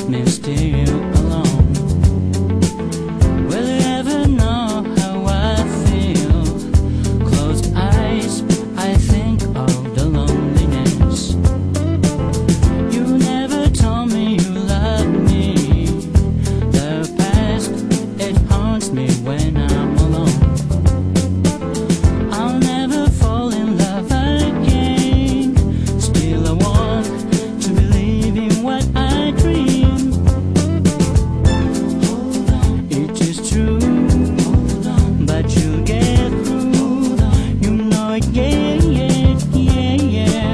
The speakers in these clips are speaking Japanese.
left me still alone. Will you ever know how I feel? Closed eyes, I think of the loneliness. You never told me you loved me. The past, it haunts me when I'm alone. I'll never fall in love again. Still I want to believe in what I dream. It is true, but you'll get through. You know it, yeah, yeah, yeah, yeah.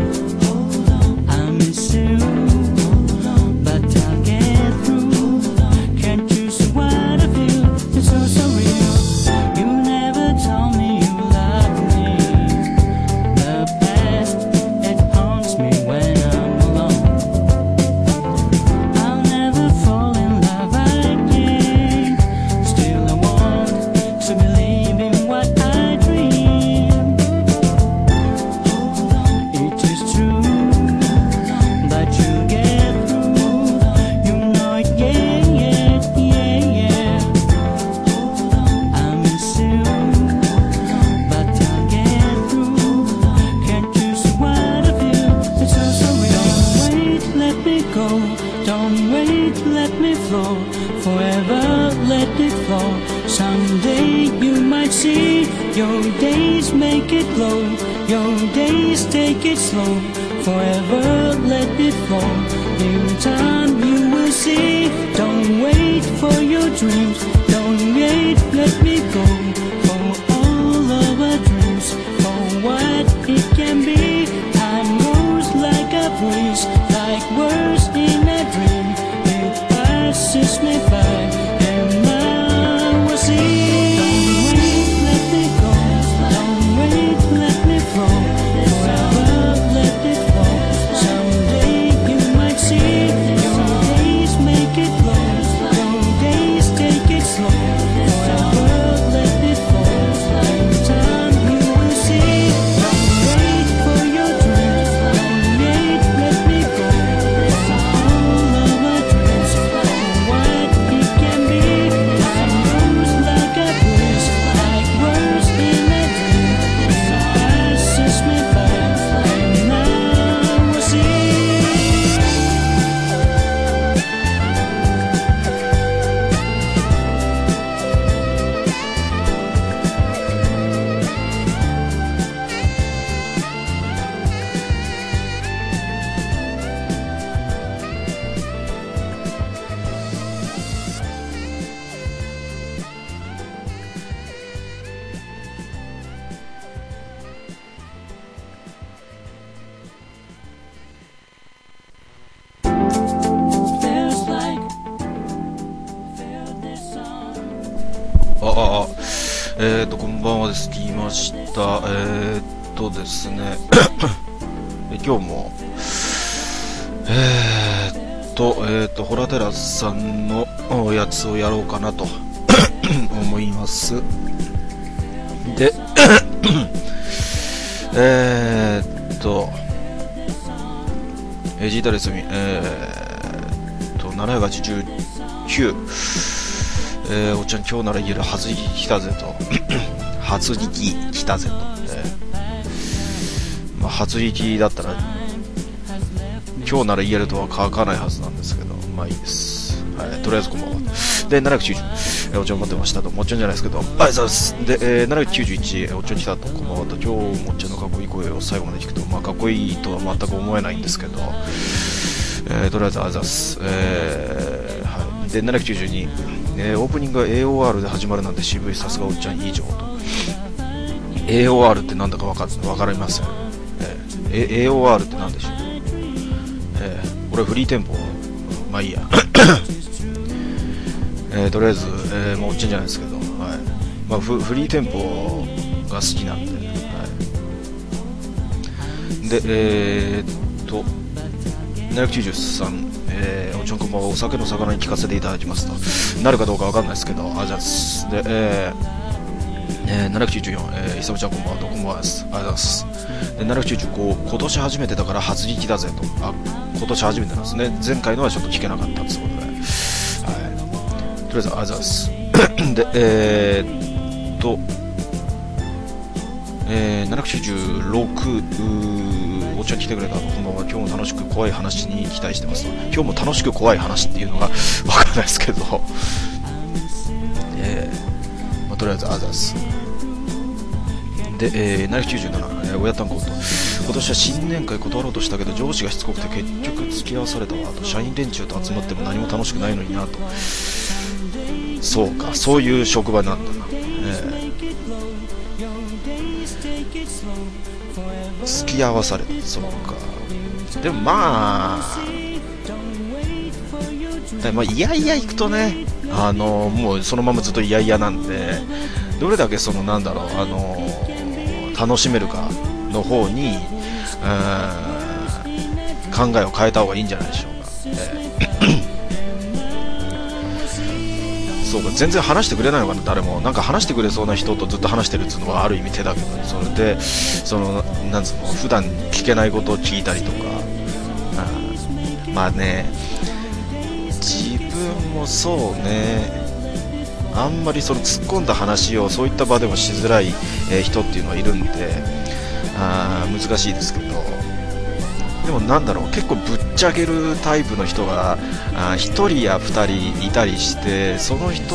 I miss you, but I'll get through. Can't you see what I feel? It's so, so real. You never told me you loved me. The past, it haunts me when I'm alone. I'll never fall in love again. Still I want to believe in what I dream. It is true, but you get through. You know it, yeah, yeah, yeah, yeah. I miss you, but I'll get through. Can't you see what I feel? It's so, so real. Don't wait, let me go. Don't wait, let me flow. Forever, let it flow. Someday you might see your days make it glow. Your days take it slow. Forever, let it flow. In time you will see. Don't wait for your dreams. Don't wait, let me go. For all of our dreams, for what it can be. Time goes like a breeze, like words in a dream. It passes me by, and I will see. Don't wait, let me go. Don't wait, let me flow. Forever, let it flow. Someday you might see. Your days make it glow. Your days take it slow. Forever, let it flow. In time you will see. Don't wait for your dreams. Don't wait, let me go. For all of our dreams, for what it can be. Time goes like a breeze, like words in a dream. It passes me by, and I will see. Feels like, feel this song. こんばんはです。聞きました。ですね、今日も、ホラテラスさんのやつをやろうかなと思います。で、ジータレスミ、789、おっちゃん今日なら言えるはずき来たぜと初力来たぜと、初力だったら今日なら言えるとは書かないはずなんですけど、まあいいです。はい、とりあえずこんばんは。で、790、おっちゃん待ってましたと、もっちゃんじゃないですけど、ありがとうございます。で、791、おっちゃん来たと、こんばんはと、今日もっちゃんのかっこいい声を最後まで聞くと、かっこいいとは全く思えないんですけど、とりあえずありがとうございます。はい。で、792、オープニングが AOR で始まるなんて渋い、さすがおっちゃん以上と。AOR ってなんだかわかりません。AOR ってなんでしょう。これフリーテンポ、まあいいや。とりあえず、もうおっちゃんじゃないですけど、はい。フリーテンポが好きなんで、はい。で、793、おちょんこんばんは、お酒の魚に聞かせていただきますと、なるかどうかわかんないですけど、じゃあです。で、 794、イサムちゃんこんばんは、どうもです。ありがとうございます。で、795、今年初めてだから初聞きだぜと。今年初めてなんですね。前回のはちょっと聞けなかったってことで。はい。とりあえず、ありがとうございます。で、796、お茶来てくれたこんばんは。今日も楽しく怖い話に期待してますと。今日も楽しく怖い話っていうのがわからないですけど、とりあえずあざです。で、797、親担当と今年は新年会断ろうとしたけど上司がしつこくて結局付き合わされたわと。社員連中と集まっても何も楽しくないのになと。そうか、そういう職場なんだな。付き合わされた、そうか。でもまあいやいや行くとね、もうそのままずっといやいやなんで、どれだけそのなんだろう、楽しめるかの方に考えを変えた方がいいんじゃないでしょうか。そうか、全然話してくれないのかな、誰も。なんか話してくれそうな人とずっと話してるっていうのはある意味手だけど、それでなんつうの、普段聞けないことを聞いたりとか、まあね、自分もそうね、あんまりその突っ込んだ話をそういった場でもしづらい、人っていうのはいるんで、難しいですけど、でもなんだろう、結構ぶっちゃけるタイプの人が1人や2人いたりして、その人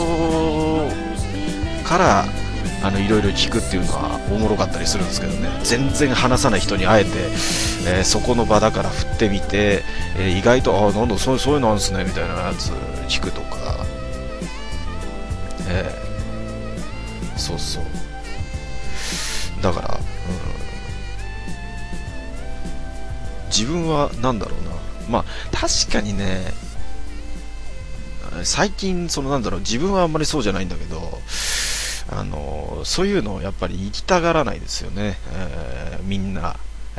からいろいろ聞くっていうのはおもろかったりするんですけどね。全然話さない人にあえて、そこの場だから振ってみて、意外となんだそういうのあるんすねみたいなやつ聞くとか、そうそう、だから、自分はなんだろうな、まあ確かにね、最近なんだろう、自分はあんまりそうじゃないんだけど、そういうのをやっぱり行きたがらないですよね、みんな、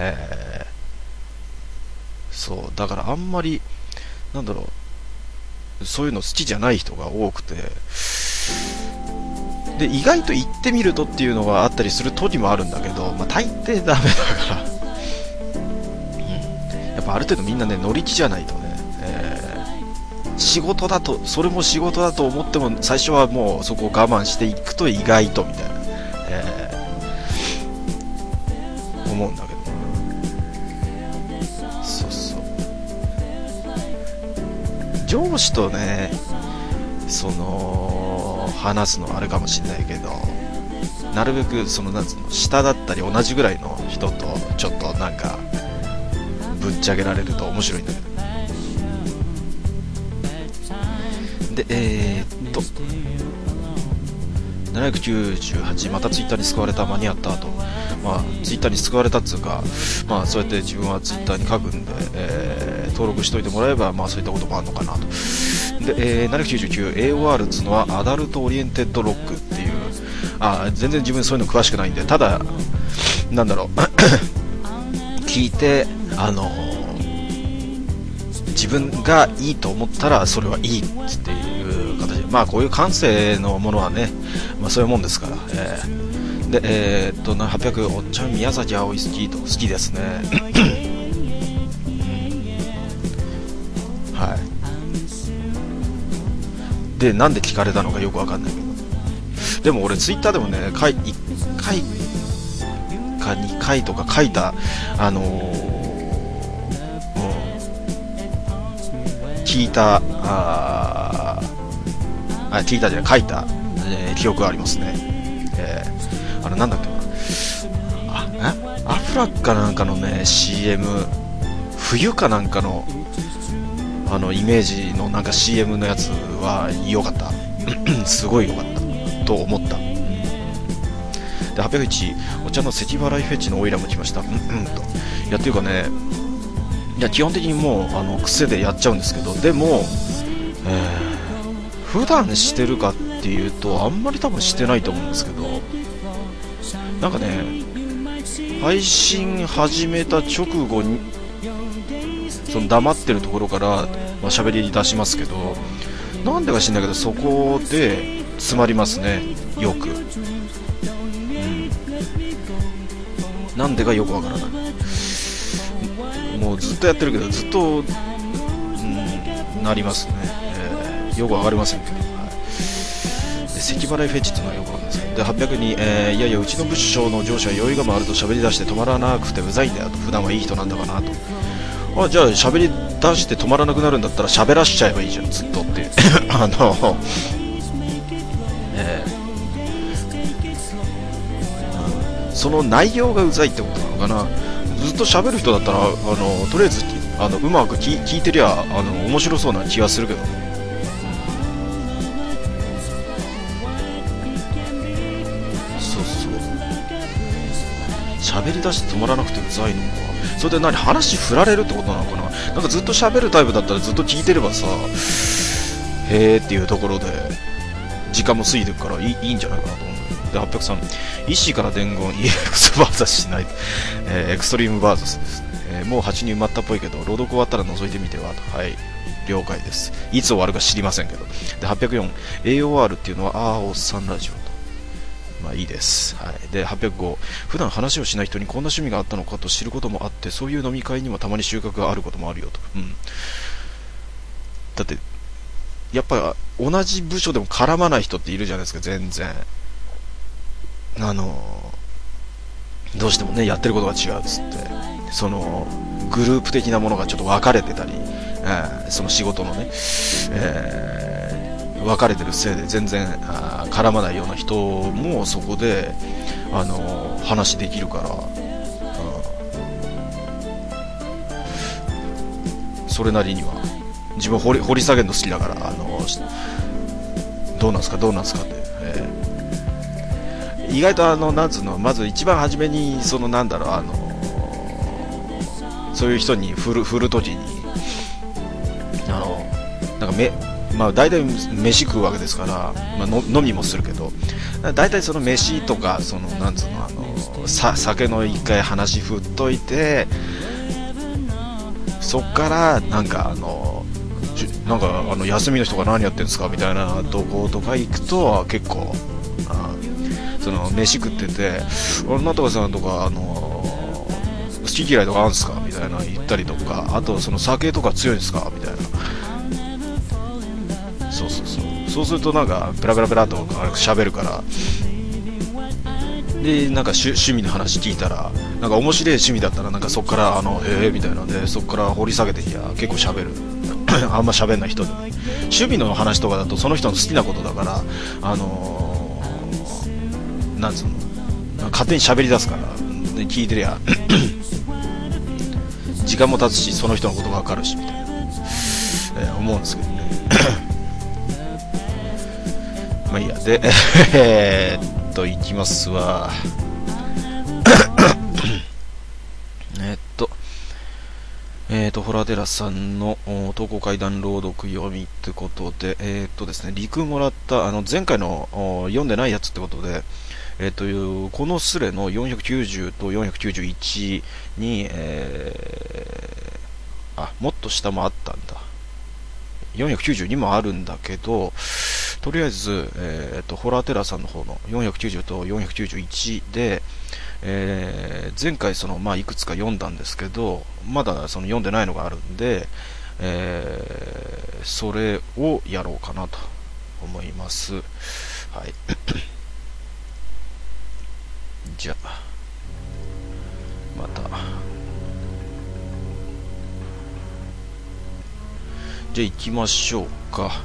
そうだからあんまりなんだろう、そういうの好きじゃない人が多くて、で意外と行ってみるとっていうのがあったりする時もあるんだけど、まあ、大抵ダメだからやっぱある程度みんなね乗り気じゃないとね、仕事だと、それも仕事だと思っても最初はもうそこを我慢していくと意外とみたいな、思うんだけど、そうそう、上司とね話すのはあれかもしれないけど、なるべくなんつうの、下だったり同じぐらいの人とちょっとなんかぶっちゃけられると面白いんだけど。で798、またツイッターに救われた、間に合ったと。まあツイッターに救われたっつうか、まあそうやって自分はツイッターに書くんで、登録しといてもらえば、まあそういったこともあるのかなと。で、799、AOR っつうのはアダルトオリエンテッドロックっていう、全然自分そういうの詳しくないんで、ただなんだろう聞いて、自分がいいと思ったらそれはいいっていう形で、まあこういう感性のものはね、まあそういうもんですから、で、800、おっちゃん宮崎あおい好きですねはい。で、なんで聞かれたのかよくわかんないけど、でも俺ツイッターでもね、1回か2回とか書いた、聞いたじゃない、書いた、記憶がありますね。なんだっけな、アフラックかなんかのね CM、 冬かなんかのイメージのなんか CM のやつは良かったすごい良かったと思った。で、801、お茶の咳払いフェチのオイラも来ました。と、いやっていうかね、いや基本的にもう癖でやっちゃうんですけど、でも、普段してるかっていうとあんまり多分してないと思うんですけど、なんかね、配信始めた直後に黙ってるところから、喋り出しますけど、なんでか知んないけどそこで詰まりますね、よく。なんでかよくわからない。もうずっとやってるけど、ずっと、なりますね。よくわかりませんけど。咳払いフェチっていうのはよくわかるんですけど、で800に、いやいやうちの部署の上司は酔いが回ると喋り出して止まらなくてうざいんだよと、普段はいい人なんだかなと。じゃあ喋り出して止まらなくなるんだったら喋らしちゃえばいいじゃん、ずっとってその内容がうざいってことなのかな。ずっと喋る人だったらとりあえずうまく聞いてりゃ面白そうな気がするけどね。喋り出して止まらなくてうざいのか。それで話振られるってことなのかな。なんかずっと喋るタイプだったらずっと聞いてればさ、へーっていうところで時間も過ぎてるからいいんじゃないかなと思う。で803、医師から伝言 EX バーザスしない、エクストリームバーザスですね。もう8に埋まったっぽいけど朗読終わったら覗いてみてはと。はい、了解です。いつ終わるか知りませんけど。で804、 AOR っていうのはおっさんラジオと。まあいいです。はい。で805、普段話をしない人にこんな趣味があったのかと知ることもあって、そういう飲み会にもたまに収穫があることもあるよと。だってやっぱ同じ部署でも絡まない人っているじゃないですか。全然どうしてもねやってることが違うっつって、そのグループ的なものがちょっと分かれてたり、その仕事のね、分かれてるせいで全然絡まないような人もそこで話できるから、それなりには自分掘り下げるの好きだから、どうなんすかって、意外となんつうの、まず一番初めにそのなんだろう、そういう人に振るときになんかまあ大体飯食うわけですから、まあ、飲みもするけど、大体その飯とかそのなんつうの酒の一回話振っといて、そっからなんか休みの人が何やってんですかみたいなとことか行くと結構その飯食ってて、なんとかさんとか好き嫌いとかあるんですかみたいな言ったりとか、あとその酒とか強いんですかみたいな。そうするとなんかペラペラペラと喋るから、でなんか趣味の話聞いたら、なんか面白い趣味だったらなんかそっからみたいなんで、そっから掘り下げていや結構喋るあんま喋んない人でも趣味の話とかだとその人の好きなことだからなんつうの、勝手に喋り出すから、で聞いてりゃ時間も経つしその人のことが分かるしみたいな、思うんですけどねまあいいや。でいきますわホラデラさんの投稿怪談朗読読みってことで、ですね、リクもらった前回の読んでないやつってことで、このスレの490と491に、もっと下もあったんだ。492もあるんだけど、とりあえず、ホラーテラさんの方の490と491で、前回いくつか読んだんですけど、まだ読んでないのがあるんで、それをやろうかなと思います。はい。じゃあまた。じゃあ行きましょうか。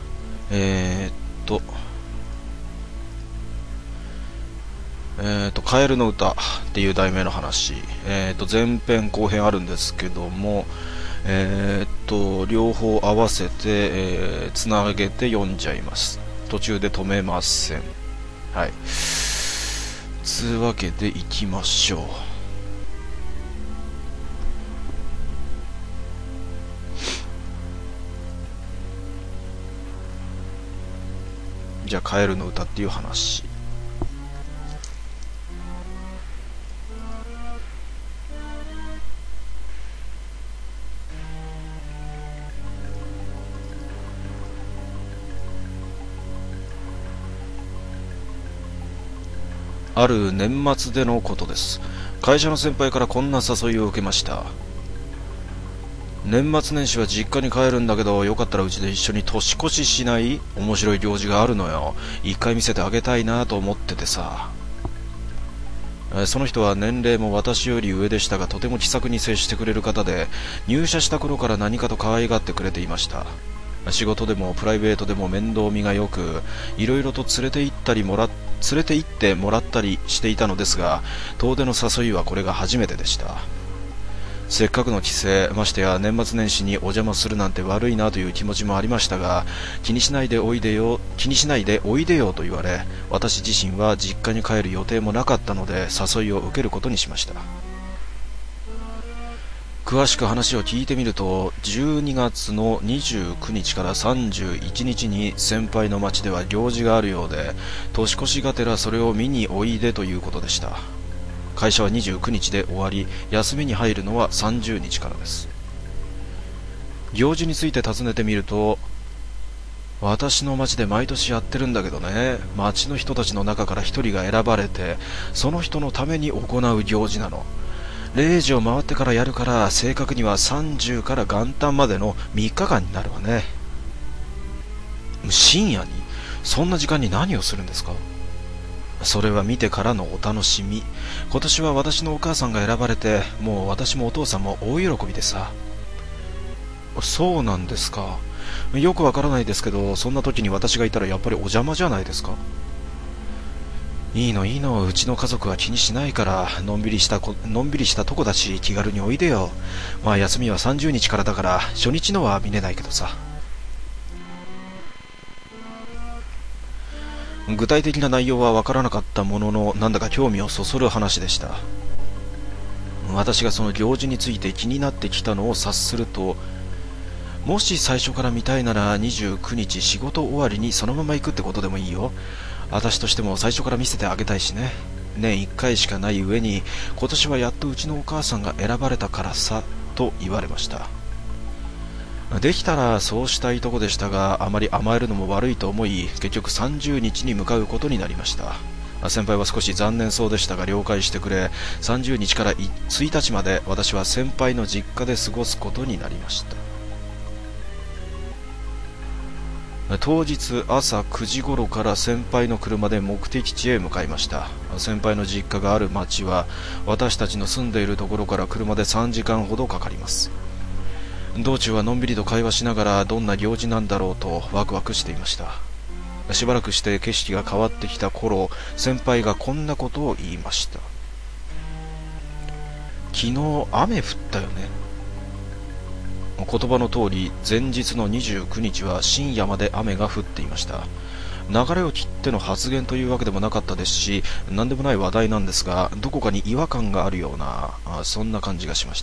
カエルの歌っていう題名の話、前編後編あるんですけども、両方合わせて、つなげて読んじゃいます。途中で止めません。はい。つうわけでいきましょう。じゃあカエルの歌っていう話。 ある年末でのことです。会社の先輩からこんな誘いを受けました。年末年始は実家に帰るんだけど、よかったらうちで一緒に年越ししない？面白い行事があるのよ。一回見せてあげたいなと思っててさ。その人は年齢も私より上でしたが、とても気さくに接してくれる方で、入社した頃から何かと可愛がってくれていました。仕事でもプライベートでも面倒見がよく、いろいろと連れて行ってもらったりしていたのですが、遠出の誘いはこれが初めてでした。せっかくの帰省、ましてや年末年始にお邪魔するなんて悪いなという気持ちもありましたが、気にしないでおいでよと言われ、私自身は実家に帰る予定もなかったので誘いを受けることにしました。詳しく話を聞いてみると、12月の29日から31日に先輩の町では行事があるようで、年越しがてらそれを見においでということでした。会社は29日で終わり、休みに入るのは30日からです。行事について尋ねてみると、私の町で毎年やってるんだけどね、町の人たちの中から一人が選ばれて、その人のために行う行事なの。0時を回ってからやるから、正確には30から元旦までの3日間になるわね。深夜にそんな時間に何をするんですか？それは見てからのお楽しみ。今年は私のお母さんが選ばれて、もう私もお父さんも大喜びでさ。そうなんですか。よくわからないですけど、そんな時に私がいたらやっぱりお邪魔じゃないですか。いいのいいの、うちの家族は気にしないから、のんびりしたとこだし気軽においでよ。まあ休みは30日からだから、初日のは見れないけどさ。具体的な内容はわからなかったものの、なんだか興味をそそる話でした。私がその行事について気になってきたのを察すると、もし最初から見たいなら29日仕事終わりにそのまま行くってことでもいいよ。私としても最初から見せてあげたいしね。年1回しかない上に、今年はやっとうちのお母さんが選ばれたからさ、と言われました。できたらそうしたいとこでしたが、あまり甘えるのも悪いと思い、結局30日に向かうことになりました。先輩は少し残念そうでしたが了解してくれ、30日から1日まで私は先輩の実家で過ごすことになりました。当日朝9時頃から先輩の車で目的地へ向かいました。先輩の実家がある町は私たちの住んでいるところから車で3時間ほどかかります。道中はのんびりと会話しながら、どんな行事なんだろうとワクワクしていました。しばらくして景色が変わってきた頃、先輩がこんなことを言いました。昨日雨降ったよね。言葉の通り、前日の29日は深夜まで雨が降っていました。流れを切っての発言というわけでもなかったですし、何でもない話題なんですが、どこかに違和感があるような、そんな感じがしました。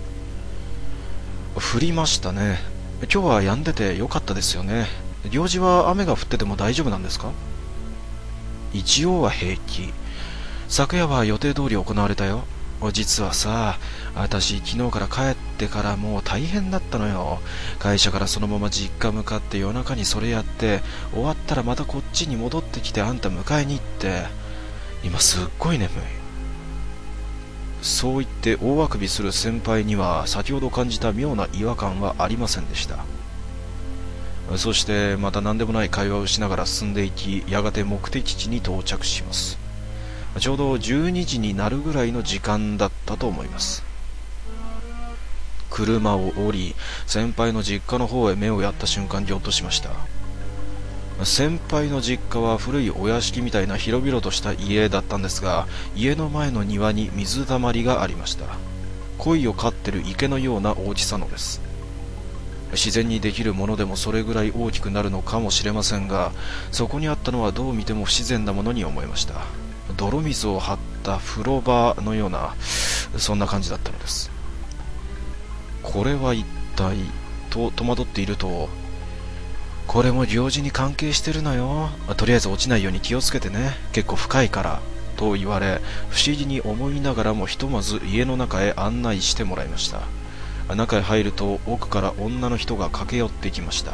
降りましたね。今日は止んでてよかったですよね。行事は雨が降ってても大丈夫なんですか？一応は平気。昨夜は予定通り行われたよ。実はさ、私昨日から帰ってからもう大変だったのよ。会社からそのまま実家向かって夜中にそれやって、終わったらまたこっちに戻ってきてあんた迎えに行って、今すっごい眠い。そう言って大あくびする先輩には先ほど感じた妙な違和感はありませんでした。そしてまた何でもない会話をしながら進んでいき、やがて目的地に到着します。ちょうど12時になるぐらいの時間だったと思います。車を降り、先輩の実家の方へ目をやった瞬間、ぎょっとしました。先輩の実家は古いお屋敷みたいな広々とした家だったんですが、家の前の庭に水たまりがありました。鯉を飼ってる池のような大きさのです。自然にできるものでもそれぐらい大きくなるのかもしれませんが、そこにあったのはどう見ても不自然なものに思えました。泥水を張った風呂場のような、そんな感じだったのです。これは一体と戸惑っていると、これも行事に関係してるのよ。とりあえず落ちないように気をつけてね。結構深いから。と言われ、不思議に思いながらもひとまず家の中へ案内してもらいました。中へ入ると奥から女の人が駆け寄ってきました。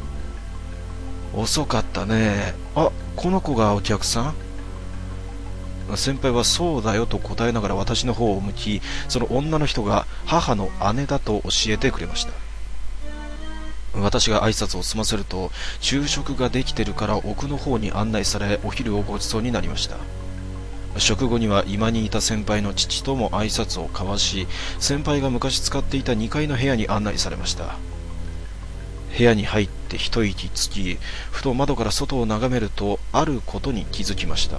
遅かったね。あ、この子がお客さん？ 先輩はそうだよと答えながら私の方を向き、その女の人が母の姉だと教えてくれました。私が挨拶を済ませると、昼食ができてるから奥の方に案内され、お昼をごちそうになりました。食後には居間にいた先輩の父とも挨拶を交わし、先輩が昔使っていた2階の部屋に案内されました。部屋に入って一息つき、ふと窓から外を眺めると、あることに気づきました。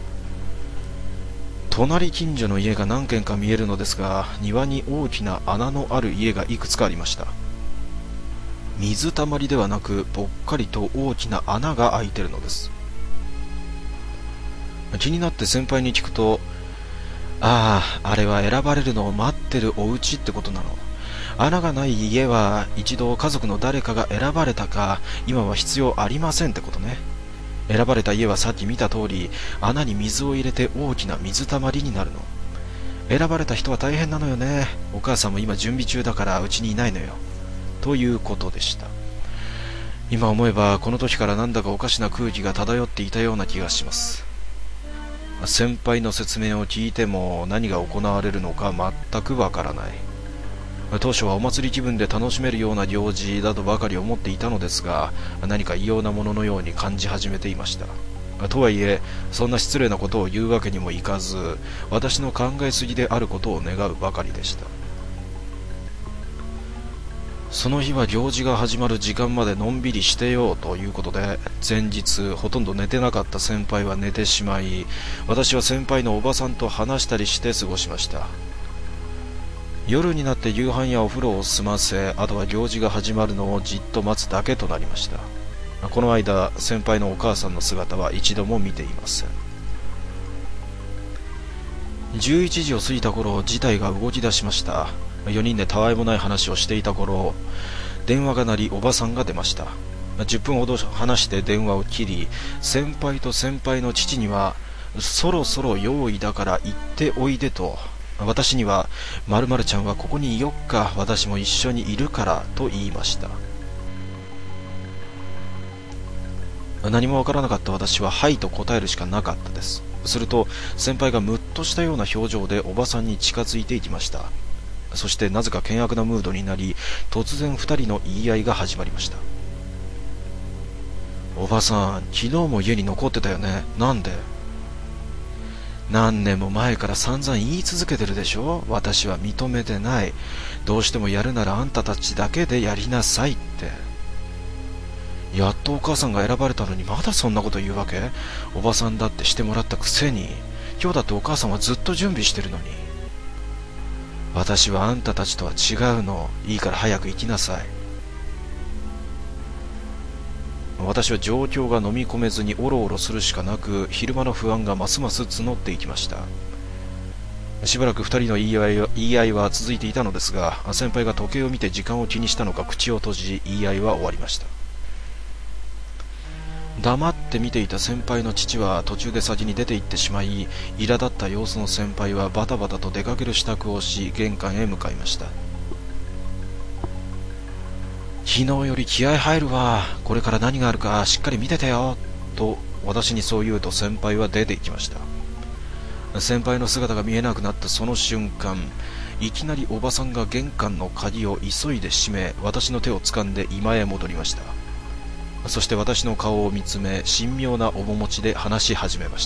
隣近所の家が何軒か見えるのですが、庭に大きな穴のある家がいくつかありました。水たまりではなく、ぽっかりと大きな穴が開いているのです。気になって先輩に聞くと、あれは選ばれるのを待ってるお家ってことなの。穴がない家は一度家族の誰かが選ばれたか、今は必要ありませんってことね。選ばれた家はさっき見た通り、穴に水を入れて大きな水たまりになるの。選ばれた人は大変なのよね。お母さんも今準備中だからうちにいないのよ。ということでした。今思えばこの時からなんだかおかしな空気が漂っていたような気がします。先輩の説明を聞いても何が行われるのか全くわからない。当初はお祭り気分で楽しめるような行事だとばかり思っていたのですが、何か異様なもののように感じ始めていました。とはいえ、そんな失礼なことを言うわけにもいかず、私の考えすぎであることを願うばかりでした。その日は行事が始まる時間までのんびりしてようということで、前日ほとんど寝てなかった先輩は寝てしまい、私は先輩のおばさんと話したりして過ごしました。夜になって夕飯やお風呂を済ませ、あとは行事が始まるのをじっと待つだけとなりました。この間、先輩のお母さんの姿は一度も見ていません。11時を過ぎた頃、事態が動き出しました。4人でたわいもない話をしていた頃、電話が鳴りおばさんが出ました。10分ほど話して電話を切り、先輩と先輩の父には、そろそろ用意だから行っておいでと、私には、〇〇ちゃんはここにいよっか、私も一緒にいるからと言いました。何もわからなかった私ははいと答えるしかなかったです。すると先輩がムッとしたような表情でおばさんに近づいていきました。そしてなぜか険悪なムードになり、突然二人の言い合いが始まりました。おばさん、昨日も家に残ってたよね。なんで？何年も前から散々言い続けてるでしょ。私は認めてない。どうしてもやるならあんたたちだけでやりなさいって。やっとお母さんが選ばれたのにまだそんなこと言うわけ？おばさんだってしてもらったくせに。今日だってお母さんはずっと準備してるのに。私はあんたたちとは違うの。いいから早く行きなさい。私は状況が飲み込めずにおろおろするしかなく、昼間の不安がますます募っていきました。しばらく二人の言い合いは続いていたのですが、先輩が時計を見て時間を気にしたのか口を閉じ、言い合いは終わりました。黙って見ていた先輩の父は途中で先に出て行ってしまい、苛立った様子の先輩はバタバタと出かける支度をし、玄関へ向かいました。昨日より気合入るわ。これから何があるかしっかり見ててよ。と私にそう言うと先輩は出て行きました。先輩の姿が見えなくなったその瞬間、いきなりおばさんが玄関の鍵を急いで閉め、私の手を掴んで居間へ戻りました。そして私の顔を見つめ、神妙な面持ちで話し始めました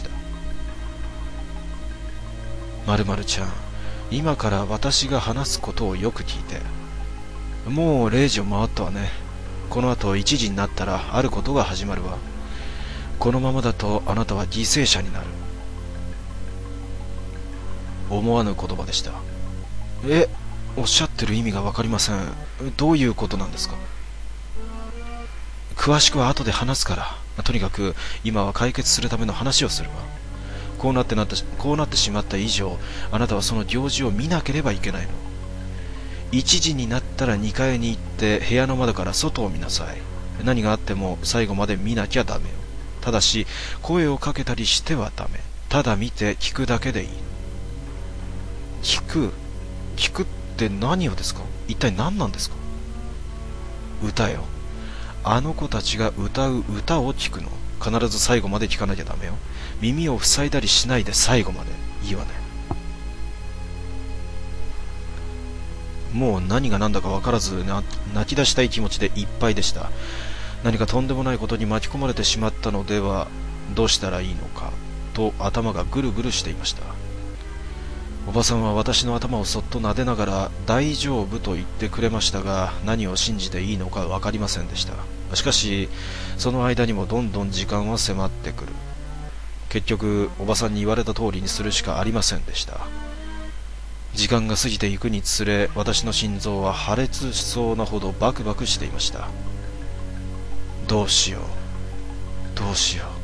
。〇〇ちゃん、今から私が話すことをよく聞いて。もう0時を回ったわね。この後1時になったらあることが始まるわ。このままだとあなたは犠牲者になる。思わぬ言葉でした。おっしゃってる意味がわかりません。どういうことなんですか？詳しくは後で話すから。とにかく今は解決するための話をするわ。こうなってしまった以上、あなたはその行事を見なければいけないの。1時になったら2階に行って部屋の窓から外を見なさい。何があっても最後まで見なきゃダメよ。ただし声をかけたりしてはダメ。ただ見て聞くだけでいい。聞くって何をですか？一体何なんですか？歌よ。 あの子たちが歌う歌を聞くの。必ず最後まで聞かなきゃダメよ。耳を塞いだりしないで最後まで。いいわね。もう何が何だか分からず泣き出したい気持ちでいっぱいでした。何かとんでもないことに巻き込まれてしまったのでは、どうしたらいいのかと頭がぐるぐるしていました。おばさんは私の頭をそっと撫でながら大丈夫と言ってくれましたが、何を信じていいのか分かりませんでした。しかしその間にもどんどん時間は迫ってくる。結局おばさんに言われた通りにするしかありませんでした。時間が過ぎていくにつれ、私の心臓は破裂しそうなほどバクバクしていました。どうしよう、どうしよう。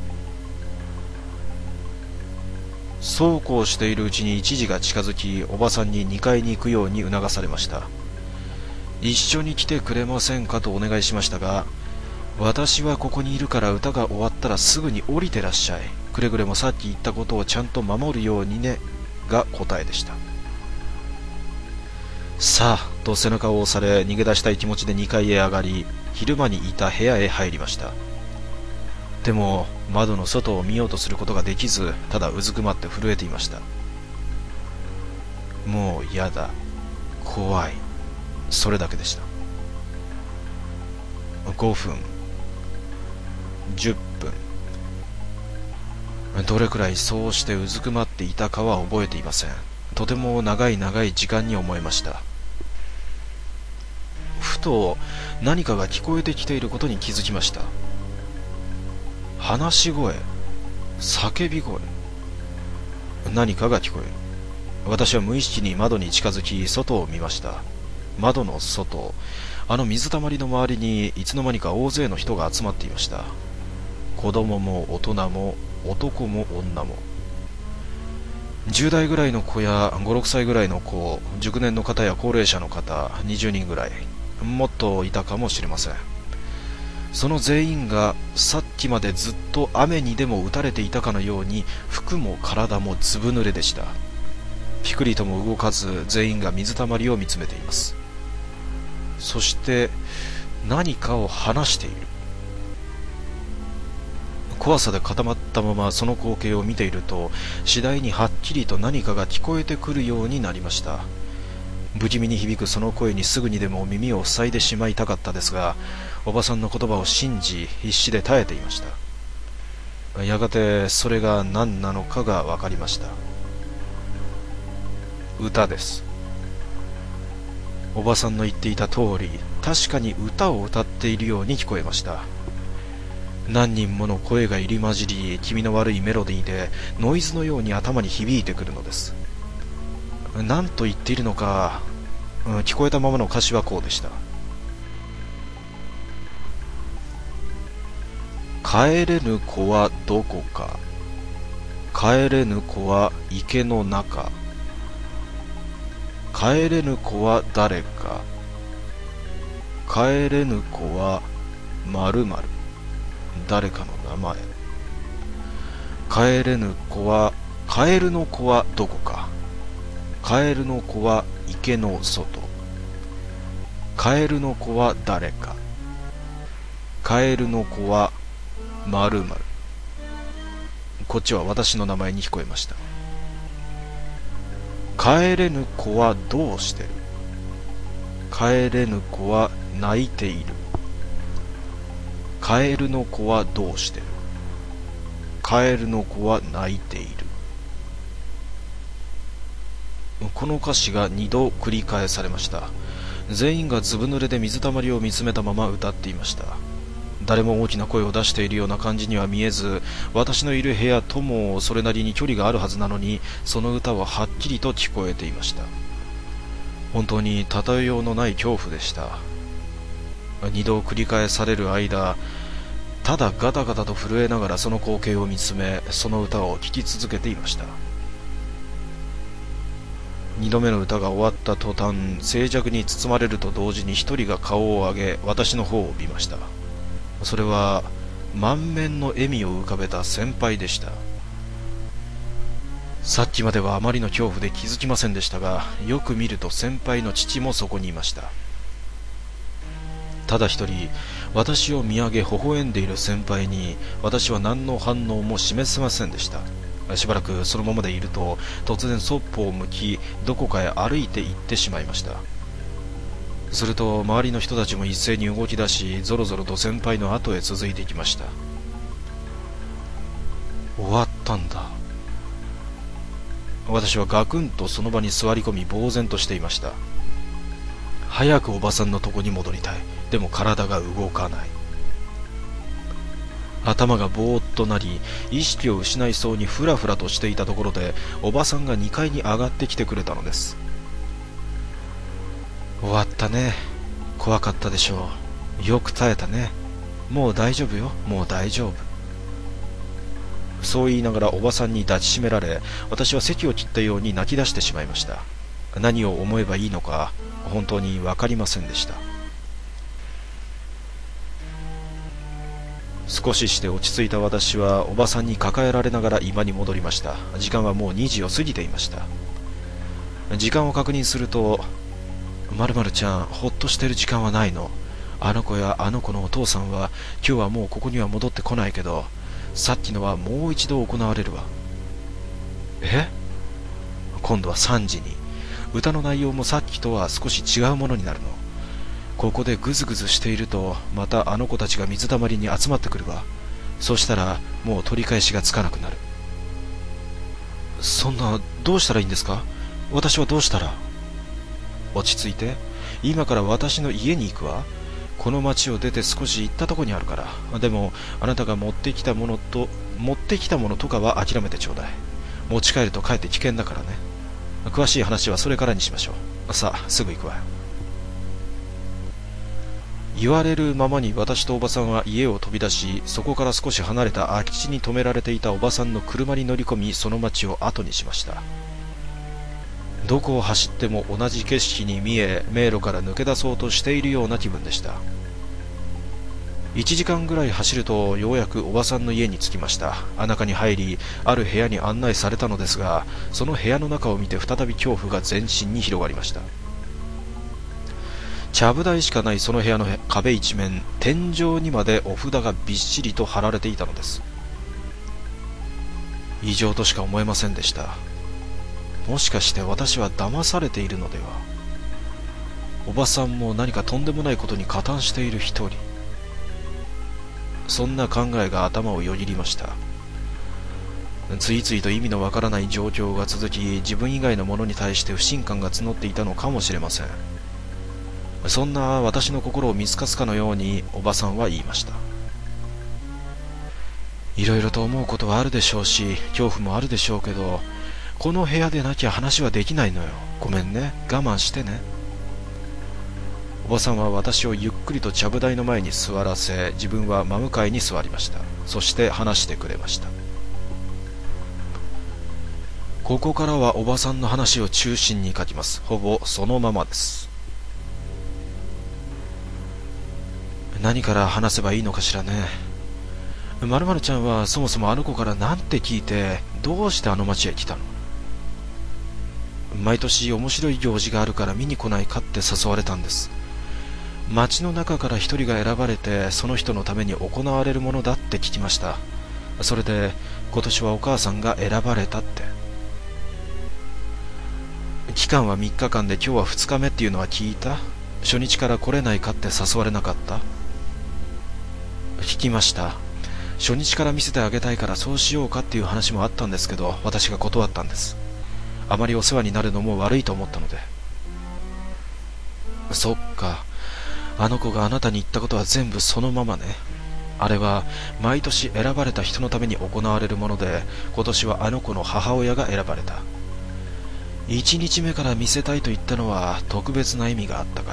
そうこうしているうちに1時が近づき、おばさんに2階に行くように促されました。一緒に来てくれませんかとお願いしましたが、私はここにいるから歌が終わったらすぐに降りてらっしゃい。くれぐれもさっき言ったことをちゃんと守るようにね、が答えでした。さあと背中を押され、逃げ出したい気持ちで2階へ上がり、昼間にいた部屋へ入りました。でも窓の外を見ようとすることができず、ただうずくまって震えていました。もうやだ、怖い、それだけでした。5分、10分、どれくらいそうしてうずくまっていたかは覚えていません。とても長い長い時間に思えました。ふと何かが聞こえてきていることに気づきました。話し声、叫び声、何かが聞こえる。私は無意識に窓に近づき、外を見ました。窓の外、あの水たまりの周りにいつの間にか大勢の人が集まっていました。子供も大人も男も女も。10代ぐらいの子や5、6歳ぐらいの子、熟年の方や高齢者の方、20人ぐらい、もっといたかもしれません。その全員がさっきまでずっと雨にでも打たれていたかのように、服も体もずぶ濡れでした。ピクリとも動かず、全員が水たまりを見つめています。そして何かを話している。怖さで固まったままその光景を見ていると、次第にはっきりと何かが聞こえてくるようになりました。不気味に響くその声にすぐにでも耳を塞いでしまいたかったですが、おばさんの言葉を信じ必死で耐えていました。やがてそれが何なのかが分かりました。歌です。おばさんの言っていた通り、確かに歌を歌っているように聞こえました。何人もの声が入り混じり、気味の悪いメロディーでノイズのように頭に響いてくるのです。何と言っているのか、聞こえたままの歌詞はこうでした。帰れぬ子はどこか、帰れぬ子は池の中、帰れぬ子は誰か、帰れぬ子は〇〇、誰かの名前。帰れぬ子は、カエルの子はどこか、カエルの子は池の外、カエルの子は誰か、カエルの子は〇〇。こっちは私の名前に聞こえました。帰れぬ子はどうしてる、帰れぬ子は泣いている、カエルの子はどうしてる、カエルの子は泣いている。この歌詞が2度繰り返されました。全員がずぶ濡れで水たまりを見つめたまま歌っていました。誰も大きな声を出しているような感じには見えず、私のいる部屋ともそれなりに距離があるはずなのに、その歌ははっきりと聞こえていました。本当に例えようのない恐怖でした。2度繰り返される間、ただガタガタと震えながらその光景を見つめ、その歌を聴き続けていました。2度目の歌が終わった途端、静寂に包まれると同時に一人が顔を上げ、私の方を見ました。それは満面の笑みを浮かべた先輩でした。さっきまではあまりの恐怖で気づきませんでしたが、よく見ると先輩の父もそこにいました。ただ一人、 私を見上げ微笑んでいる先輩に私は何の反応も示せませんでした。しばらくそのままでいると、突然そっぽを向き、どこかへ歩いて行ってしまいました。すると周りの人たちも一斉に動き出し、ぞろぞろと先輩の後へ続いていきました。終わったんだ。私はガクンとその場に座り込み、呆然としていました。早くおばさんのとこに戻りたい。でも体が動かない。頭がぼーっとなり、意識を失いそうにフラフラとしていたところで、おばさんが2階に上がってきてくれたのです。終わったね。怖かったでしょう。よく耐えたね。もう大丈夫よ。もう大丈夫。そう言いながらおばさんに抱きしめられ、私は咳を切ったように泣き出してしまいました。何を思えばいいのか本当に分かりませんでした。少しして落ち着いた私はおばさんに抱えられながら居間に戻りました。時間はもう2時を過ぎていました。時間を確認すると、〇〇ちゃん、ほっとしてる時間はないの。あの子やあの子のお父さんは今日はもうここには戻ってこないけど、さっきのはもう一度行われるわ。今度は3時に。歌の内容もさっきとは少し違うものになるの。ここでグズグズしていると、またあの子たちが水たまりに集まってくるわ。そしたらもう取り返しがつかなくなる。そんな、どうしたらいいんですか？私はどうしたら？落ち着いて。今から私の家に行くわ。この町を出て少し行ったとこにあるから。でもあなたが持ってきたものとかは諦めてちょうだい。持ち帰るとかえって危険だからね。詳しい話はそれからにしましょう。さあ、すぐ行くわよ。言われるままに私とおばさんは家を飛び出し、そこから少し離れた空き地に止められていたおばさんの車に乗り込み、その町を後にしました。どこを走っても同じ景色に見え、迷路から抜け出そうとしているような気分でした。1時間ぐらい走るとようやくおばさんの家に着きました。中に入り、ある部屋に案内されたのですが、その部屋の中を見て再び恐怖が全身に広がりました。ちゃぶ台しかないその部屋の壁一面、天井にまでお札がびっしりと貼られていたのです。異常としか思えませんでした。もしかして私は騙されているのでは。おばさんも何かとんでもないことに加担している一人。そんな考えが頭をよぎりました。ついついと意味のわからない状況が続き、自分以外のものに対して不信感が募っていたのかもしれません。そんな私の心を見透かすかのようにおばさんは言いました。いろいろと思うことはあるでしょうし、恐怖もあるでしょうけど、この部屋でなきゃ話はできないのよ。ごめんね。我慢してね。おばさんは私をゆっくりとちゃぶ台の前に座らせ、自分は真向かいに座りました。そして話してくれました。ここからはおばさんの話を中心に書きます。ほぼそのままです。何から話せばいいのかしらね。〇〇ちゃんはそもそもあの子から何て聞いて、どうしてあの町へ来たの？毎年面白い行事があるから見に来ないかって誘われたんです。町の中から一人が選ばれて、その人のために行われるものだって聞きました。それで今年はお母さんが選ばれたって。期間は3日間で今日は2日目っていうのは聞いた？初日から来れないかって誘われなかった？聞きました。初日から見せてあげたいからそうしようかっていう話もあったんですけど、私が断ったんです。あまりお世話になるのも悪いと思ったので。そっか。あの子があなたに言ったことは全部そのままね。あれは毎年選ばれた人のために行われるもので、今年はあの子の母親が選ばれた。1日目から見せたいと言ったのは特別な意味があったから。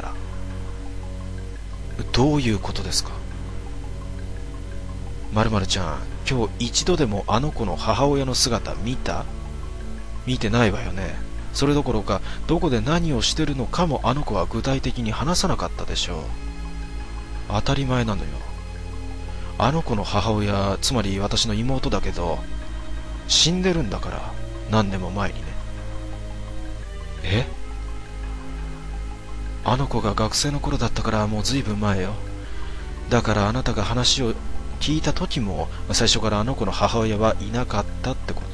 どういうことですか？〇〇ちゃん、今日一度でもあの子の母親の姿見た？見てないわよね。それどころか、どこで何をしてるのかもあの子は具体的に話さなかったでしょう。当たり前なのよ。あの子の母親、つまり私の妹だけど、死んでるんだから、何年も前にね。あの子が学生の頃だったからもうずいぶん前よ。 だからあなたが話を聞いた時も最初からあの子の母親はいなかったってこと。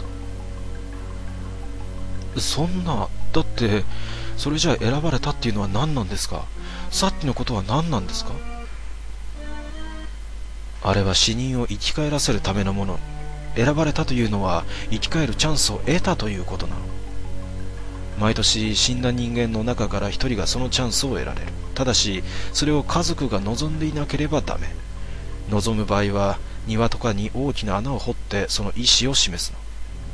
そんな、だってそれじゃあ選ばれたっていうのは何なんですか？さっきのことは何なんですか？あれは死人を生き返らせるためのもの。選ばれたというのは生き返るチャンスを得たということなの。毎年死んだ人間の中から一人がそのチャンスを得られる。ただしそれを家族が望んでいなければダメ。望む場合は庭とかに大きな穴を掘ってその意思を示すの。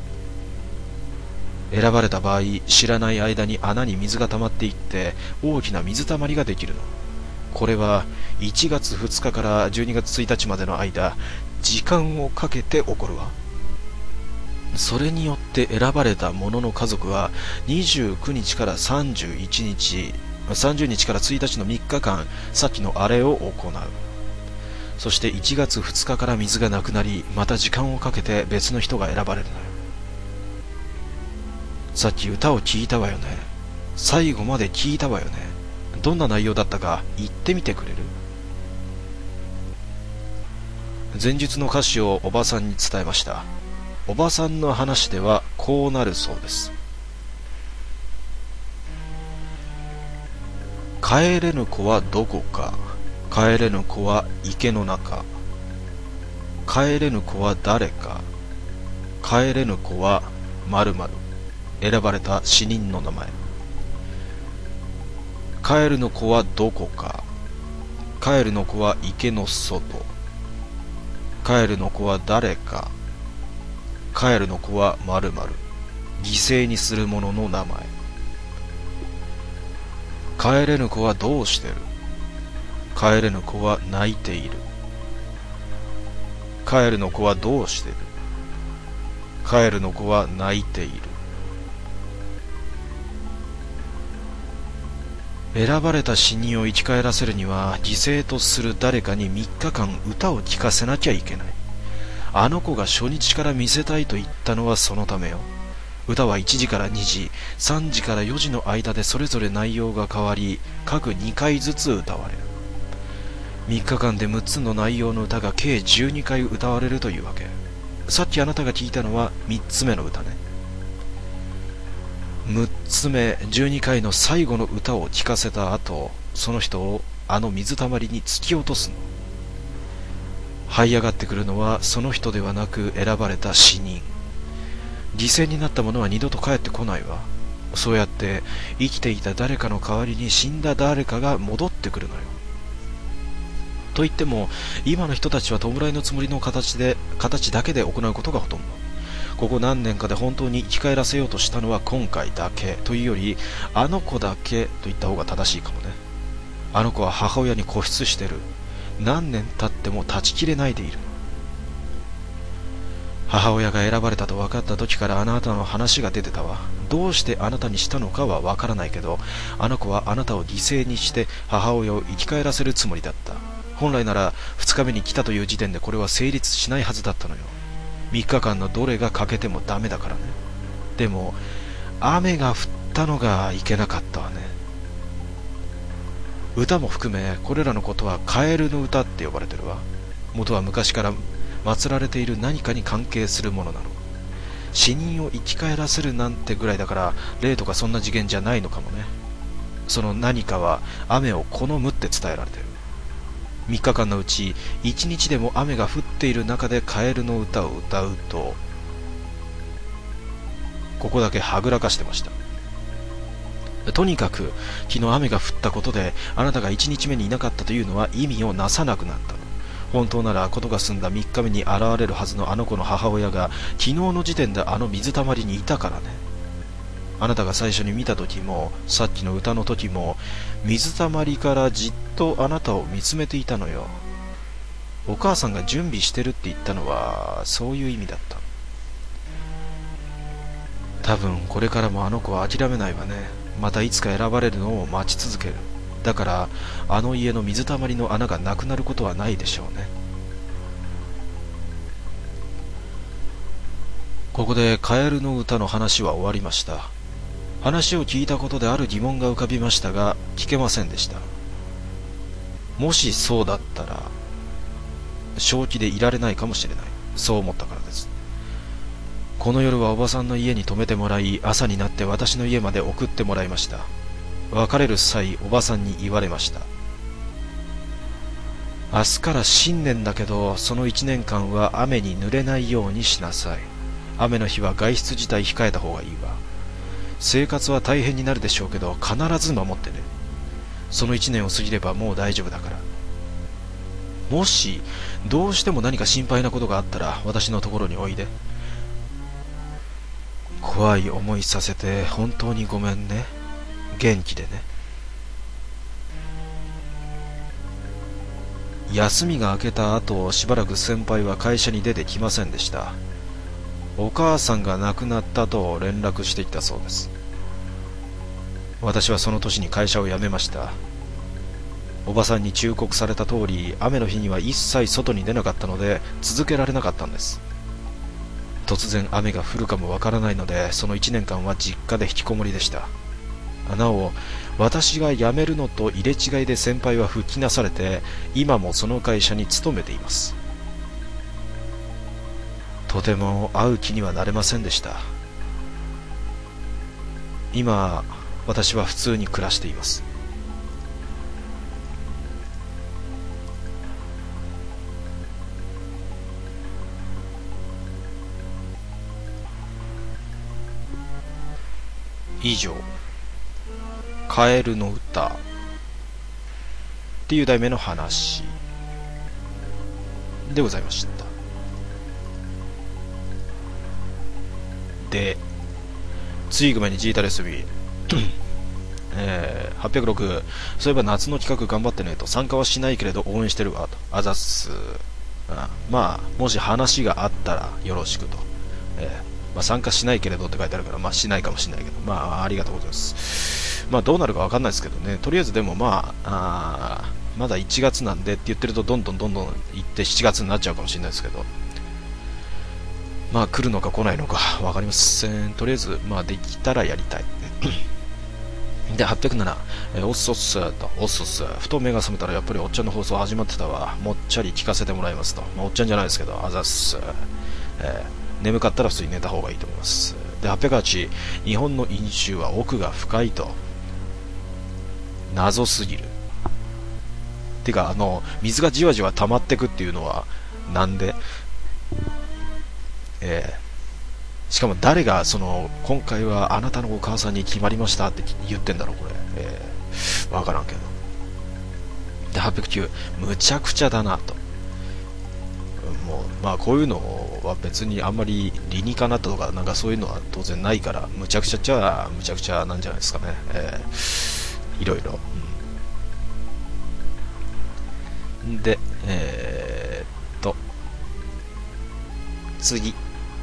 選ばれた場合、知らない間に穴に水が溜まっていって大きな水たまりができるの。これは1月2日から12月1日までの間、時間をかけて起こるわ。それによって選ばれた者の家族は29日から31日、30日から1日の3日間、さっきのあれを行う。そして1月2日から水がなくなり、また時間をかけて別の人が選ばれるのよ。さっき歌を聞いたわよね。最後まで聞いたわよね。どんな内容だったか言ってみてくれる？前述の歌詞をおばさんに伝えました。おばさんの話ではこうなるそうです。帰れぬ子はどこか、帰れぬ子は池の中、帰れぬ子は誰か、帰れぬ子は〇〇、選ばれた死人の名前。帰るの子はどこか、帰るの子は池の外、帰るの子は誰か、帰るの子は〇〇、犠牲にする者の名前。帰れぬ子はどうしてる？帰れぬ子は泣いている。帰るの子はどうしてる？帰るの子は泣いている。選ばれた死人を生き返らせるには、犠牲とする誰かに3日間歌を聴かせなきゃいけない。あの子が初日から見せたいと言ったのはそのためよ。歌は1時から2時、3時から4時の間でそれぞれ内容が変わり、各2回ずつ歌われる。3日間で6つの内容の歌が計12回歌われるというわけ。さっきあなたが聞いたのは3つ目の歌ね。6つ目、12回の最後の歌を聴かせた後、その人をあの水たまりに突き落とすの。這い上がってくるのはその人ではなく選ばれた死人。犠牲になった者は二度と帰ってこないわ。そうやって生きていた誰かの代わりに死んだ誰かが戻ってくるのよ。と言っても今の人たちは弔いのつもりの形だけで行うことがほとんど。ここ何年かで本当に生き返らせようとしたのは今回だけというより、あの子だけと言った方が正しいかもね。あの子は母親に固執してる。何年経っても断ち切れないでいる。母親が選ばれたと分かった時からあなたの話が出てたわ。どうしてあなたにしたのかは分からないけど、あの子はあなたを犠牲にして母親を生き返らせるつもりだった。本来なら2日目に来たという時点でこれは成立しないはずだったのよ。3日間のどれが欠けてもダメだからね。でも雨が降ったのがいけなかったわね。歌も含めこれらのことはカエルの歌って呼ばれてるわ。元は昔から祀られている何かに関係するものなの。死人を生き返らせるなんてぐらいだから霊とかそんな次元じゃないのかもね。その何かは雨を好むって伝えられてる。3日間のうち1日でも雨が降っている中でカエルの歌を歌うと、ここだけはぐらかしてました。とにかく昨日雨が降ったことであなたが1日目にいなかったというのは意味をなさなくなったの。本当ならことが済んだ3日目に現れるはずのあの子の母親が昨日の時点であの水たまりにいたからね。あなたが最初に見た時もさっきの歌の時も水たまりからじっとあなたを見つめていたのよ。お母さんが準備してるって言ったのはそういう意味だった。多分これからもあの子は諦めないわね。またいつか選ばれるのを待ち続ける。だからあの家の水たまりの穴がなくなることはないでしょうね。ここでカエルの歌の話は終わりました。話を聞いたことである疑問が浮かびましたが聞けませんでした。もしそうだったら正気でいられないかもしれない。そう思ったからです。この夜はおばさんの家に泊めてもらい、朝になって私の家まで送ってもらいました。別れる際、おばさんに言われました。明日から新年だけど、その1年間は雨に濡れないようにしなさい。雨の日は外出自体控えた方がいいわ。生活は大変になるでしょうけど、必ず守ってね。その1年を過ぎればもう大丈夫だから。もしどうしても何か心配なことがあったら私のところにおいで。怖い思いさせて本当にごめんね。元気でね。休みが明けた後、しばらく先輩は会社に出てきませんでした。お母さんが亡くなったと連絡してきたそうです。私はその年に会社を辞めました。おばさんに忠告された通り、雨の日には一切外に出なかったので続けられなかったんです。突然雨が降るかもわからないので、その1年間は実家で引きこもりでした。なお、私が辞めるのと入れ違いで先輩は復帰なされて、今もその会社に勤めています。とても会う気にはなれませんでした。今、私は普通に暮らしています。以上、カエルの歌っていう題名の話でございました。で、次行く前にジータレスビ806、そういえば夏の企画頑張ってねと、参加はしないけれど応援してるわと、あざっす。まあもし話があったらよろしくと、参加しないけれどって書いてあるから、しないかもしれないけど、ありがとうございます。どうなるか分かんないですけどね。とりあえずでもまだ1月なんでって言ってるとどんどん行って7月になっちゃうかもしれないですけど、来るのか来ないのか分かりません。とりあえずできたらやりたいで、807、おっそっすと、おっそっす、ふと目が覚めたらやっぱりおっちゃんの放送始まってたわ。もっちゃり聞かせてもらいますと。おっちゃんじゃないですけど、あざっす。眠かったら普通に寝た方がいいと思います。で、808、日本の飲酒は奥が深いと。謎すぎる。てか、水がじわじわ溜まってくっていうのはなんで、しかも誰が今回はあなたのお母さんに決まりましたって言ってんだろうこれ。わからんけど。で、809、むちゃくちゃだなと。もうこういうのは別にあんまり理にかなったとかそういうのは当然ないから、むちゃくちゃっちゃむちゃくちゃなんじゃないですかね。いろいろ、で、次、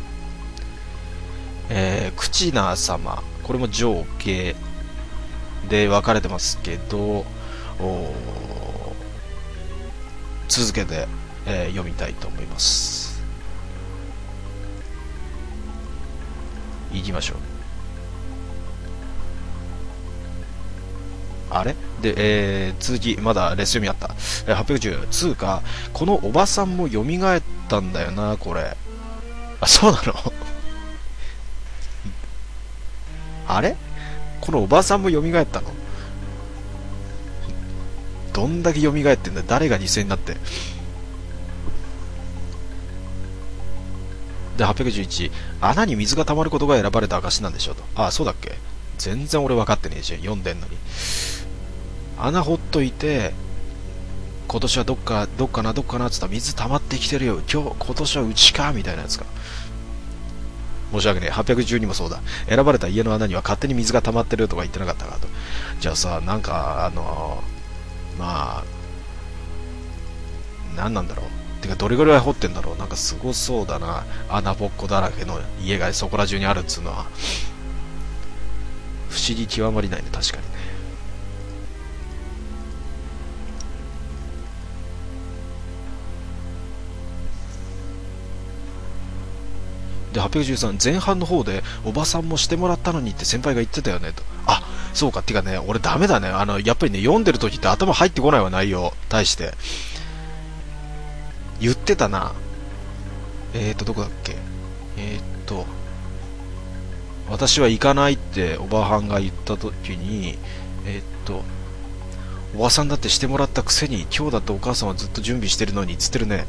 クチナー様、これも上下で分かれてますけど、続けて、読みたいと思います。いきましょう。あれで、続きまだレス読みあった。810、つうかこのおばさんも蘇ったんだよなこれ。そうなのあれ、このおばさんも蘇ったの？どんだけ蘇ってんだ。誰が犠牲になって。で、811、穴に水が溜まることが選ばれた証なんでしょうと。そうだっけ。全然俺分かってねえじゃん、読んでんのに。穴掘っといて、今年はどっかなって言ったら水溜まってきてるよ、今年はうちかみたいなやつか。申し訳ねえ。812もそうだ。選ばれた家の穴には勝手に水が溜まってるとか言ってなかったかと。じゃあさ、何なんだろう。てかどれぐらい掘ってんだろう。すごそうだな。穴ぼっこだらけの家がそこら中にあるっつうのは。不思議極まりないね、確かにね。で、813、前半の方でおばさんもしてもらったのにって先輩が言ってたよねと。そうか。てかね、俺ダメだね。やっぱりね、読んでる時って頭入ってこないわ、内容対して。 言ってたな。どこだっけ。私は行かないっておばはんが言った時に、おばさんだってしてもらったくせに今日だってお母さんはずっと準備してるのにつってるね。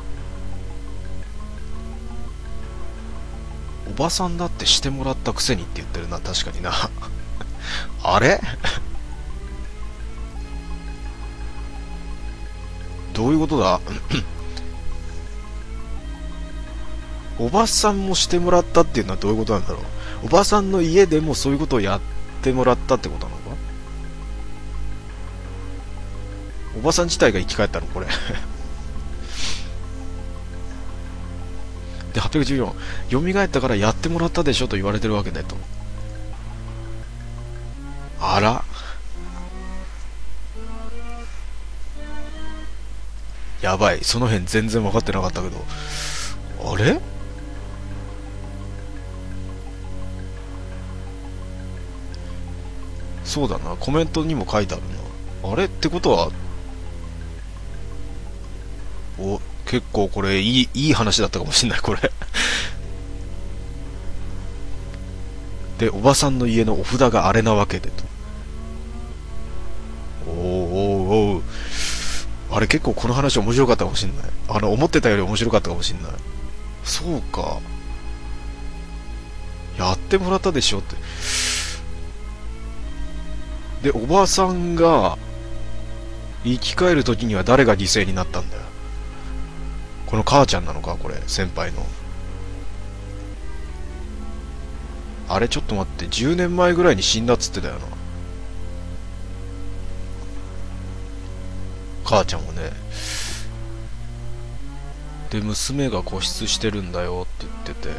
おばさんだってしてもらったくせにって言ってるな、確かにな。あれどういうことだ。おばさんもしてもらったっていうのはどういうことなんだろう。おばさんの家でもそういうことをやってもらったってことなのか。おばさん自体が生き返ったのこれ。で814、蘇ったからやってもらったでしょと言われてるわけだと。あら、やばい、その辺全然分かってなかったけど、あれ、そうだな、コメントにも書いてあるな。あれってことは、結構これいい話だったかもしんないこれ。で、おばさんの家のお札があれなわけでと。おうおうおう、あれ結構この話面白かったかもしんない。思ってたより面白かったかもしんない。そうか、やってもらったでしょって。で、おばさんが生き返る時には誰が犠牲になったんだよ。この母ちゃんなのか、これ先輩の。あれちょっと待って、10年前ぐらいに死んだっつってたよな、母ちゃんもね。で、娘が固執してるんだよって言って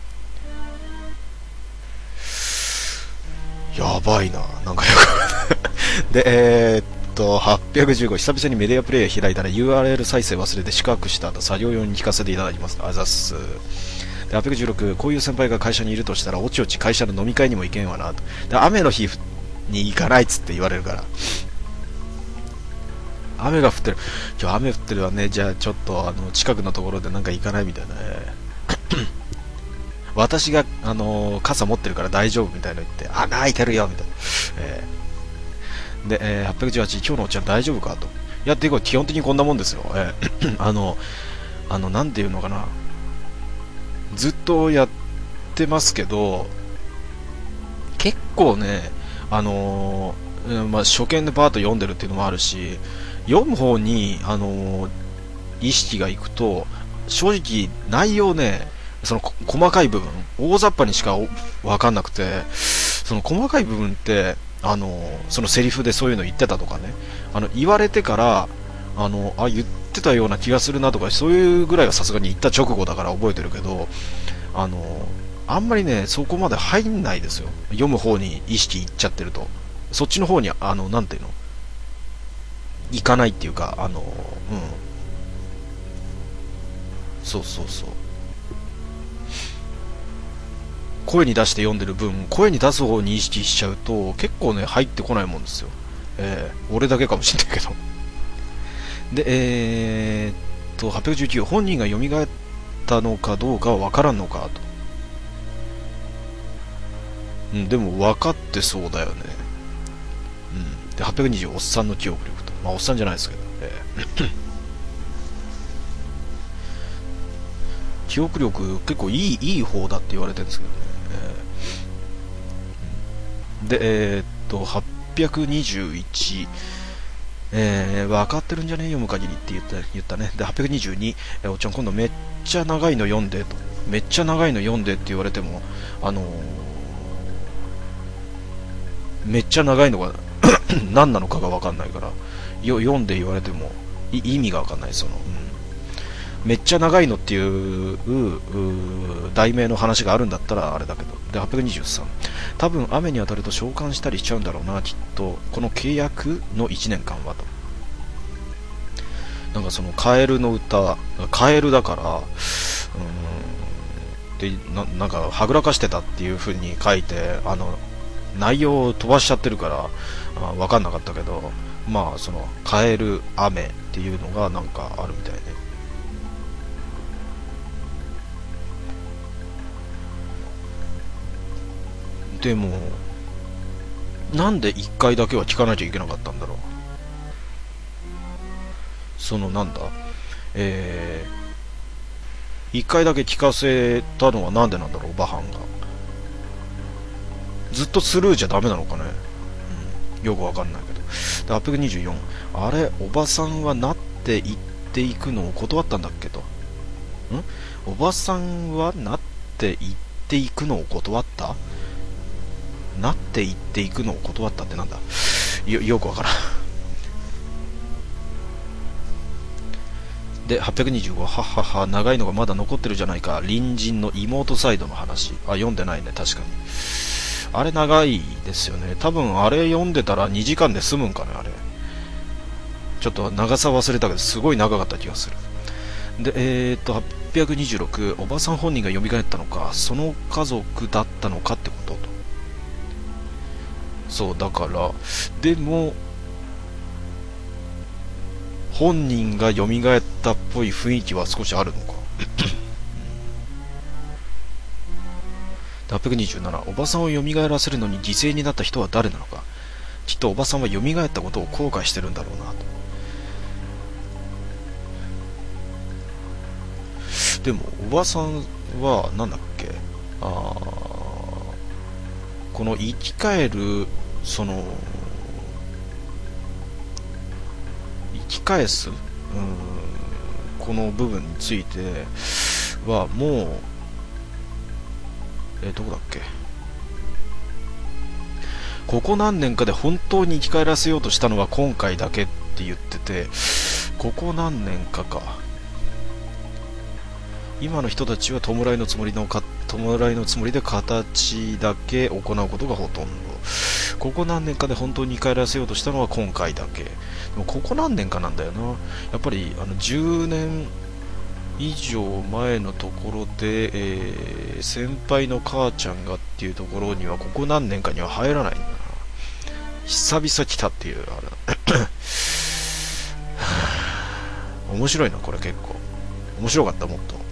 て、やばいな、なんかよくで、815、久々にメディアプレイヤー開いたら URL 再生忘れて四角した後作業用に聞かせていただきます。あざっす。で、816、こういう先輩が会社にいるとしたらおちおち会社の飲み会にも行けんわなと。で、雨の日に行かないっつって言われるから、雨が降ってる、今日雨降ってるわね、じゃあちょっと近くのところでなんか行かないみたいなね。私が傘持ってるから大丈夫みたいな言って、穴開いてるよみたいな。で、818、今日のおっちゃん大丈夫かと。いや、てか基本的にこんなもんですよ。なんていうのかな、ずっとやってますけど、結構ね、初見でバーッと読んでるっていうのもあるし、読む方に、意識がいくと、正直内容ね、その細かい部分、大雑把にしか分かんなくて、その細かい部分って、そのセリフでそういうの言ってたとかね、言われてから、言ってたような気がするなとか、そういうぐらいはさすがに言った直後だから覚えてるけど、あんまりね、そこまで入んないですよ。読む方に意識いっちゃってると。そっちの方に、なんていうの、行かないっていうか、そうそうそう。声に出して読んでる分、声に出す方に意識しちゃうと、結構ね、入ってこないもんですよ。俺だけかもしれないけど。で、819、本人が蘇ったのかどうかは分からんのかと。でも分かってそうだよね。で、820、おっさんの記憶力と。まあ、おっさんじゃないですけど。記憶力結構いい方だって言われてるんですけどね。で、821、分かってるんじゃねえ読む限りって言ったね。で、822、おっちゃん今度めっちゃ長いの読んでと。めっちゃ長いの読んでって言われても、めっちゃ長いのが何なのかが分かんないから、読んで言われても意味が分かんない。めっちゃ長いのっていう題名の話があるんだったらあれだけど。で、823、多分雨に当たると召喚したりしちゃうんだろうな、きっとこの契約の1年間はと。なんかそのカエルの歌、カエルだからで、なんかはぐらかしてたっていう風に書いて、内容を飛ばしちゃってるから分かんなかったけど、まあそのカエル雨っていうのがなんかあるみたいね。 でもなんで1回だけは聞かなきゃいけなかったんだろう。そのなんだ1回だけ聞かせたのはなんでなんだろう。おばはんがずっとスルーじゃダメなのかね、よくわかんないけど。で824、あれおばさんはなって言っていくのを断ったんだっけと。おばさんはなって言っていくのを断った。なって言っていくのを断ったってなんだ。よくわからん。で825、はっはっは、長いのがまだ残ってるじゃないか。隣人の妹サイドの話。読んでないね、確かに。あれ長いですよね。多分あれ読んでたら2時間で済むんかね、あれ。ちょっと長さ忘れたけど、すごい長かった気がする。で、826、おばさん本人が蘇ったのか、その家族だったのかってことと。そう、だから、でも、本人が蘇ったっぽい雰囲気は少しあるのか。827、おばさんを蘇らせるのに犠牲になった人は誰なのか。きっとおばさんは蘇ったことを後悔してるんだろうなと。でもおばさんはなんだっけ、この生き返る、その生き返す、この部分についてはもうどこだっけ、ここ何年かで本当に生き返らせようとしたのは今回だけって言ってて、ここ何年かか。今の人たちは弔いのつもりで形だけ行うことがほとんど。ここ何年かで本当に生き返らせようとしたのは今回だけ。でもここ何年かなんだよな。やっぱり10年以上前のところで、先輩の母ちゃんがっていうところにはここ何年かには入らないんだな。久々来たっていう面白いなこれ。結構面白かった。もっと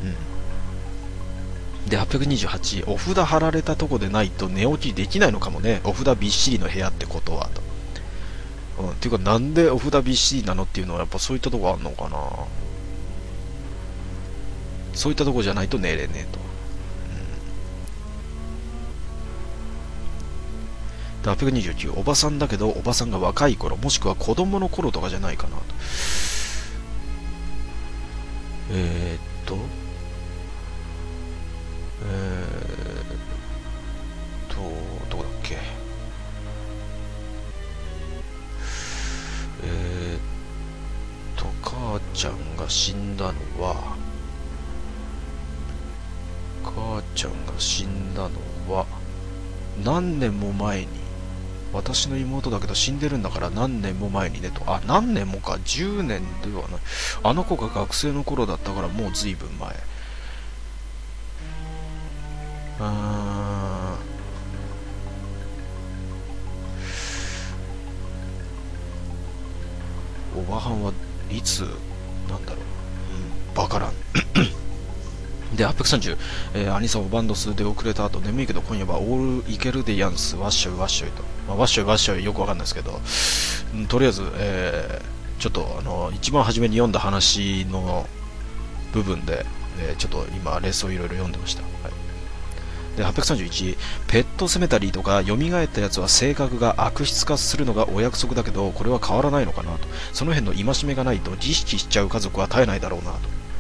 で828、お札貼られたとこでないと寝起きできないのかもね。お札びっしりの部屋ってことはと。っていうかなんでお札びっしりなのっていうのはやっぱそういったとこあんのかな。そういったとこじゃないと寝れねえと。で829、おばさんだけどおばさんが若い頃もしくは子供の頃とかじゃないかなと。どこだっけ。母ちゃんが死んだのは何年も前に、私の妹だけど死んでるんだから何年も前にねと。何年もか、10年ではない。あの子が学生の頃だったからもうずいぶん前。おばはんはいつなんだろう、バカらんで830、アニサオバンドスで遅れた後眠いけど今夜はオールいけるでやんす、わっしょいわっしょいと。わっしょいわっしょいよくわかんないですけど、とりあえず、ちょっと一番初めに読んだ話の部分で、ちょっと今レースをいろいろ読んでました。はい、で831、ペットセメタリーとか蘇ったやつは性格が悪質化するのがお約束だけどこれは変わらないのかなと。その辺の戒めがないと自意識しちゃう家族は絶えないだろうなと。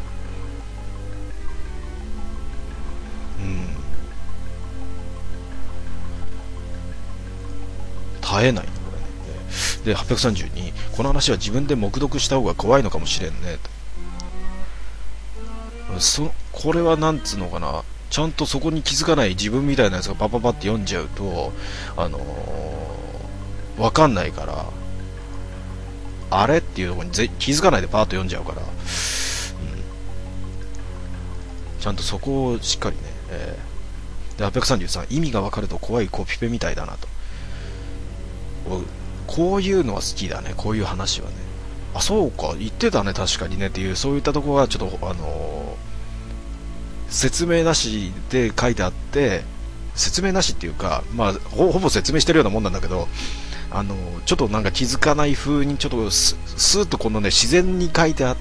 絶えないねこれね。で832、この話は自分で黙読した方が怖いのかもしれんねと。これはなんつうのかな、ちゃんとそこに気づかない自分みたいなやつがパパパって読んじゃうとわかんないから、あれっていうところに気づかないでパーッと読んじゃうから、ちゃんとそこをしっかりね、で833、意味がわかると怖いコピペみたいだなと。こういうのは好きだね、こういう話はね。そうか言ってたね確かにねっていう、そういったところがちょっと説明なしで書いてあって説明なしっていうか、まあ、ほぼ説明してるようなもんなんだけど、ちょっとなんか気づかない風にちょっとスーッとこのね自然に書いてあって、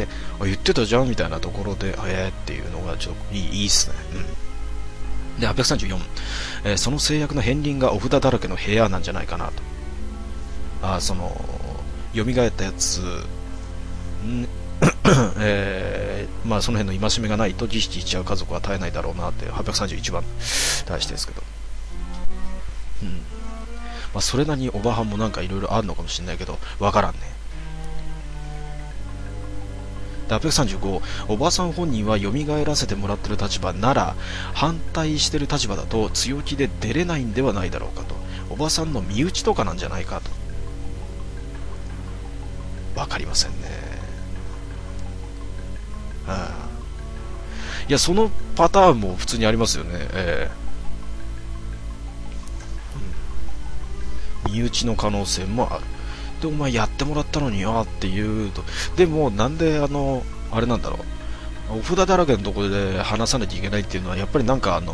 言ってたじゃんみたいなところでっていうのがちょっといいっすね。で834、その制約の片鱗がお札だらけの部屋なんじゃないかなと。その蘇ったやつまあその辺の戒めがないと自死しちゃう家族は絶えないだろうなって831番対してですけど、まあ、それなりにおばはんもなんかいろいろあるのかもしれないけどわからんね。で835、おばさん本人は蘇らせてもらってる立場なら反対してる立場だと強気で出れないんではないだろうかと。おばさんの身内とかなんじゃないかと。わかりませんね。いやそのパターンも普通にありますよね。身内の可能性もある。でお前やってもらったのにって言うと、でもなんであれなんだろう、お札だらけのところで話さなきゃいけないっていうのはやっぱりなんか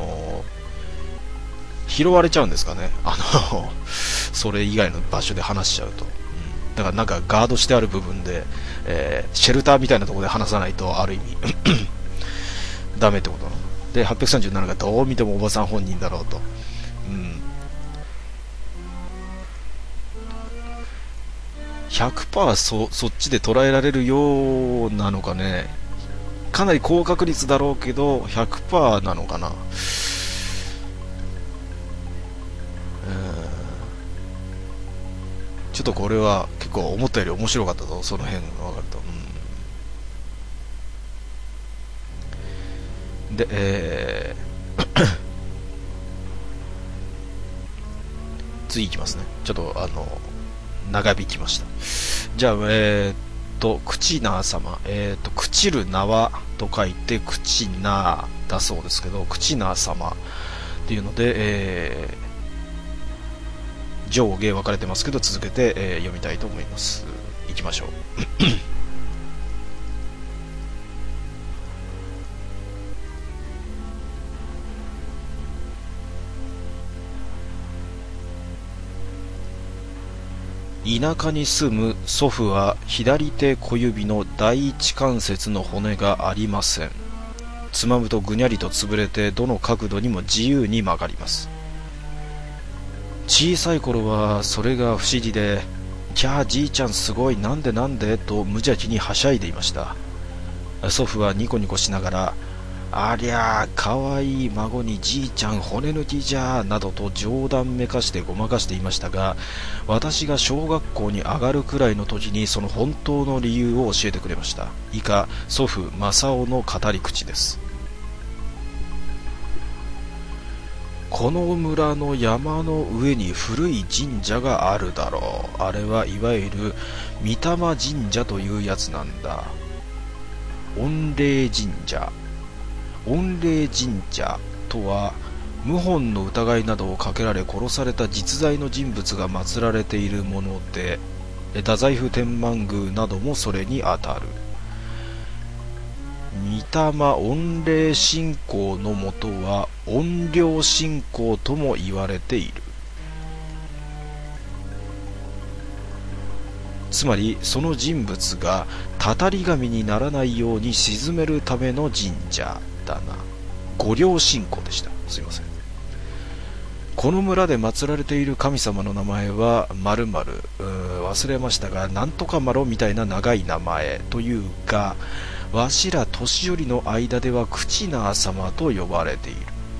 拾われちゃうんですかね、それ以外の場所で話しちゃうと、だからなんかガードしてある部分で、シェルターみたいなところで話さないとある意味ダメってことなので、837がどう見てもおばさん本人だろうと、100% そっちで捉えられるようなのかね。かなり高確率だろうけど 100% なのかな。ちょっとこれは結構思ったより面白かったぞ、その辺が分かると。で、次いきますね。ちょっと長引きました。じゃあクチナー様、朽ちる縄と書いてクチナーだそうですけど、クチナー様っていうので、上下分かれてますけど続けて、読みたいと思います。いきましょう。田舎に住む祖父は左手小指の第一関節の骨がありません。つまむとぐにゃりと潰れてどの角度にも自由に曲がります。小さい頃はそれが不思議で、キャーじいちゃんすごい、なんでなんでと無邪気にはしゃいでいました。祖父はニコニコしながら、ありゃあかわいい孫にじいちゃん骨抜きじゃなどと冗談めかしてごまかしていましたが、私が小学校に上がるくらいの時にその本当の理由を教えてくれました。以下祖父正雄の語り口です。この村の山の上に古い神社があるだろう。あれはいわゆる御霊神社というやつなんだ。御霊神社。御霊神社とは謀反の疑いなどをかけられ殺された実在の人物が祀られているもので、太宰府天満宮などもそれにあたる。御霊御霊信仰のもとは怨霊信仰とも言われている。つまりその人物がたたり神にならないように鎮めるための神社だな。御霊信仰でした。すいません。この村で祀られている神様の名前は〇〇、忘れましたが、なんとかマロみたいな長い名前というか、わしら年寄りの間ではクチナー様と呼ばれている。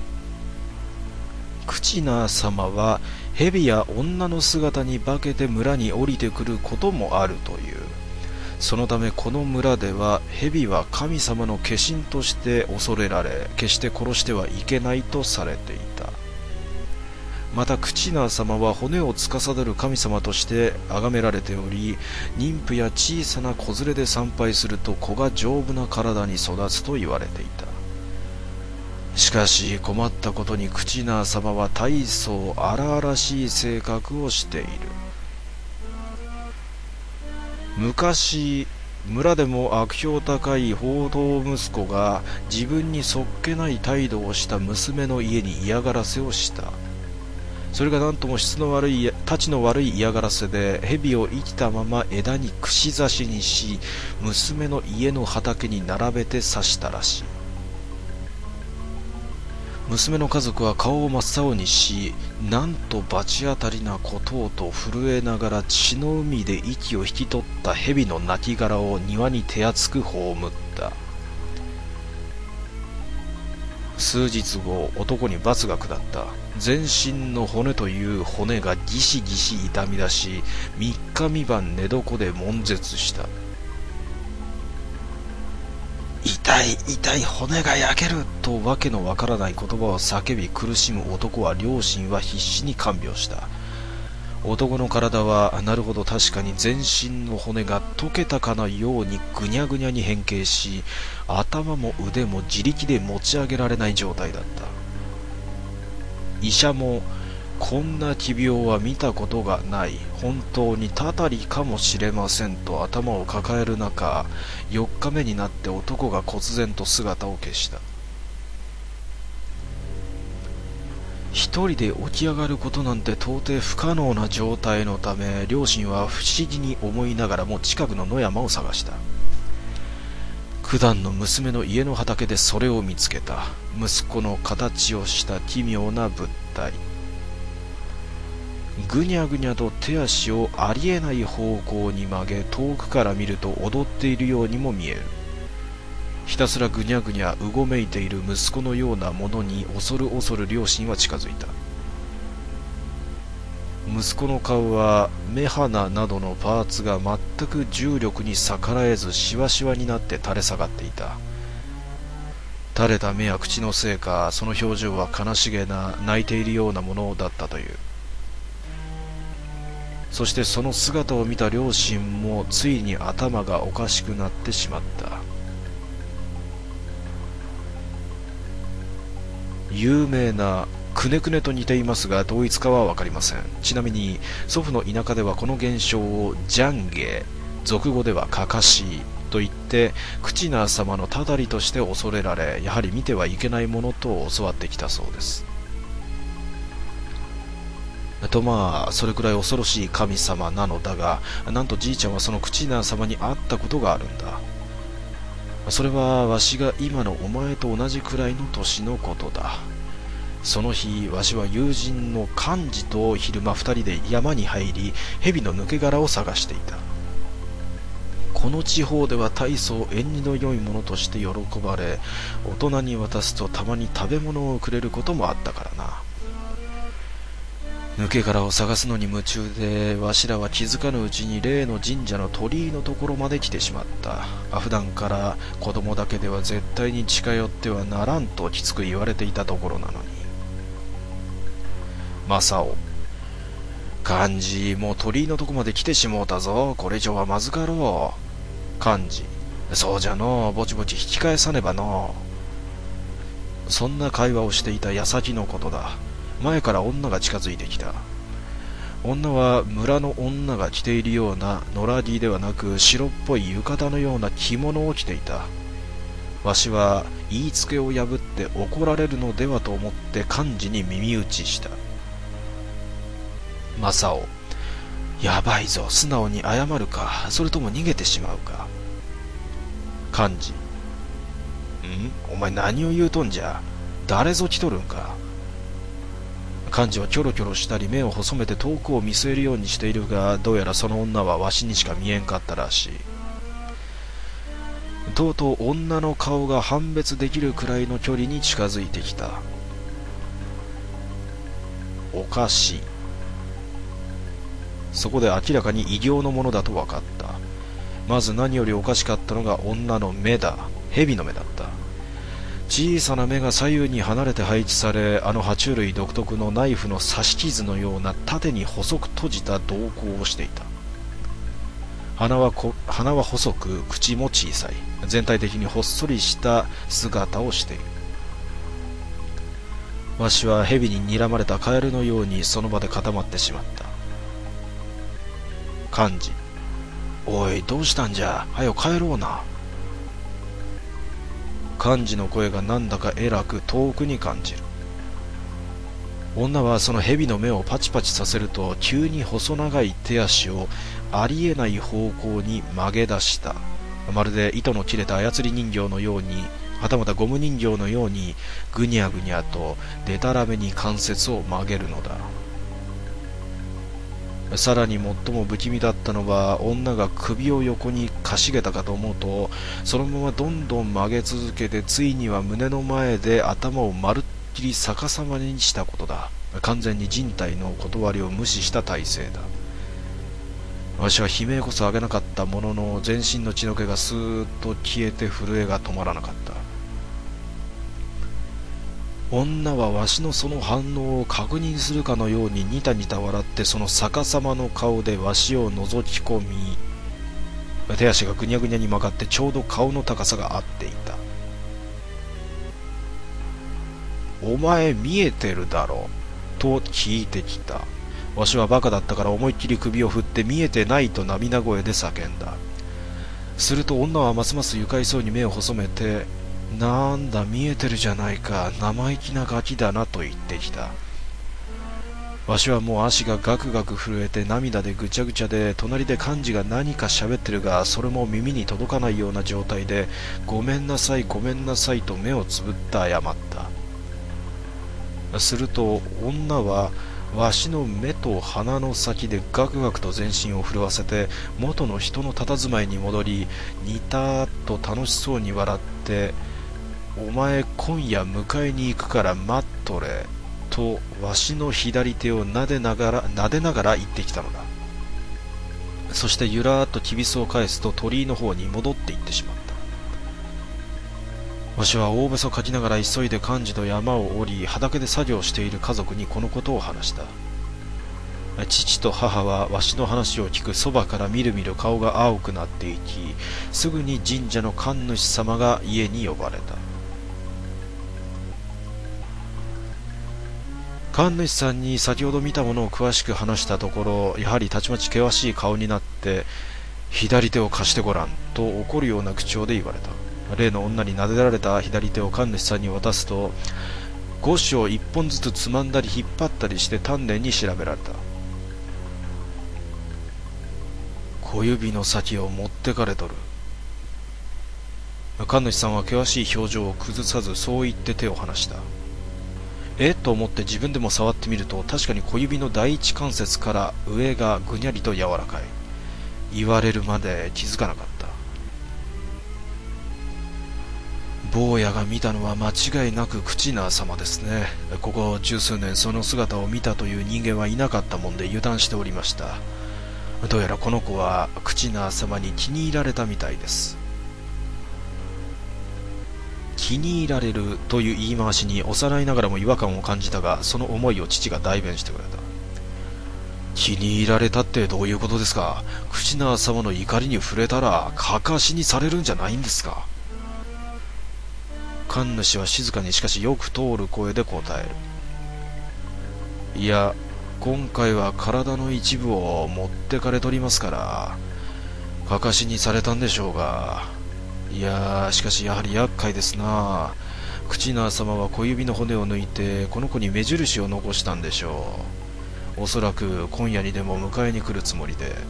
クチナー様は蛇や女の姿に化けて村に降りてくることもあるという。そのためこの村では蛇は神様の化身として恐れられ、決して殺してはいけないとされていた。またクチナー様は骨を司る神様として崇められており、妊婦や小さな子連れで参拝すると子が丈夫な体に育つと言われていた。しかし困ったことにクチナー様は大層荒々しい性格をしている。昔村でも悪評高い放蕩息子が自分にそっけない態度をした娘の家に嫌がらせをした。それがなんとも質の悪い、たちの悪い嫌がらせで、蛇を生きたまま枝に串刺しにし、娘の家の畑に並べて刺したらしい。娘の家族は顔を真っ青にし、なんと罰当たりなことをと震えながら血の海で息を引き取った蛇の亡骸を庭に手厚く葬った。数日後、男に罰が下った。全身の骨という骨がギシギシ痛み出し、3日3晩寝床で悶絶した。痛い痛い、骨が焼けるとわけのわからない言葉を叫び苦しむ男は、両親は必死に看病した。男の体はなるほど確かに全身の骨が溶けたかのようにぐにゃぐにゃに変形し、頭も腕も自力で持ち上げられない状態だった。医者もこんな奇病は見たことがない、本当にたたりかもしれませんと頭を抱える中、4日目になって男が忽然と姿を消した。一人で起き上がることなんて到底不可能な状態のため、両親は不思議に思いながらも近くの野山を探した。九段の娘の家の畑でそれを見つけた。息子の形をした奇妙な物体。ぐにゃぐにゃと手足をありえない方向に曲げ、遠くから見ると踊っているようにも見える。ひたすらぐにゃぐにゃうごめいている息子のようなものに恐る恐る両親は近づいた。息子の顔は目鼻などのパーツが全く重力に逆らえずしわしわになって垂れ下がっていた。垂れた目や口のせいか、その表情は悲しげな泣いているようなものだったという。そしてその姿を見た両親もついに頭がおかしくなってしまった。有名なくねくねと似ていますが同一かは分かりません。ちなみに祖父の田舎ではこの現象をジャンゲ、俗語ではカカシと言ってクチナー様のたたりとして恐れられ、やはり見てはいけないものと教わってきたそうです。まあそれくらい恐ろしい神様なのだが、なんとじいちゃんはそのクチナー様に会ったことがあるんだ。それはわしが今のお前と同じくらいの年のことだ。その日、わしは友人の幹事と昼間二人で山に入り、蛇の抜け殻を探していた。この地方では大層縁起の良いものとして喜ばれ、大人に渡すとたまに食べ物をくれることもあったからな。抜け殻を探すのに夢中で、わしらは気づかぬうちに例の神社の鳥居のところまで来てしまった。普段から子供だけでは絶対に近寄ってはならんときつく言われていたところなのに。正雄、幹事、もう鳥居のとこまで来てしもうたぞ。これ以上はまずかろう。幹事、そうじゃのう、ぼちぼち引き返さねばのう。そんな会話をしていた矢先のことだ。前から女が近づいてきた。女は村の女が着ているような野良着ではなく、白っぽい浴衣のような着物を着ていた。わしは言いつけを破って怒られるのではと思って幹事に耳打ちした。正雄、やばいぞ、素直に謝るか、それとも逃げてしまうか。幹事、お前何を言うとんじゃ、誰ぞ来とるんか。幹事はキョロキョロしたり目を細めて遠くを見据えるようにしているが、どうやらその女はわしにしか見えんかったらしい。とうとう女の顔が判別できるくらいの距離に近づいてきた。おかしい。そこで明らかに異形のものだと分かった。まず何よりおかしかったのが女の目だ。蛇の目だった。小さな目が左右に離れて配置され、あの爬虫類独特のナイフの刺し傷のような縦に細く閉じた瞳孔をしていた。鼻は細く、口も小さい。全体的にほっそりした姿をしている。わしは蛇に睨まれたカエルのようにその場で固まってしまった。幹事、 おい、どうしたんじゃ、はよ帰ろうな。幹事の声がなんだかえらく遠くに感じる。女はその蛇の目をパチパチさせると、急に細長い手足をありえない方向に曲げ出した。まるで糸の切れた操り人形のように、はたまたゴム人形のように、ぐにゃぐにゃとでたらめに関節を曲げるのだ。さらに最も不気味だったのは、女が首を横にかしげたかと思うと、そのままどんどん曲げ続けて、ついには胸の前で頭をまるっきり逆さまにしたことだ。完全に人体の断りを無視した体勢だ。わしは悲鳴こそ上げなかったものの、全身の血の気がスーッと消えて震えが止まらなかった。女はわしのその反応を確認するかのようにニタニタ笑って、その逆さまの顔でわしを覗き込み、手足がぐにゃぐにゃに曲がってちょうど顔の高さが合っていた。お前見えてるだろうと聞いてきた。わしはバカだったから思いっきり首を振って、見えてないと涙声で叫んだ。すると女はますます愉快そうに目を細めて、なんだ見えてるじゃないか、生意気なガキだなと言ってきた。わしはもう足がガクガク震えて涙でぐちゃぐちゃで、隣で幹事が何か喋ってるが、それも耳に届かないような状態で、ごめんなさいごめんなさいと目をつぶって謝った。すると女はわしの目と鼻の先でガクガクと全身を震わせて、元の人の佇まいに戻り、にたーっと楽しそうに笑って、お前今夜迎えに行くから待っとれとわしの左手を撫でながら言ってきたのだ。そしてゆらーっときびすを返すと鳥居の方に戻って行ってしまった。わしは大べそかきながら急いで幹事と山を降り、畑で作業している家族にこのことを話した。父と母はわしの話を聞くそばからみるみる顔が青くなっていき、すぐに神社の神主様が家に呼ばれた。神主さんに先ほど見たものを詳しく話したところ、やはりたちまち険しい顔になって、左手を貸してごらんと怒るような口調で言われた。例の女に撫でられた左手を神主さんに渡すと、五種を一本ずつつまんだり引っ張ったりして丹念に調べられた。小指の先を持ってかれとる。神主さんは険しい表情を崩さず、そう言って手を離した。と思って自分でも触ってみると、確かに小指の第一関節から上がぐにゃりと柔らかい。言われるまで気づかなかった。坊やが見たのは間違いなくクチナー様ですね。ここ十数年その姿を見たという人間はいなかったもんで油断しておりました。どうやらこの子はクチナー様に気に入られたみたいです。気に入られるという言い回しに幼いながらも違和感を感じたが、その思いを父が代弁してくれた。気に入られたってどういうことですか。クチナー様の怒りに触れたらかかしにされるんじゃないんですか。神主は静かにしかしよく通る声で答える。いや、今回は体の一部を持ってかれとりますから、かかしにされたんでしょうが。いやしかしやはり厄介ですな。クチナー様は小指の骨を抜いてこの子に目印を残したんでしょう。おそらく今夜にでも迎えに来るつもりで。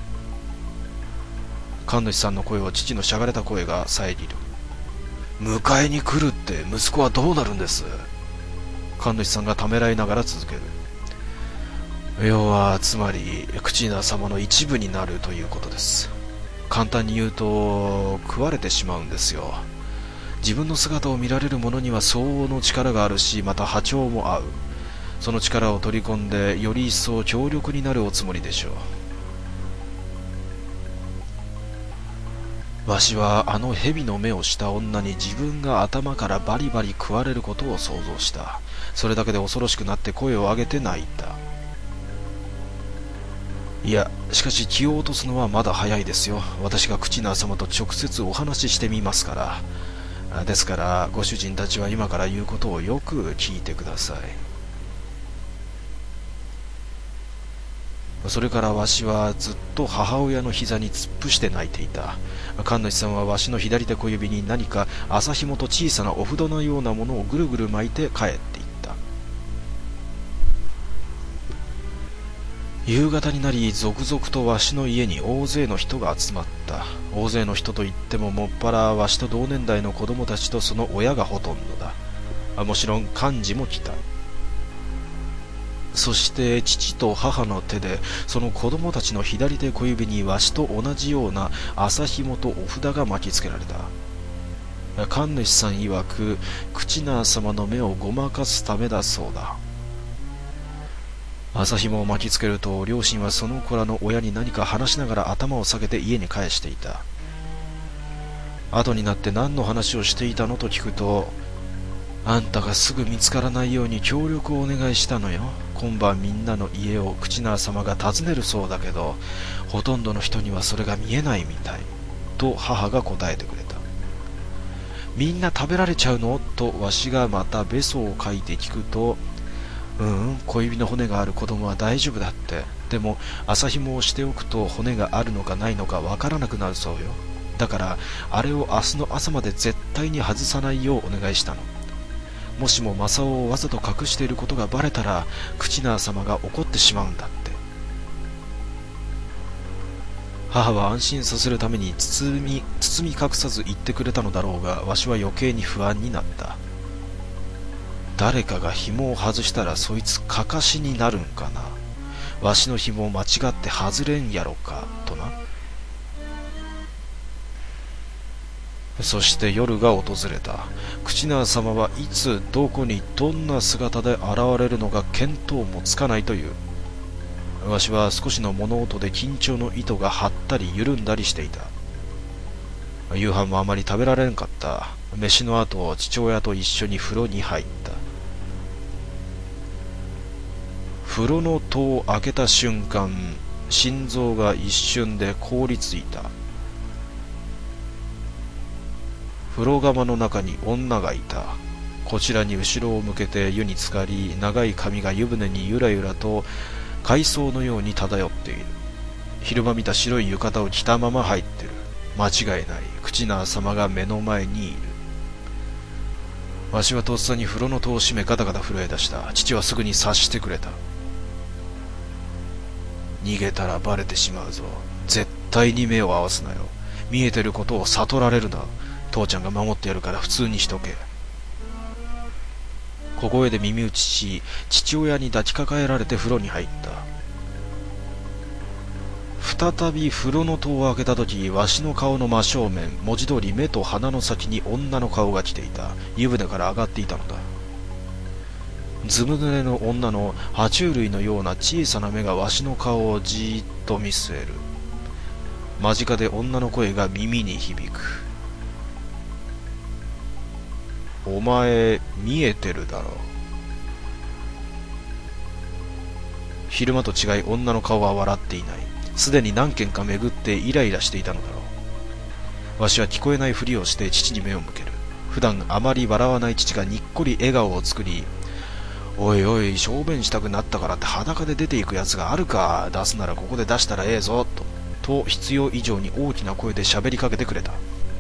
神主さんの声を父のしゃがれた声が遮る。迎えに来るって息子はどうなるんです。神主さんがためらいながら続ける。要はつまりクチナー様の一部になるということです。簡単に言うと食われてしまうんですよ。自分の姿を見られる者には相応の力があるし、また波長も合う。その力を取り込んでより一層強力になるおつもりでしょう。わしはあの蛇の目をした女に自分が頭からバリバリ食われることを想像した。それだけで恐ろしくなって声を上げて泣いた。いや、しかし気を落とすのはまだ早いですよ。私がクチナー様と直接お話ししてみますから。ですからご主人たちは今から言うことをよく聞いてください。 それからわしはずっと母親の膝に突っ伏して泣いていた。神主さんはわしの左手小指に何か麻紐と小さなお札のようなものをぐるぐる巻いて帰っていった。夕方になり、続々とわしの家に大勢の人が集まった。大勢の人といってももっぱらわしと同年代の子供たちとその親がほとんどだ。もちろん幹事も来た。そして父と母の手でその子供たちの左手小指にわしと同じような麻紐とお札が巻きつけられた。神主さん曰くクチナー様の目をごまかすためだそうだ。麻紐を巻きつけると両親はその子らの親に何か話しながら頭を下げて家に帰していた。後になって何の話をしていたのと聞くと、あんたがすぐ見つからないように協力をお願いしたのよ。今晩みんなの家をクチナー様が訪ねるそうだけど、ほとんどの人にはそれが見えないみたいと母が答えてくれた。みんな食べられちゃうのとわしがまたべそをかいて聞くと、小指の骨がある子供は大丈夫だって。でも麻紐をしておくと骨があるのかないのかわからなくなるそうよ。だからあれを明日の朝まで絶対に外さないようお願いしたの。もしも正雄をわざと隠していることがバレたらクチナー様が怒ってしまうんだって。母は安心させるために包み隠さず言ってくれたのだろうが、わしは余計に不安になった。誰かが紐を外したらそいつかかしになるんかな。わしの紐を間違って外れんやろかとな。そして夜が訪れた。クチナー様はいつどこにどんな姿で現れるのか見当もつかないという。わしは少しの物音で緊張の糸が張ったり緩んだりしていた。夕飯もあまり食べられんかった。飯の後、父親と一緒に風呂に入った。風呂の戸を開けた瞬間、心臓が一瞬で凍りついた。風呂釜の中に女がいた。こちらに後ろを向けて湯に浸かり、長い髪が湯船にゆらゆらと海藻のように漂っている。昼間見た白い浴衣を着たまま入ってる。間違いない。クチナー様が目の前にいる。わしはとっさに風呂の戸を閉めガタガタ震え出した。父はすぐに察してくれた。逃げたらバレてしまうぞ。絶対に目を合わすなよ。見えてることを悟られるな。父ちゃんが守ってやるから普通にしとけ。小声で耳打ちし、父親に抱きかかえられて風呂に入った。再び風呂の戸を開けたとき、わしの顔の真正面、文字通り目と鼻の先に女の顔が来ていた。湯船から上がっていたのだ。ずぶ濡れの女の爬虫類のような小さな目がわしの顔をじーっと見据える。間近で女の声が耳に響く。お前見えてるだろう。昼間と違い女の顔は笑っていない。すでに何軒か巡ってイライラしていたのだろう。わしは聞こえないふりをして父に目を向ける。普段あまり笑わない父がにっこり笑顔を作り、おいおい、小便したくなったからって裸で出ていくやつがあるか。出すならここで出したらええぞと必要以上に大きな声で喋りかけてくれた。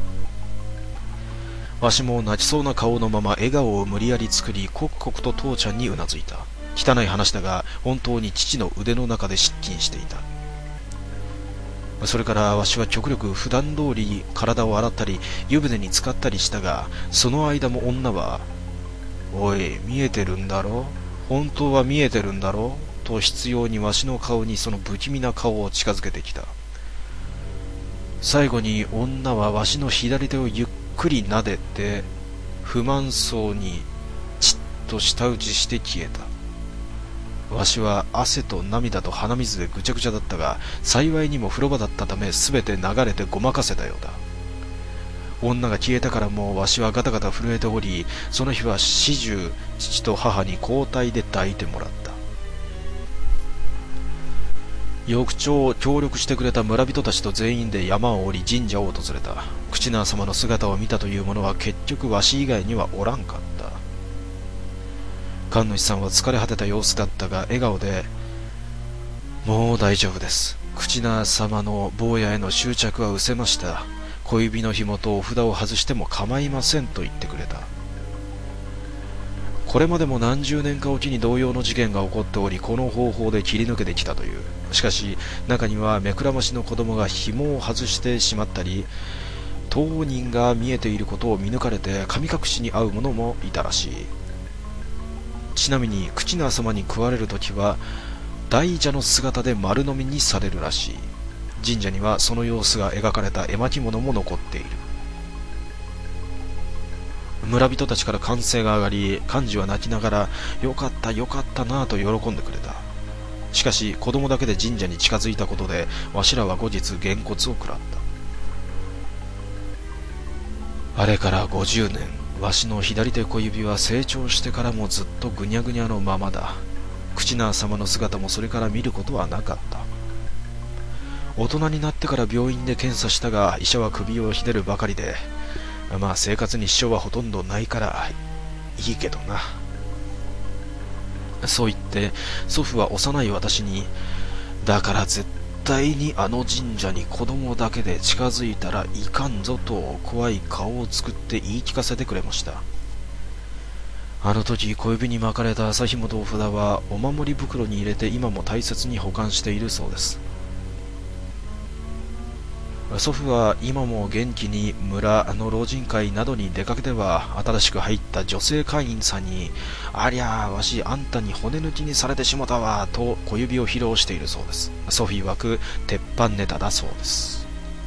わしも泣きそうな顔のまま笑顔を無理やり作り、刻々と父ちゃんにうなずいた。汚い話だが本当に父の腕の中で失禁していた。それからわしは極力普段通り体を洗ったり湯船に浸かったりしたが、その間も女はおい見えてるんだろ、本当は見えてるんだろと執拗にわしの顔にその不気味な顔を近づけてきた。最後に女はわしの左手をゆっくり撫でて不満そうにちっと舌打ちして消えた。わしは汗と涙と鼻水でぐちゃぐちゃだったが、幸いにも風呂場だったためすべて流れてごまかせたようだ。女が消えたからもわしはガタガタ震えており、その日は始終父と母に交代で抱いてもらった。翌朝協力してくれた村人たちと全員で山を降り神社を訪れた。クチナー様の姿を見たという者は結局わし以外にはおらんかった。神主さんは疲れ果てた様子だったが笑顔で、 もう大丈夫です。クチナー様の坊やへの執着は失せました。小指の紐とお札を外しても構いませんと言ってくれた。これまでも何十年かおきに同様の事件が起こっており、この方法で切り抜けてきたという。しかし中には目くらましの子供が紐を外してしまったり、当人が見えていることを見抜かれて神隠しに遭う者もいたらしい。ちなみにクチナー様に食われるときは大蛇の姿で丸飲みにされるらしい。神社にはその様子が描かれた絵巻物も残っている。村人たちから歓声が上がり、幹事は泣きながらよかったよかったなぁと喜んでくれた。しかし子供だけで神社に近づいたことでわしらは後日げんこつを食らった。あれから50年、わしの左手小指は成長してからもずっとぐにゃぐにゃのままだ。クチナー様の姿もそれから見ることはなかった。大人になってから病院で検査したが、医者は首をひねるばかりで、まあ生活に支障はほとんどないからいいけどな。そう言って祖父は幼い私に、だから絶対にあの神社に子供だけで近づいたらいかんぞと怖い顔を作って言い聞かせてくれました。あの時小指に巻かれた麻紐とお札はお守り袋に入れて今も大切に保管しているそうです。祖父は今も元気に村の老人会などに出かけては、新しく入った女性会員さんに、ありゃあわしあんたに骨抜きにされてしもたわと小指を披露しているそうです。ソフィー曰く鉄板ネタだそうです。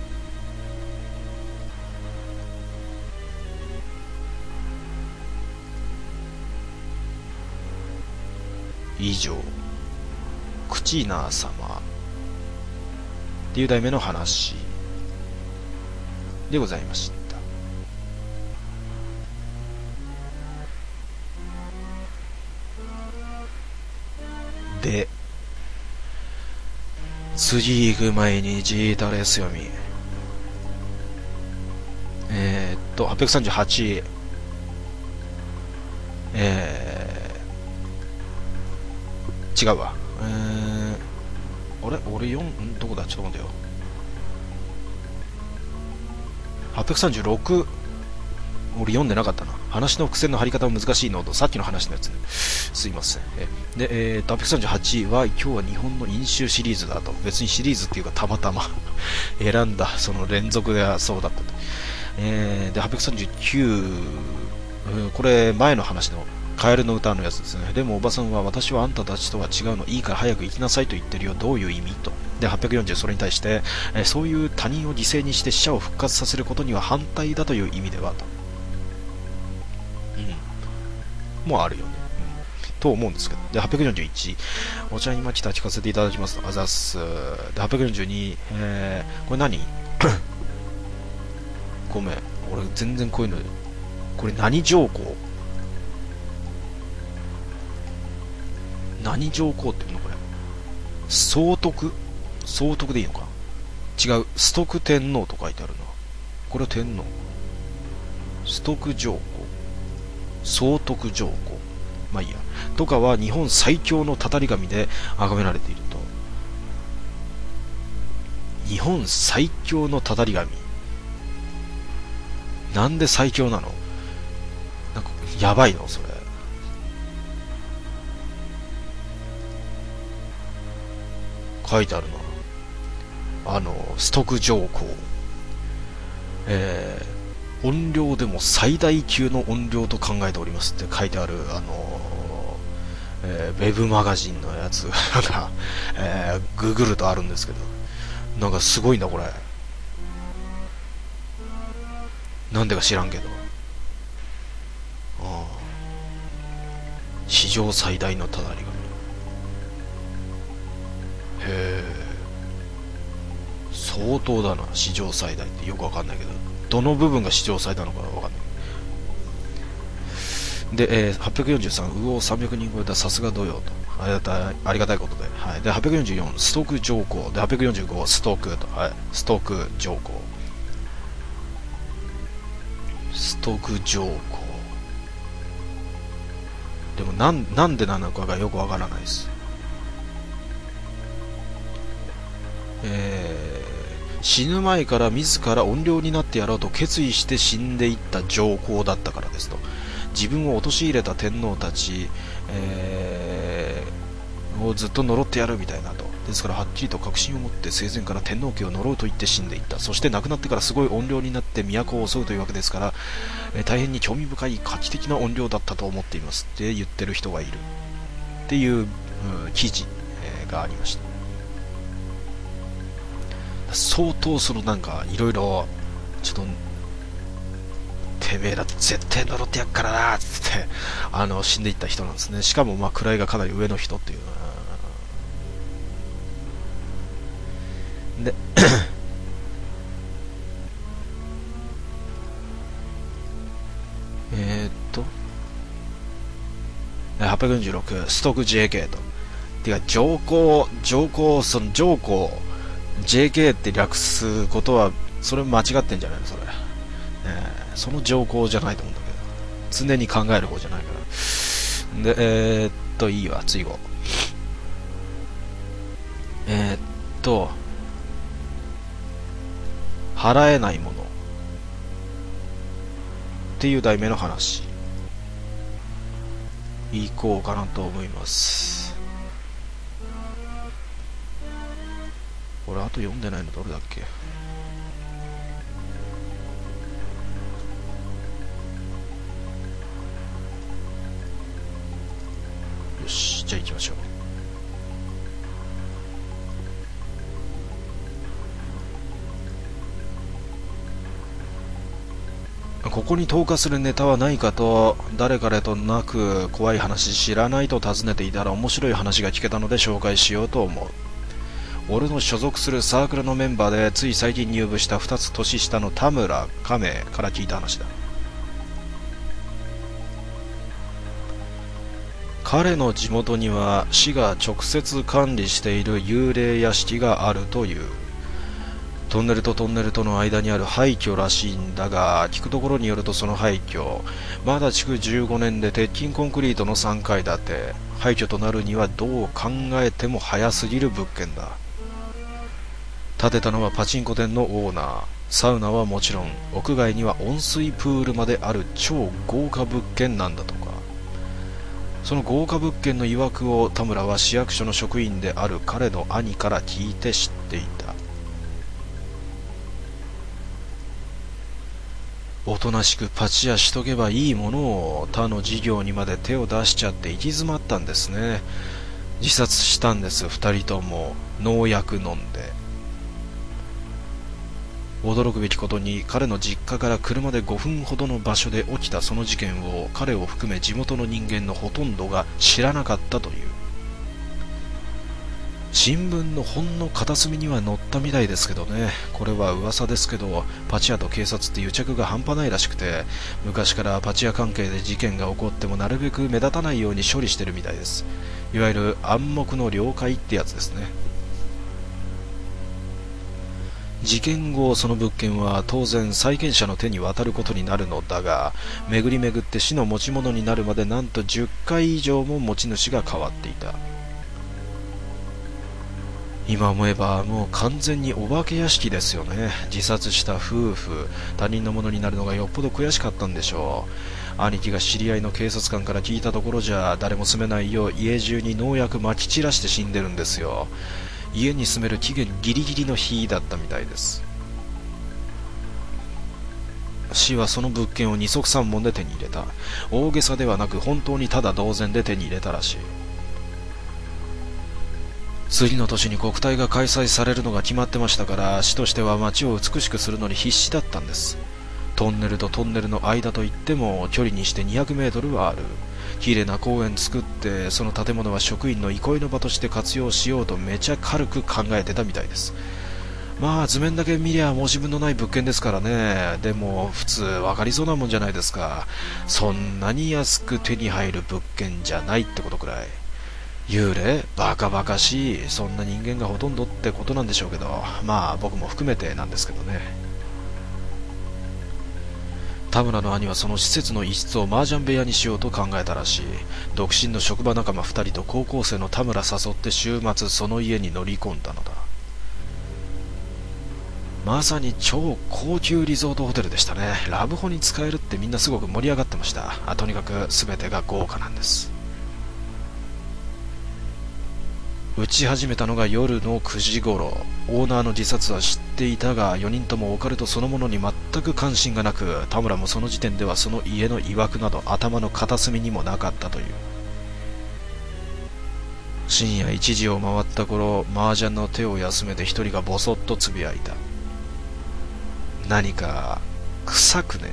以上、クチナー様っていう題名の話でございました。で、次行く前にジータレス読み。838、違うわ。あれ俺どこだ、ちょっと待ってよ。836、俺読んでなかったな。話の伏線の張り方は難しいのと、さっきの話のやつ、すいません。で、838は今日は日本の飲酒シリーズだと。別にシリーズっていうかたまたま選んだその連続がそうだったと。で、839、これ前の話のカエルの歌のやつですね。でもおばさんは、私はあんたたちとは違うの、いいから早く行きなさいと言ってるよ、どういう意味と。で、840、それに対して、そういう他人を犠牲にして死者を復活させることには反対だという意味ではと。もうあるよね、と思うんですけど。で、841、お茶にまき立ちかせていただきますと、あざっす。で、842、これ何ごめん、俺全然こういうの、これ何条項、何条項っていうのこれ。総督でいいのか。違う、崇徳天皇と書いてあるな。これは天皇。崇徳上皇、総督上皇、まあいいや。とかは日本最強のたたり神で崇められていると。日本最強のたたり神。なんで最強なの？なんかやばいのそれ。書いてあるな。崇徳上皇。怨霊でも最大級の怨霊と考えておりますって書いてある、ウェブマガジンのやつが、ググるとあるんですけど、なんかすごいんだこれ。なんでか知らんけど。史上最大のたたり神。相当だな。史上最大ってよくわかんないけど、どの部分が史上最大なのかわかんない。で、843、魚300人超えた、さすが土曜と。ありがたいことで。はい。で、844、ストーク上皇。で、845、ストークと。はい。ストーク上皇。ストーク上皇。でもなんでなのかがよくわからないです。 死ぬ前から自ら怨霊になってやろうと決意して死んでいった上皇だったからですと。自分を陥れた天皇たち、をずっと呪ってやるみたいなと。ですからはっきりと確信を持って生前から天皇家を呪うと言って死んでいった。そして亡くなってからすごい怨霊になって都を襲うというわけですから、大変に興味深い画期的な怨霊だったと思っていますって言ってる人がいるっていう、記事、がありました。相当そのなんかいろいろちょっとてめえら絶対呪ってやっからなーっつって死んでいった人なんですね。しかもまあ位がかなり上の人っていうで846ストック JK とてか上皇その上皇 JK って略すことはそれ間違ってんじゃないのそれ、その上皇じゃないと思うんだけど、常に考える方じゃないからでいいわ次号払えないものっていう題名の話いこうかなと思います。俺あと読んでないのどれだっけ。よし、じゃあ行きましょう。ここに投下するネタはないかと誰彼となく怖い話知らないと尋ねていたら面白い話が聞けたので紹介しようと思う。俺の所属するサークルのメンバーでつい最近入部した2つ年下の田村亀から聞いた話だ。彼の地元には市が直接管理している幽霊屋敷があるという。トンネルとトンネルとの間にある廃墟らしいんだが、聞くところによるとその廃墟まだ築15年で鉄筋コンクリートの3階建て。廃墟となるにはどう考えても早すぎる物件だ。建てたのはパチンコ店のオーナー。サウナはもちろん屋外には温水プールまである超豪華物件なんだとか。その豪華物件の曰くを田村は市役所の職員である彼の兄から聞いて知っていた。おとなしくパチ屋しとけばいいものを他の事業にまで手を出しちゃって行き詰まったんですね。自殺したんです、二人とも農薬飲んで。驚くべきことに彼の実家から車で5分ほどの場所で起きたその事件を彼を含め地元の人間のほとんどが知らなかったという。新聞のほんの片隅には載ったみたいですけどね。これは噂ですけど、パチ屋と警察って癒着が半端ないらしくて、昔からパチ屋関係で事件が起こってもなるべく目立たないように処理してるみたいです。いわゆる暗黙の了解ってやつですね。事件後その物件は当然債権者の手に渡ることになるのだが、巡り巡って市の持ち物になるまでなんと10回以上も持ち主が変わっていた。今思えばもう完全にお化け屋敷ですよね。自殺した夫婦、他人のものになるのがよっぽど悔しかったんでしょう。兄貴が知り合いの警察官から聞いたところじゃ、誰も住めないよう家中に農薬撒き散らして死んでるんですよ。家に住める期限ギリギリの日だったみたいです。市はその物件を二足三門で手に入れた。大げさではなく本当にただ同然で手に入れたらしい。次の年に国体が開催されるのが決まってましたから、市としては街を美しくするのに必死だったんです。トンネルとトンネルの間といっても距離にして200メートルはある。綺麗な公園作って、その建物は職員の憩いの場として活用しようとめちゃ軽く考えてたみたいです。まあ図面だけ見りゃ申し分のない物件ですからね。でも普通分かりそうなもんじゃないですか。そんなに安く手に入る物件じゃないってことくらい。幽霊バカバカしい、そんな人間がほとんどってことなんでしょうけど、まあ僕も含めてなんですけどね。田村の兄はその施設の一室を麻雀部屋にしようと考えたらしい。独身の職場仲間2人と高校生の田村誘って週末その家に乗り込んだのだ。 まさに超高級リゾートホテルでしたね。ラブホに使えるってみんなすごく盛り上がってました。とにかく全てが豪華なんです。打ち始めたのが夜の9時頃。オーナーの自殺は知っていたが、4人ともオカルトそのものに全く関心がなく、田村もその時点ではその家の曰くなど頭の片隅にもなかったという。深夜1時を回った頃、麻雀の手を休めて一人がボソッとつぶやいた。何か臭くね。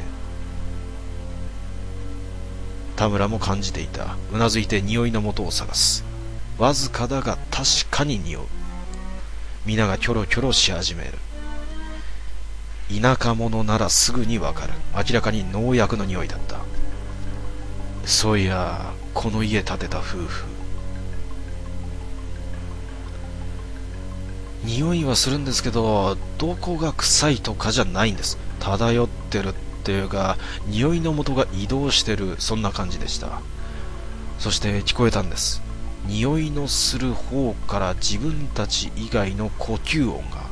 田村も感じていた。うなずいて匂いの元を探す。わずかだが確かに匂う。皆がキョロキョロし始める。田舎者ならすぐにわかる。明らかに農薬の匂いだった。そういや、この家建てた夫婦、匂いはするんですけど、どこが臭いとかじゃないんです。漂ってるっていうか、匂いの元が移動してる、そんな感じでした。そして聞こえたんです。匂いのする方から自分たち以外の呼吸音が、って、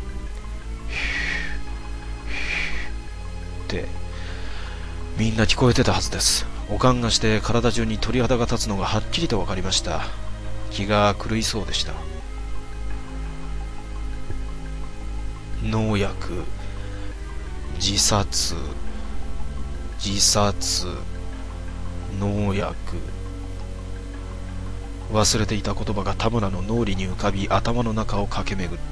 みんな聞こえてたはずです。おかんがして体中に鳥肌が立つのがはっきりとわかりました。気が狂いそうでした。農薬、自殺、農薬。忘れていた言葉が田村の脳裏に浮かび、頭の中を駆け巡った。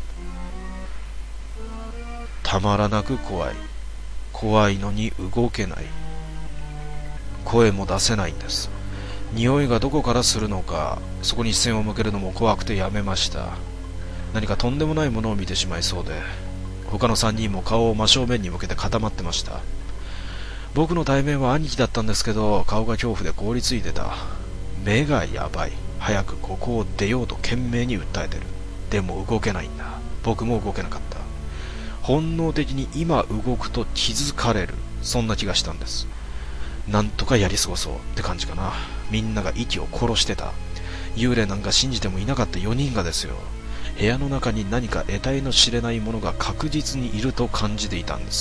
たまらなく怖い。怖いのに動けない。声も出せないんです。匂いがどこからするのか、そこに視線を向けるのも怖くてやめました。何かとんでもないものを見てしまいそうで、他の3人も顔を真正面に向けて固まってました。僕の対面は兄貴だったんですけど、顔が恐怖で凍りついてた。目がやばい。早くここを出ようと懸命に訴えてる。でも動けないんだ。僕も動けなかった。本能的に今動くと気づかれる、そんな気がしたんです。なんとかやり過ごそうって感じかな。みんなが息を殺してた。幽霊なんか信じてもいなかった4人がですよ。部屋の中に何か得体の知れないものが確実にいると感じていたんです。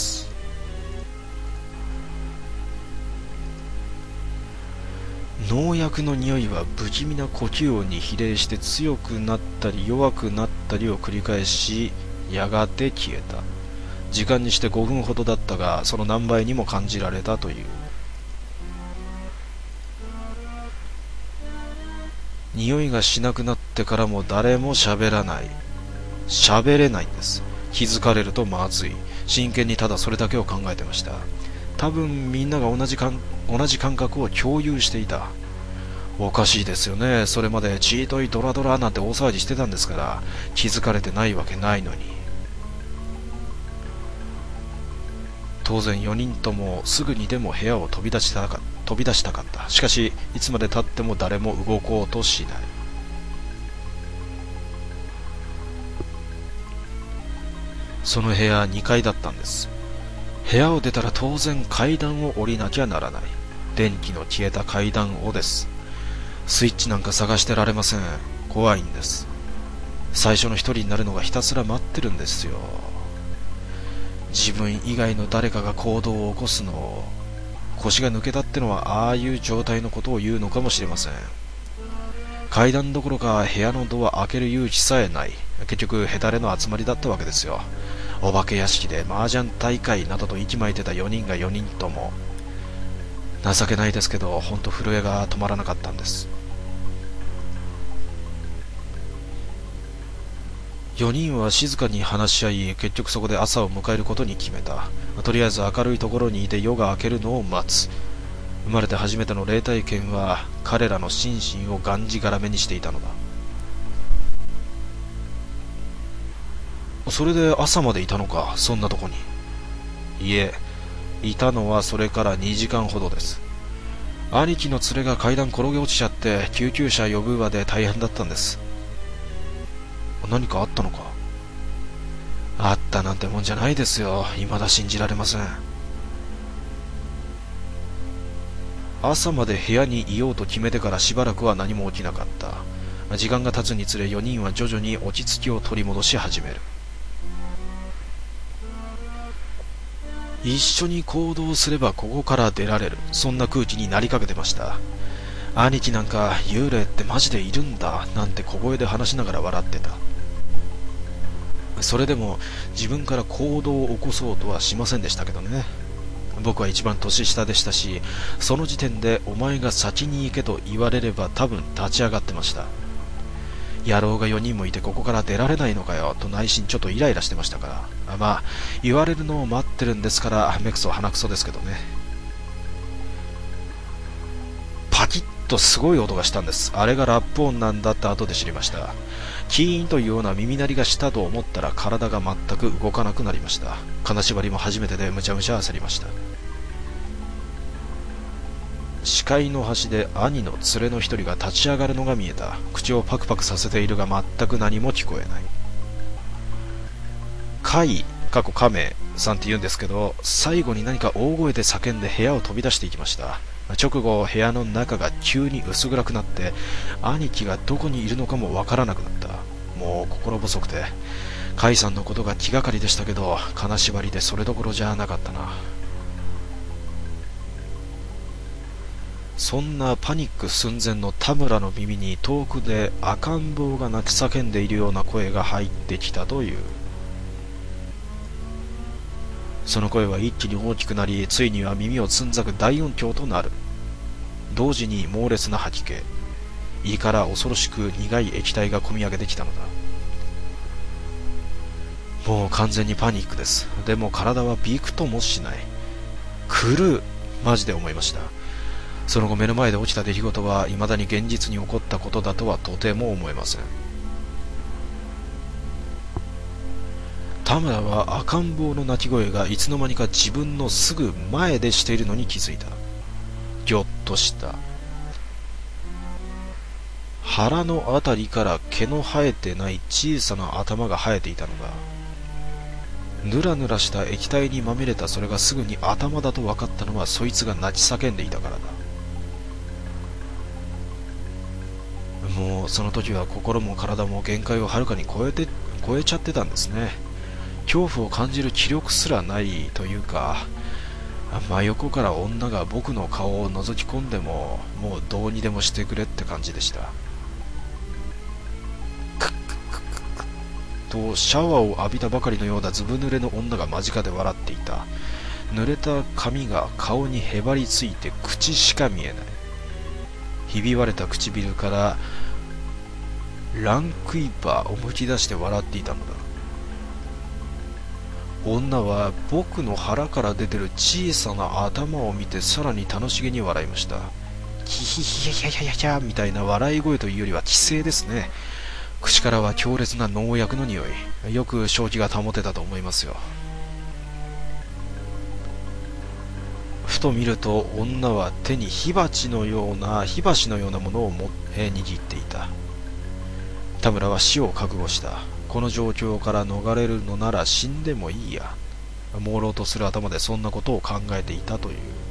農薬の匂いは不気味な呼吸音に比例して強くなったり弱くなったりを繰り返し、やがて消えた。時間にして5分ほどだったが、その何倍にも感じられたという。匂いがしなくなってからも誰も喋らない。喋れないんです。気づかれるとまずい。真剣にただそれだけを考えてました。多分みんなが同じ感覚を共有していた。おかしいですよね。それまでチートイドラドラなんて大騒ぎしてたんですから、気づかれてないわけないのに。当然4人ともすぐにでも部屋を飛び出したかった。しかしいつまで経っても誰も動こうとしない。その部屋2階だったんです。部屋を出たら当然階段を降りなきゃならない。電気の消えた階段をです。スイッチなんか探してられません。怖いんです。最初の一人になるのがひたすら待ってるんですよ。自分以外の誰かが行動を起こすのを。腰が抜けたってのはああいう状態のことを言うのかもしれません。階段どころか部屋のドア開ける勇気さえない。結局ヘタレの集まりだったわけですよ。お化け屋敷で麻雀大会などと息巻いてた4人が4人とも。情けないですけど、ほんと震えが止まらなかったんです。4人は静かに話し合い、結局そこで朝を迎えることに決めた。とりあえず明るいところにいて夜が明けるのを待つ。生まれて初めての霊体験は彼らの心身をがんじがらめにしていたのだ。それで朝までいたのか、そんなとこに。いえ、いたのはそれから2時間ほどです。兄貴の連れが階段転げ落ちちゃって救急車呼ぶまで大変だったんです。何かあったのか。あったなんてもんじゃないですよ。未だ信じられません。朝まで部屋にいようと決めてからしばらくは何も起きなかった。時間が経つにつれ4人は徐々に落ち着きを取り戻し始める。 一緒に行動すればここから出られる、そんな空気になりかけてました。兄貴なんか幽霊ってマジでいるんだなんて小声で話しながら笑ってた。それでも自分から行動を起こそうとはしませんでしたけどね。僕は一番年下でしたし、その時点でお前が先に行けと言われれば多分立ち上がってました。野郎が4人もいてここから出られないのかよと内心ちょっとイライラしてましたから。まあ言われるのを待ってるんですから目くそ鼻くそですけどね。パキッとすごい音がしたんです。あれがラップ音なんだって後で知りました。キーンというような耳鳴りがしたと思ったら体が全く動かなくなりました。金縛りも初めてでむちゃむちゃ焦りました。視界の端で兄の連れの一人が立ち上がるのが見えた。口をパクパクさせているが全く何も聞こえない。海亀さんって言うんですけど、最後に何か大声で叫んで部屋を飛び出していきました。直後部屋の中が急に薄暗くなって兄貴がどこにいるのかもわからなくなった。もう心細くて甲斐さんのことが気がかりでしたけど、金縛りでそれどころじゃなかったな。そんなパニック寸前の田村の耳に遠くで赤ん坊が泣き叫んでいるような声が入ってきたという。その声は一気に大きくなり、ついには耳をつんざく大音響となる。同時に猛烈な吐き気、胃から恐ろしく苦い液体がこみ上げてきたのだ。もう完全にパニックです。でも体はびくともしない。狂う、マジで思いました。その後目の前で起きた出来事は未だに現実に起こったことだとはとても思えません。田村は赤ん坊の泣き声がいつの間にか自分のすぐ前でしているのに気づいた。ぎょっとした。腹のあたりから毛の生えてない小さな頭が生えていたのだ。ぬらぬらした液体にまみれたそれがすぐに頭だと分かったのはそいつが泣き叫んでいたからだ。もうその時は心も体も限界をはるかに超えちゃってたんですね。恐怖を感じる気力すらないというか、真横から女が僕の顔を覗き込んでももうどうにでもしてくれって感じでした。クックックックッとシャワーを浴びたばかりのようなずぶ濡れの女が間近で笑っていた。濡れた髪が顔にへばりついて口しか見えない。ひび割れた唇からランクイパーをむき出して笑っていたのだ。女は僕の腹から出てる小さな頭を見てさらに楽しげに笑いました。キヒヒヒヒヒヒャみたいな笑い声というよりは奇声ですね。口からは強烈な農薬の匂い。よく正気が保てたと思いますよ。ふと見ると女は手に火箸のようなものを握っていた。田村は死を覚悟した。この状況から逃れるのなら死んでもいいや。朦朧とする頭でそんなことを考えていたという。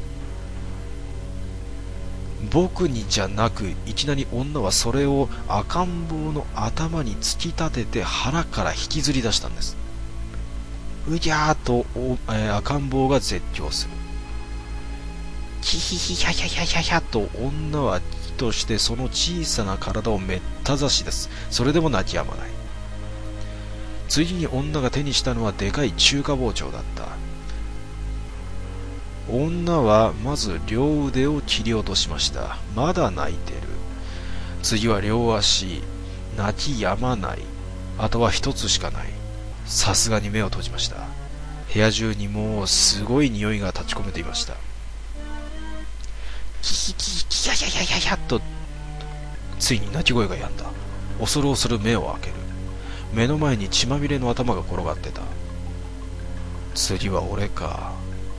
僕にじゃなく、いきなり女はそれを赤ん坊の頭に突き立てて腹から引きずり出したんです。うぎゃーと、赤ん坊が絶叫する。キヒヒヒャヒャヒャヒャヒャと女は木としてその小さな体をめった刺しです。それでも泣き止まない。次に女が手にしたのはでかい中華包丁だった。女はまず両腕を切り落としました。まだ泣いてる。次は両足。泣き止まない。あとは一つしかない。さすがに目を閉じました。部屋中にもうすごい匂いが立ち込めていました。キヒキヒキヤヤヤヤヤとついに泣き声が止んだ。恐る恐る目を開ける。目の前に血まみれの頭が転がってた。次は俺か。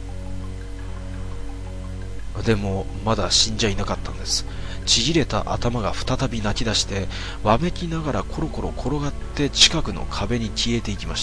でもまだ死んじゃいなかったんです。ちぎれた頭が再び泣き出してわめきながらコロコロ転がって近くの壁に消えていきました。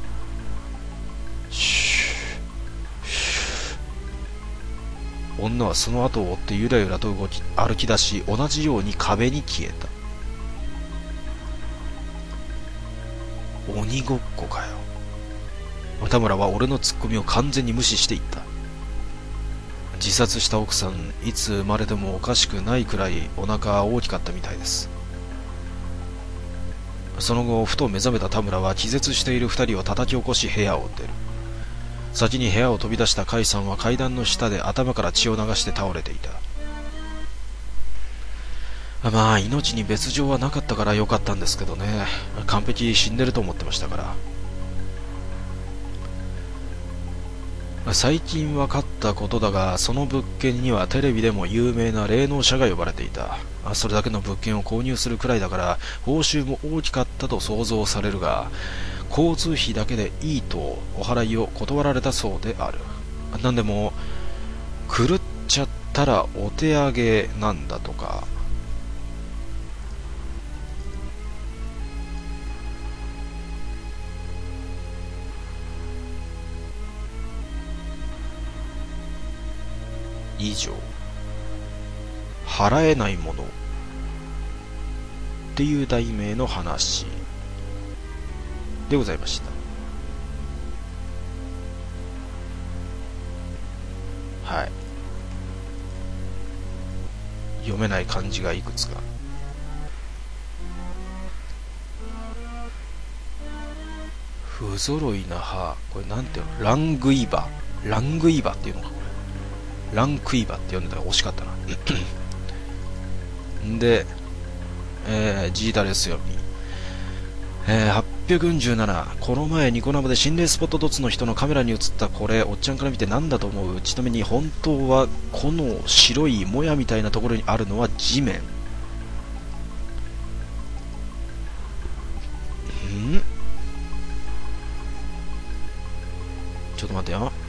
シューシュー。女はその後を追ってゆらゆらと歩き出し、同じように壁に消えた。鬼ごっこかよ。 田村は俺のツッコミを完全に無視していった。自殺した奥さん、いつ生まれてもおかしくないくらいお腹は大きかったみたいです。その後ふと目覚めた田村は気絶している二人を叩き起こし部屋を出る。先に部屋を飛び出した甲斐さんは階段の下で頭から血を流して倒れていた。まあ命に別状はなかったから良かったんですけどね。完璧死んでると思ってましたから。最近分かったことだが、その物件にはテレビでも有名な霊能者が呼ばれていた。それだけの物件を購入するくらいだから報酬も大きかったと想像されるが、交通費だけでいいとお払いを断られたそうである。なんでも狂っちゃったらお手上げなんだとか。以上、払えないものっていう題名の話でございました。はい。読めない漢字がいくつか。不揃いな歯、これなんていうの、ラングイバっていうのか、これランクイバって読んでたら惜しかったな。で、ジータレス読み、847、この前ニコ生で心霊スポットドツの人のカメラに映ったこれ、おっちゃんから見て何だと思う？ちなみに本当はこの白いもやみたいなところにあるのは地面。ちょっと待ってよ。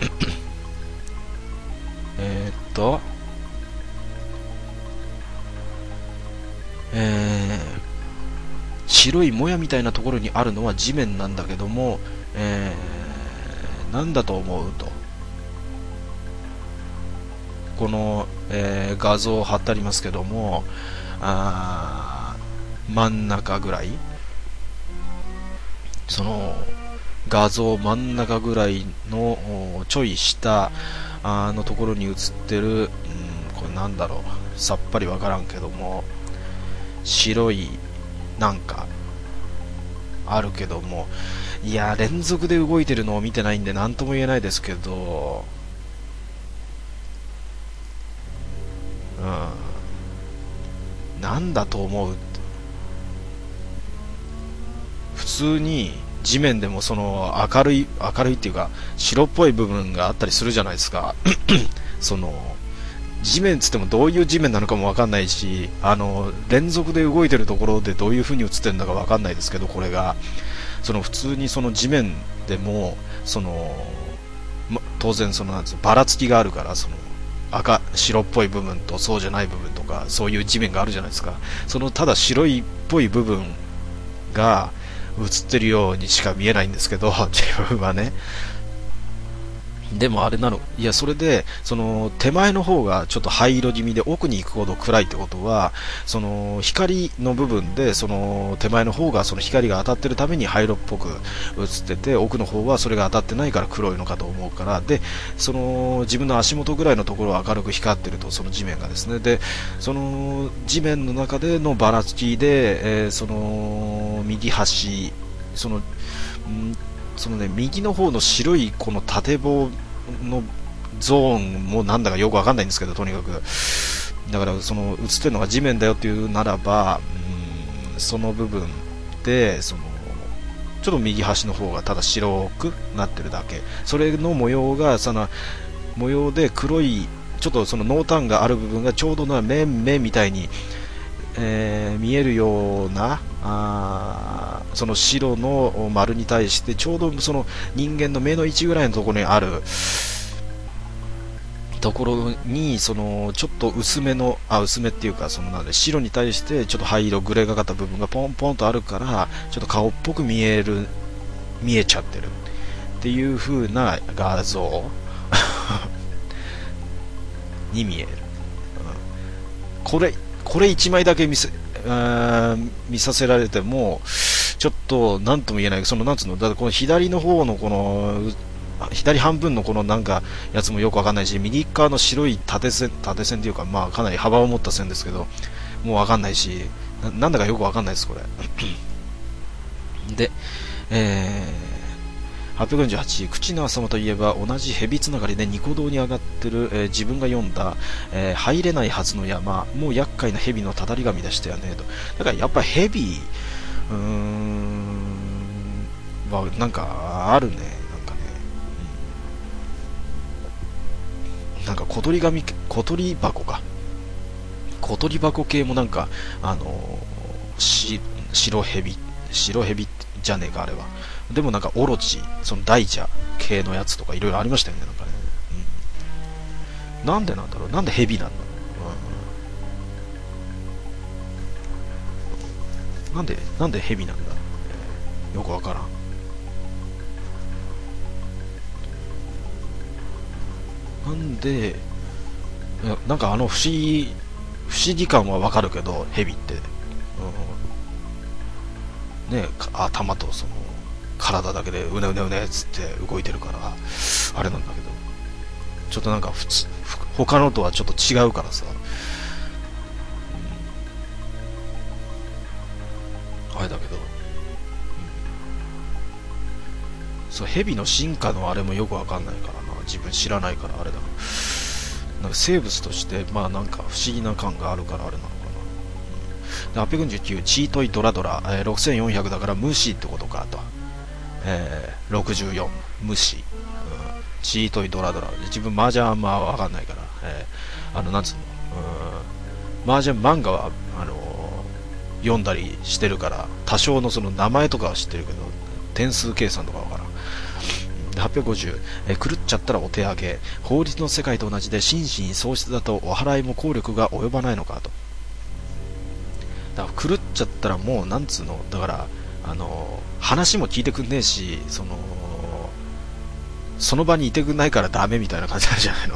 白いもやみたいなところにあるのは地面なんだけども、なんだと思うと。この、画像を貼ってありますけども、真ん中ぐらい、その画像真ん中ぐらいのちょい下のところに映ってる、これなんだろう、さっぱりわからんけども、白いなんかあるけども、いや連続で動いてるのを見てないんで何とも言えないですけど、なんだと思うって。普通に地面でもその明るいっていうか白っぽい部分があったりするじゃないですか。その地面つってもどういう地面なのかもわかんないし、連続で動いてるところでどういう風に映ってるのかわかんないですけど、これがその普通にその地面でもその、当然そのなんですよ、ばらつきがあるから、その白っぽい部分とそうじゃない部分とかそういう地面があるじゃないですか。そのただ白いっぽい部分が映ってるようにしか見えないんですけど、自分はね。でもあれなの、いや、それでその手前の方がちょっと灰色気味で奥に行くほど暗いってことは、その光の部分でその手前の方がその光が当たってるために灰色っぽく映ってて、奥の方はそれが当たってないから黒いのかと思うから、でその自分の足元ぐらいのところは明るく光ってると、その地面がですね、でその地面の中でのばらつきで、その右端、そのね、右の方の白いこの縦棒のゾーンもなんだかよくわかんないんですけど、とにかくだからその映ってるのが地面だよっていうならば、その部分でそのちょっと右端の方がただ白くなってるだけ、それの模様がその模様で黒いちょっとその濃淡がある部分がちょうどの目みたいに、見えるようなその白の丸に対してちょうどその人間の目の位置ぐらいのところにあるところに、そのちょっと薄めっていうか、そのなんで白に対してちょっと灰色グレーがかった部分がポンポンとあるから、ちょっと顔っぽく見えちゃってるっていう風な画像に見える。これ1枚だけ見させられてもちょっとなんとも言えない、そのなんつうの、だってこの左の方のこの左半分のこのなんかやつもよくわかんないし、右側の白い縦線っていうか、まあかなり幅を持った線ですけど、もうわかんないし、なんだかよくわかんないですこれ。で、848、口の浅間といえば同じ蛇つながりでニコ動に上がってる、自分が読んだ、入れないはずの山、もう厄介な蛇のたたり神でしたよねと。だからやっぱ蛇はなんかあるね、なんかね、なんか小鳥箱か、小鳥箱系もなんか白蛇じゃねえかあれは。でもなんかオロチ、その大蛇系のやつとかいろいろありましたよね、なんかね、なんでなんだろう、なんで蛇なんだろう、なんで蛇なんだろう、よくわからん。なんで、なんか不思議感はわかるけど、蛇って、ね、頭とその体だけでうねうねうねっつって動いてるからあれなんだけど、ちょっとなんか他のとはちょっと違うからさ、あれだけど、そう、蛇の進化のあれもよくわかんないからな、自分知らないからあれだ、なんか生物としてまあなんか不思議な感があるからあれなのかな。849、チートイドラドラ、6400だから無視ってことかと、64、無視、チートイドラドラ、自分麻雀あんまわかんないから、なんつうの、麻雀漫画は読んだりしてるから多少のその名前とかは知ってるけど点数計算とかわからん。850、狂っちゃったらお手上げ、法律の世界と同じで心身喪失だとお払いも効力が及ばないのかと。だから狂っちゃったらもうなんつうの、だから話も聞いてくんねえし、その場にいてくんないからダメみたいな感じなんじゃないの。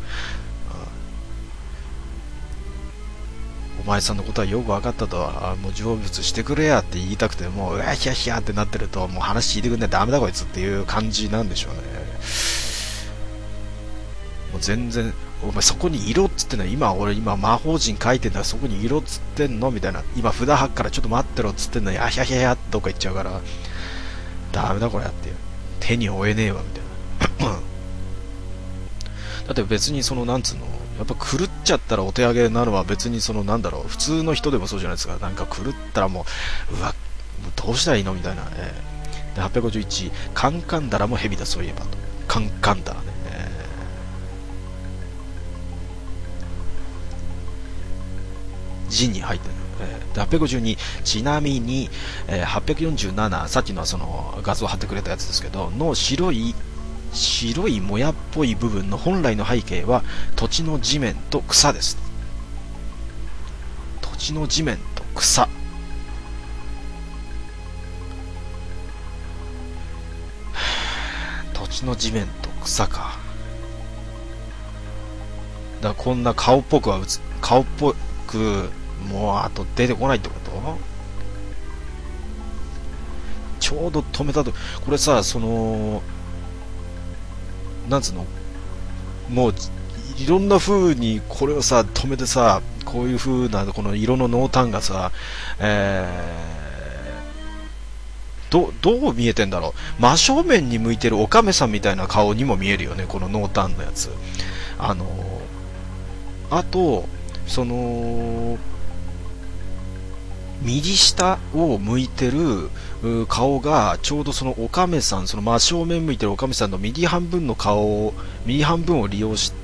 お前さんのことはよく分かったと、もう成仏してくれやって言いたくてもうわひゃひゃってなってると、もう話聞いてくんねえダメだこいつっていう感じなんでしょうね。もう全然お前そこに色っつってんの、今魔法陣書いてんだからそこに色っつってんのみたいな、今札吐くからちょっと待ってろっつってんのに、あひゃひゃひゃってどっか行っちゃうからダメだこれやっていう、手に負えねえわみたいな。だって別にそのなんつうの、やっぱ狂っちゃったらお手上げなのは別にそのなんだろう、普通の人でもそうじゃないですか。なんか狂ったらもうもうどうしたらいいのみたいな、で851、カンカンダラも蛇だそういえばと、カンカンダラね、字に入ってる、で852、ちなみに、847、さっきのはその画像貼ってくれたやつですけどの白いもやっぽい部分の本来の背景は土地の地面と草です。土地の地面と草、土地の地面と草か。だからこんな顔っぽくもうあと出てこないってこと。ちょうど止めたと、これさ、そのなんつうの、もういろんな風にこれをさ止めてさ、こういう風なこの色の濃淡がさ、どう見えてんだろう。真正面に向いてるおかめさんみたいな顔にも見えるよね、この濃淡のやつ。あとその右下を向いてる顔がちょうどそのおかめさん、その真正面向いてるおかめさんの右半分の右半分を利用して、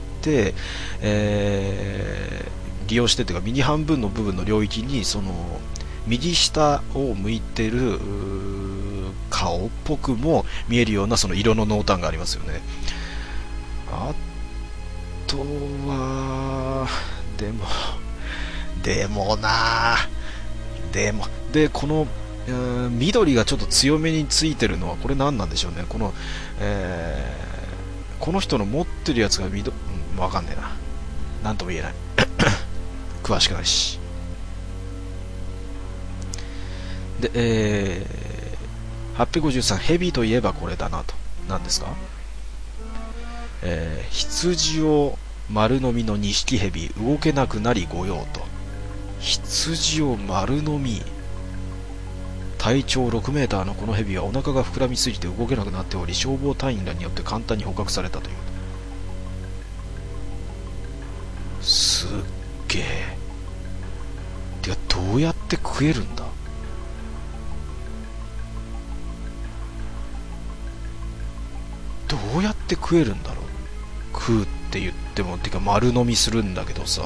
っていうか右半分の部分の領域にその右下を向いてる顔っぽくも見えるようなその色の濃淡がありますよね。あとはでもなでこの緑がちょっと強めについてるのはこれ何なんでしょうね。この人の持ってるやつがわかんねえな、なんとも言えない詳しくないし。で 853、ヘビといえばこれだなと。何ですか？羊を丸飲みのニシキヘビ、動けなくなり御用と。羊を丸飲み、体長6メーターのこのヘビはお腹が膨らみすぎて動けなくなっており、消防隊員らによって簡単に捕獲されたという。すっげえ。てかどうやって食えるんだ？どうやって食えるんだろう。食うって言っても、てか丸飲みするんだけどさ、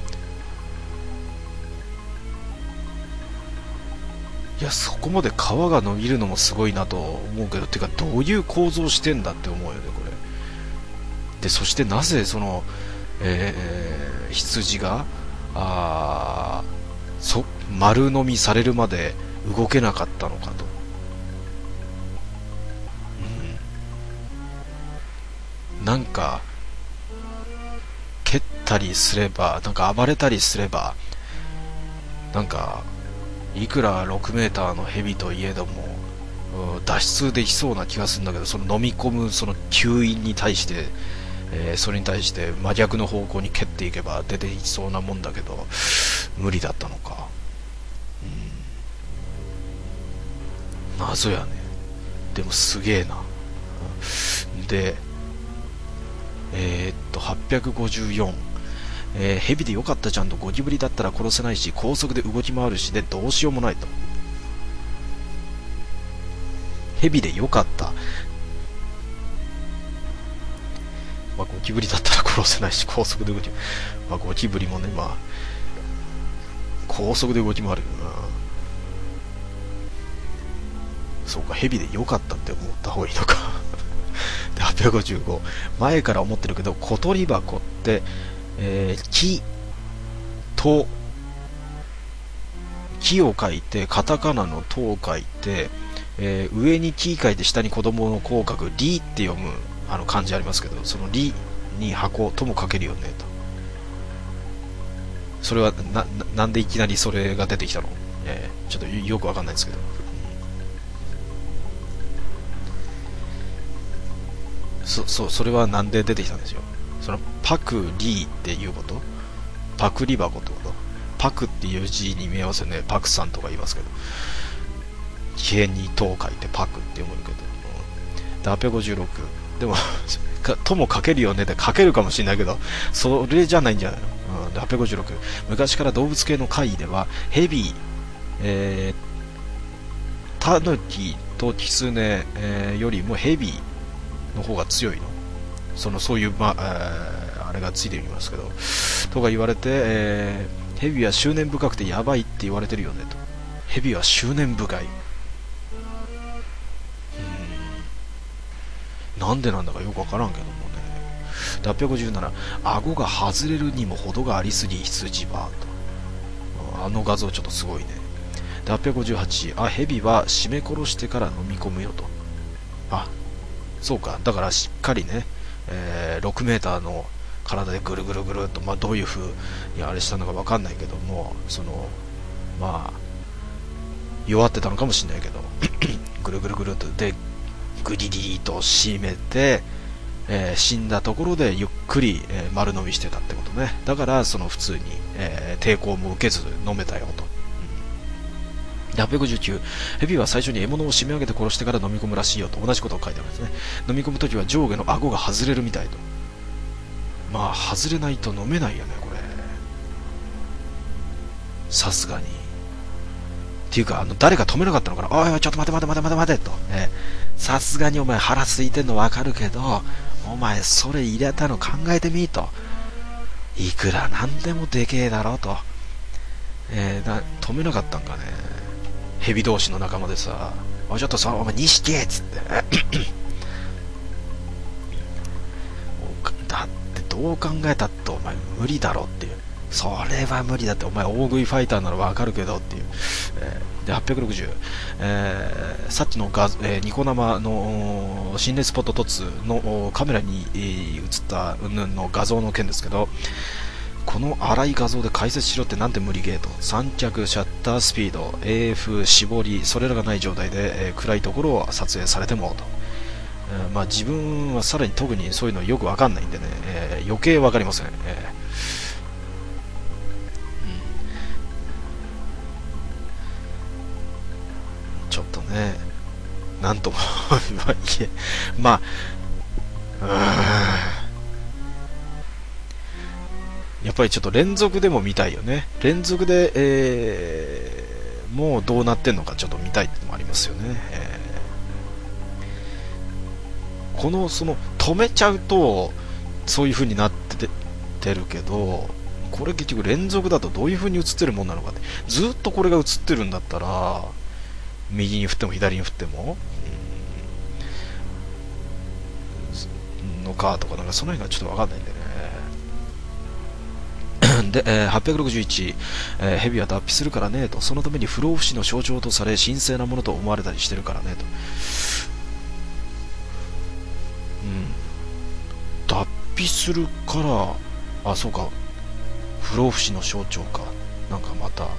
いや、そこまで皮が伸びるのもすごいなと思うけど、てかどういう構造してんだって思うよね、これ。で、そしてなぜその、羊が丸飲みされるまで動けなかったのかと。なんか蹴ったりすれば、なんか暴れたりすれば、なんかいくら6メーターのヘビといえども脱出できそうな気がするんだけど、その飲み込むその吸引に対して、それに対して真逆の方向に蹴っていけば出ていきそうなもんだけど、無理だったのか。謎やね。でもすげえな。で854、ヘビでよかったじゃんと、ゴキブリだったら殺せないし高速で動き回るしでどうしようもないと。ヘビでよかった、まあ、ゴキブリだったら殺せないし高速で動き、まあ、ゴキブリもね、まあ高速で動き回るよな。そうか、ヘビでよかったって思った方がいいのかで855、前から思ってるけど小鳥箱って、木を書いてカタカナのとを書いて、上に木書いて下に子供の子を書くリって読む漢字ありますけど、そのリに箱とも書けるよねと。それはなんでいきなりそれが出てきたの？ちょっとよくわかんないですけど、それはなんで出てきたんですよ。そのパクリーっていうこと、パクリ箱ってこと、パクっていう字に見えますよね。パクさんとか言いますけど、家にとを書いてパクって読むけど、で856でもとも書けるよねって書けるかもしれないけど、それじゃないんじゃないの。で856、昔から動物系の怪異ではヘビ、タヌキとキツネ、よりもヘビの方が強いの。そういう、あれがついていますけど、とか言われて、ヘビは執念深くてやばいって言われてるよねと。ヘビは執念深い。なんでなんだかよくわからんけどもね。857、顎が外れるにも程がありすぎ羊はと。画像ちょっとすごいね。で858、ヘビは締め殺してから飲み込むよと。そうか、だからしっかりね、6メーターの体でぐるぐるぐるっと、どういう風にあれしたのか分かんないけども、弱ってたのかもしれないけどぐるぐるぐるっとでグリリーと締めて、死んだところでゆっくり、丸飲みしてたってことね。だから普通に、抵抗も受けず飲めたよと。859、ヘビは最初に獲物を締め上げて殺してから飲み込むらしいよと。同じことを書いてあるんですね。飲み込むときは上下の顎が外れるみたいと。外れないと飲めないよね、これ。さすがに。っていうか、誰か止めなかったのかな。おいおい、ちょっと待てと。さすがにお前腹空いてんのわかるけど、お前それ入れたの考えてみと。いくらなんでもでけえだろと。止めなかったんかね。ヘビ同士の仲間でさ、ちょっとお前錦っつってだってどう考えたってお前無理だろっていう。それは無理だって、お前大食いファイターならわかるけどっていう。で860、さっきのニコ生の心霊スポット凸のカメラに映ったの画像の件ですけど、 この荒い画像で解説しろってなんて無理ゲーと。三脚、シャッタースピード、AF、絞り、それらがない状態で、暗いところを撮影されてもと。まあ自分はさらに特にそういうのよくわかんないんでね、余計わかりません。ちょっとね、なんともまあ、やっぱりちょっと連続でも見たいよね。連続で、もうどうなってんのかちょっと見たいってのもありますよね。その止めちゃうとそういう風になってるけど、これ結局連続だとどういう風に映ってるもんなのかって、ずっとこれが映ってるんだったら右に振っても左に振っても、のかとか、なんかその辺がちょっと分かんないんでね。で、861、ヘビは脱皮するからねと、そのために不老不死の象徴とされ神聖なものと思われたりしてるからねと。脱皮するから、あ、そうか、不老不死の象徴か。なんかまた、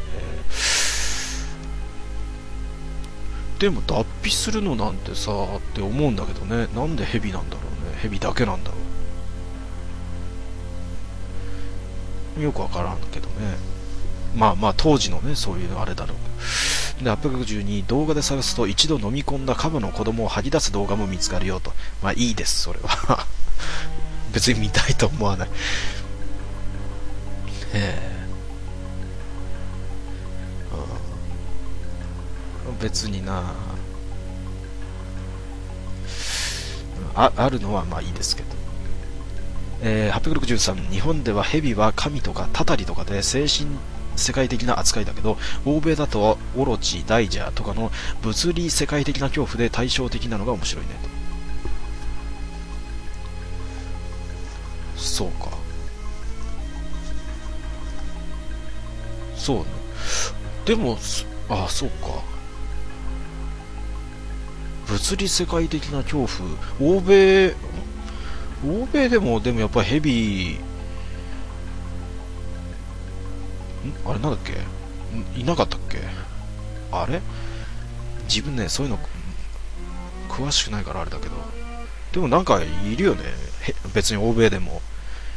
でも脱皮するのなんてさって思うんだけどね。なんでヘビなんだろうね。ヘビだけなんだろう。よくわからんけどね。まあ当時のね、そういうあれだろう。で、862、動画で探すと一度飲み込んだカバの子供を吐き出す動画も見つかるよと。まあいいです、それは。別に見たいと思わない。別になあるのはまあいいですけど。863、日本ではヘビは神とかタタリとかで精神世界的な扱いだけど、欧米だとオロチ、ダイジャーとかの物理世界的な恐怖で対照的なのが面白いねと。そうか、そうね。でもそうか、物理世界的な恐怖、欧米でもやっぱりヘビあれなんだっけ、いなかったっけ、あれ自分ね、そういうの詳しくないからあれだけど、でもなんかいるよね、別に欧米でも、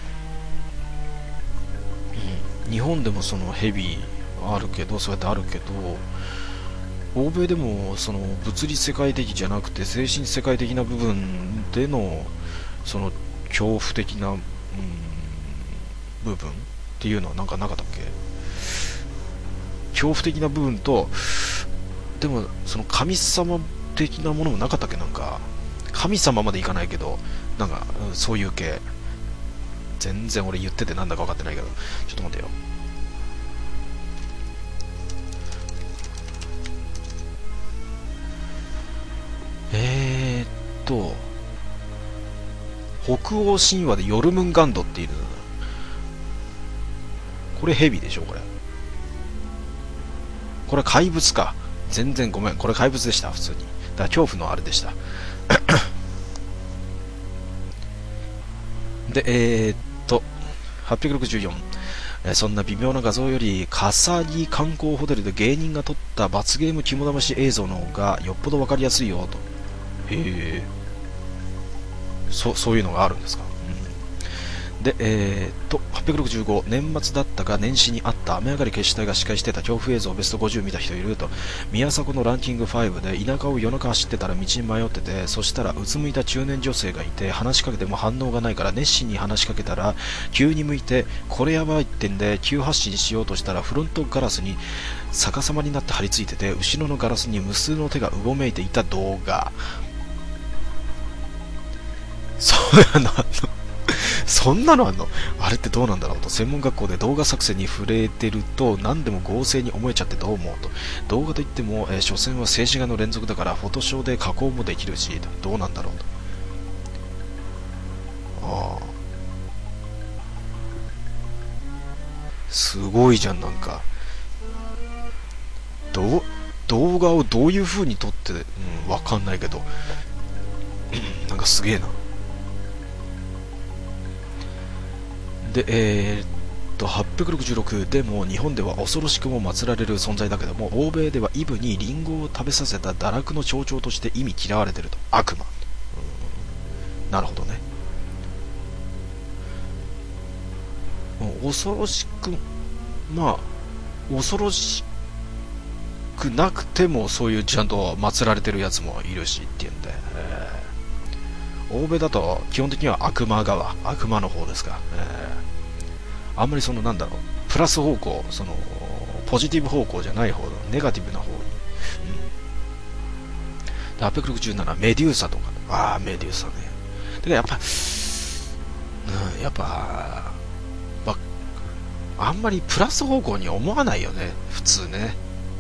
日本でもそのヘビあるけど、そうやってあるけど、欧米でもその物理世界的じゃなくて精神世界的な部分でのその恐怖的な、部分っていうのはなんかなかったっけ。恐怖的な部分と、でもその神様的なものもなかったっけ。なんか神様までいかないけど、なんかそういう系、全然俺言っててなんだか分かってないけど、ちょっと待ってよ。北欧神話でヨルムンガンドっていう、これヘビでしょ、これ怪物か。全然ごめん、これ怪物でした、普通に。だから恐怖のあれでした。で、864、そんな微妙な画像より笠木観光ホテルで芸人が撮った罰ゲーム肝試し映像の方がよっぽど分かりやすいよと。へえ、そういうのがあるんですか。で、865、年末だったか年始にあった雨上がり決死隊が司会してた恐怖映像ベスト50見た人いると。宮迫のランキング5で田舎を夜中走ってたら道に迷ってて、そしたらうつむいた中年女性がいて、話しかけても反応がないから熱心に話しかけたら急に向いて、これやばいってんで急発進しようとしたらフロントガラスに逆さまになって張り付いてて、後ろのガラスに無数の手がうごめいていた動画。そんなのあんの。あれってどうなんだろうと。専門学校で動画作成に触れてると何でも合成に思えちゃってどう思うと。動画といっても、所詮は静止画の連続だからフォトショーで加工もできるし、どうなんだろうと。すごいじゃん。なんか動画をどういう風に撮って、わかんないけど、なんかすげえな。で、 866でも日本では恐ろしくも祀られる存在だけども、欧米ではイブにリンゴを食べさせた堕落の象徴として意味嫌われてると。悪魔。なるほどね。恐ろしく、まあ恐ろしくなくてもそういうちゃんと祀られてるやつもいるしっていうんで、欧米だと基本的には悪魔側、悪魔の方ですか、あんまりそのなんだろう、プラス方向、そのポジティブ方向じゃない方のネガティブな方に、867メデューサとか、メデューサね。でやっぱ、あんまりプラス方向に思わないよね、普通ね。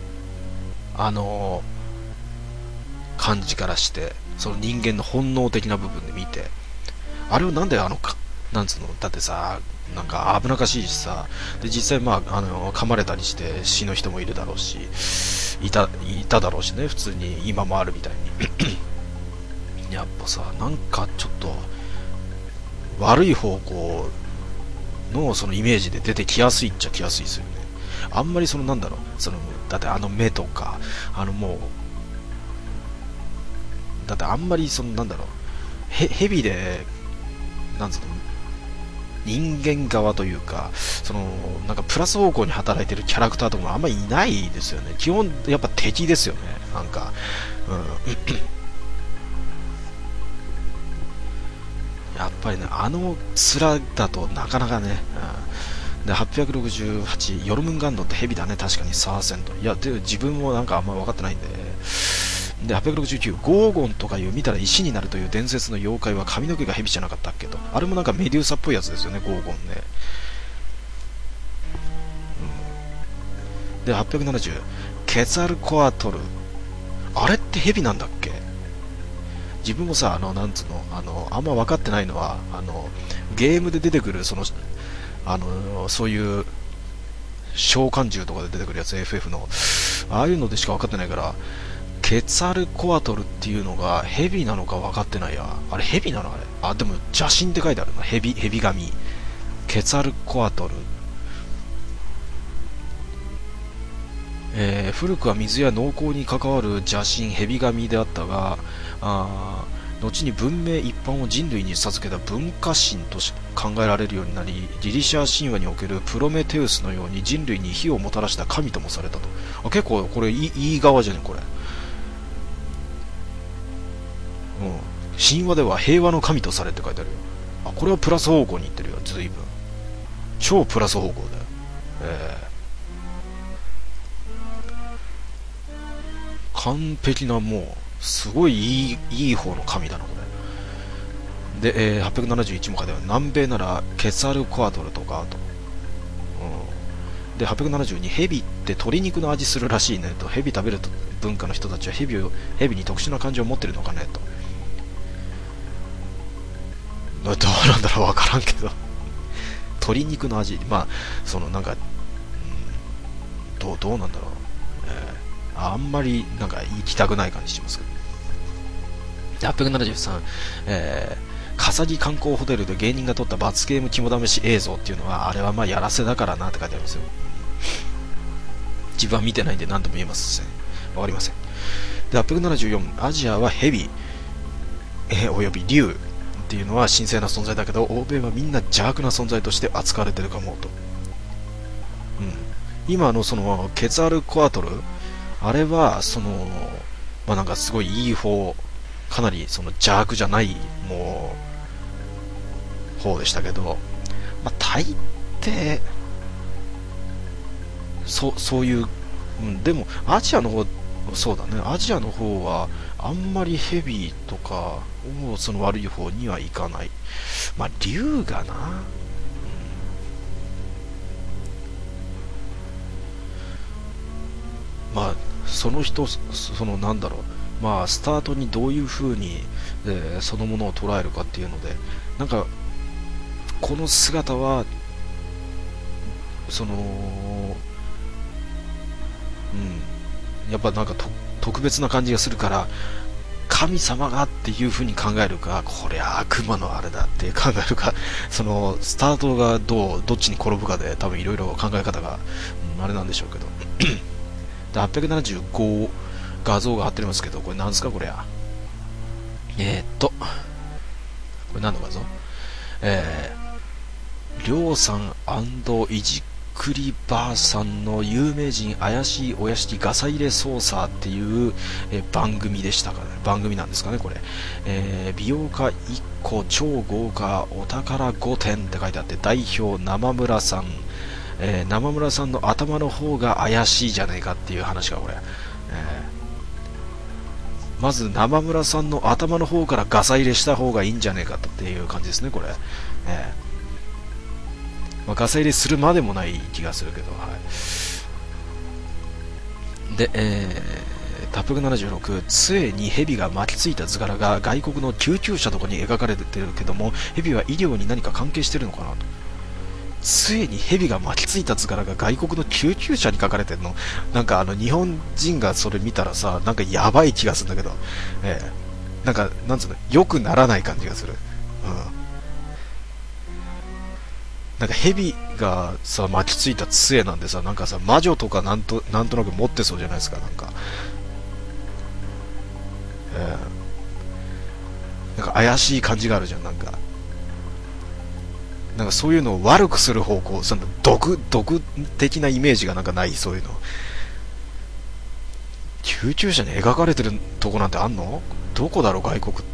感じからして、その人間の本能的な部分で見て、あれをなんでなんつうの、だってさ、なんか危なっかしいしさ、で実際噛まれたりして死ぬ人もいるだろうし、いただろうしね、普通に今もあるみたいにやっぱさ、なんかちょっと悪い方向のそのイメージで出てきやすいっちゃきやすいですよね。あんまりそのなんだろう、そのだって目とかもうだってあんまりそのなんだろう、蛇でなんつうの、人間側というか、そのなんかプラス方向に働いてるキャラクターとかもあんまりいないですよね。基本やっぱ敵ですよね、なんか、やっぱりね、面だとなかなかね、で868ヨルムンガンドってヘビだね、確かにサーセント。いやで自分もなんかあんま分かってないんで。869ゴーゴンとかいう見たら石になるという伝説の妖怪は髪の毛がヘビじゃなかったっけと。あれもなんかメデューサっぽいやつですよね、ゴーゴンね。で870ケツァルコアトル、あれってヘビなんだっけ。自分もさ、なんつうの、あんま分かってないのは、ゲームで出てくるそのそういう召喚獣とかで出てくるやつ、 FF のああいうのでしか分かってないから、ケツァルコアトルっていうのがヘビなのか分かってないや。あれヘビなの、あれ。でも邪神って書いてあるな、ヘビ神。ケツァルコアトル、古くは水や農耕に関わる邪神ヘビ神であったが、後に文明一般を人類に授けた文化神と考えられるようになり、ギリシャ神話におけるプロメテウスのように人類に火をもたらした神ともされたと。結構これいい側じゃねこれ。神話では平和の神とされって書いてあるよ。これはプラス方向にいってるよ、随分。超プラス方向だよ。完璧な、もうすごいいい方の神だなこれで。871も書いてある。南米ならケツァルコアトルとかと、で872ヘビって鶏肉の味するらしいねと。ヘビ食べる文化の人たちはヘビに特殊な感情を持ってるのかねと。どうなんだろう、分からんけど鶏肉の味、そのなんか、どうなんだろう、あんまりなんか行きたくない感じしますけど。873、笠木観光ホテルで芸人が撮った罰ゲーム肝試し映像っていうのは、あれはやらせだからなって書いてありますよ。自分は見てないんで何とも言えません。わかりません。で874、アジアはヘビ、および竜っていうのは神聖な存在だけど、欧米はみんな邪悪な存在として扱われてるかもと。今のそのケツァルコアトル、あれはそのなんかすごいいい方、かなりその邪悪じゃないもう方でしたけど、大抵そういう、でもアジアの方、そうだね、アジアの方はあんまりヘビとかをその悪い方にはいかない。竜がな、その人、そのなんだろう、スタートにどういう風に、そのものを捉えるかっていうので、なんかこの姿はそのやっぱなんか特別な感じがするから、 神様がっていう風に考えるか、これは悪魔のあれだって考えるか、そのスタートがどっちに転ぶかで多分いろいろ考え方が、あれなんでしょうけどで875画像が貼ってありますけど、これなんですかこれは。これ何の画像？りょうさん&いじくりばあさんの有名人怪しいお屋敷ガサ入れ捜査っていう、番組でしたかね。番組なんですかねこれ。美容家1個超豪華お宝5点って書いてあって、代表生村さん、生村さんの頭の方が怪しいじゃねえかっていう話がこれ。まず生村さんの頭の方からガサ入れした方がいいんじゃねえかっていう感じですねこれ。ガサ入れするまでもない気がするけど、はい。で、876、杖に蛇が巻きついた図柄が外国の救急車とかに描かれてるけども、蛇は医療に何か関係してるのかなと。杖に蛇が巻きついた図柄が外国の救急車に描かれてるの、なんか日本人がそれ見たらさ、なんかやばい気がするんだけど、なんか、なんつうの、良くならない感じがする。なんか蛇がさ巻きついた杖なんでさ、なんかさ魔女とかなんとなく持ってそうじゃないですか。なんか、なんか怪しい感じがあるじゃん。なんかそういうのを悪くする方向、その毒的なイメージがなんかない。そういうの救急車に描かれてるとこなんてあんの？どこだろう外国って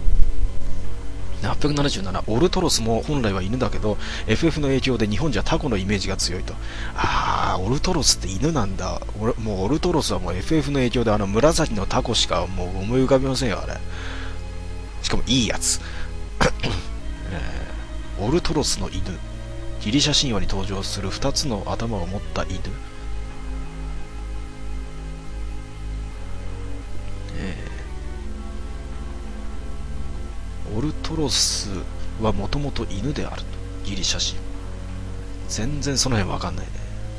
。877、オルトロスも本来は犬だけど FF の影響で日本じゃタコのイメージが強いと。オルトロスって犬なんだ。もうオルトロスはもう FF の影響で紫のタコしかもう思い浮かびませんよあれ。しかもいいやつオルトロスの犬、ギリシャ神話に登場する2つの頭を持った犬。オルトロスはもともと犬であると、ギリシャ神。全然その辺わかんないね。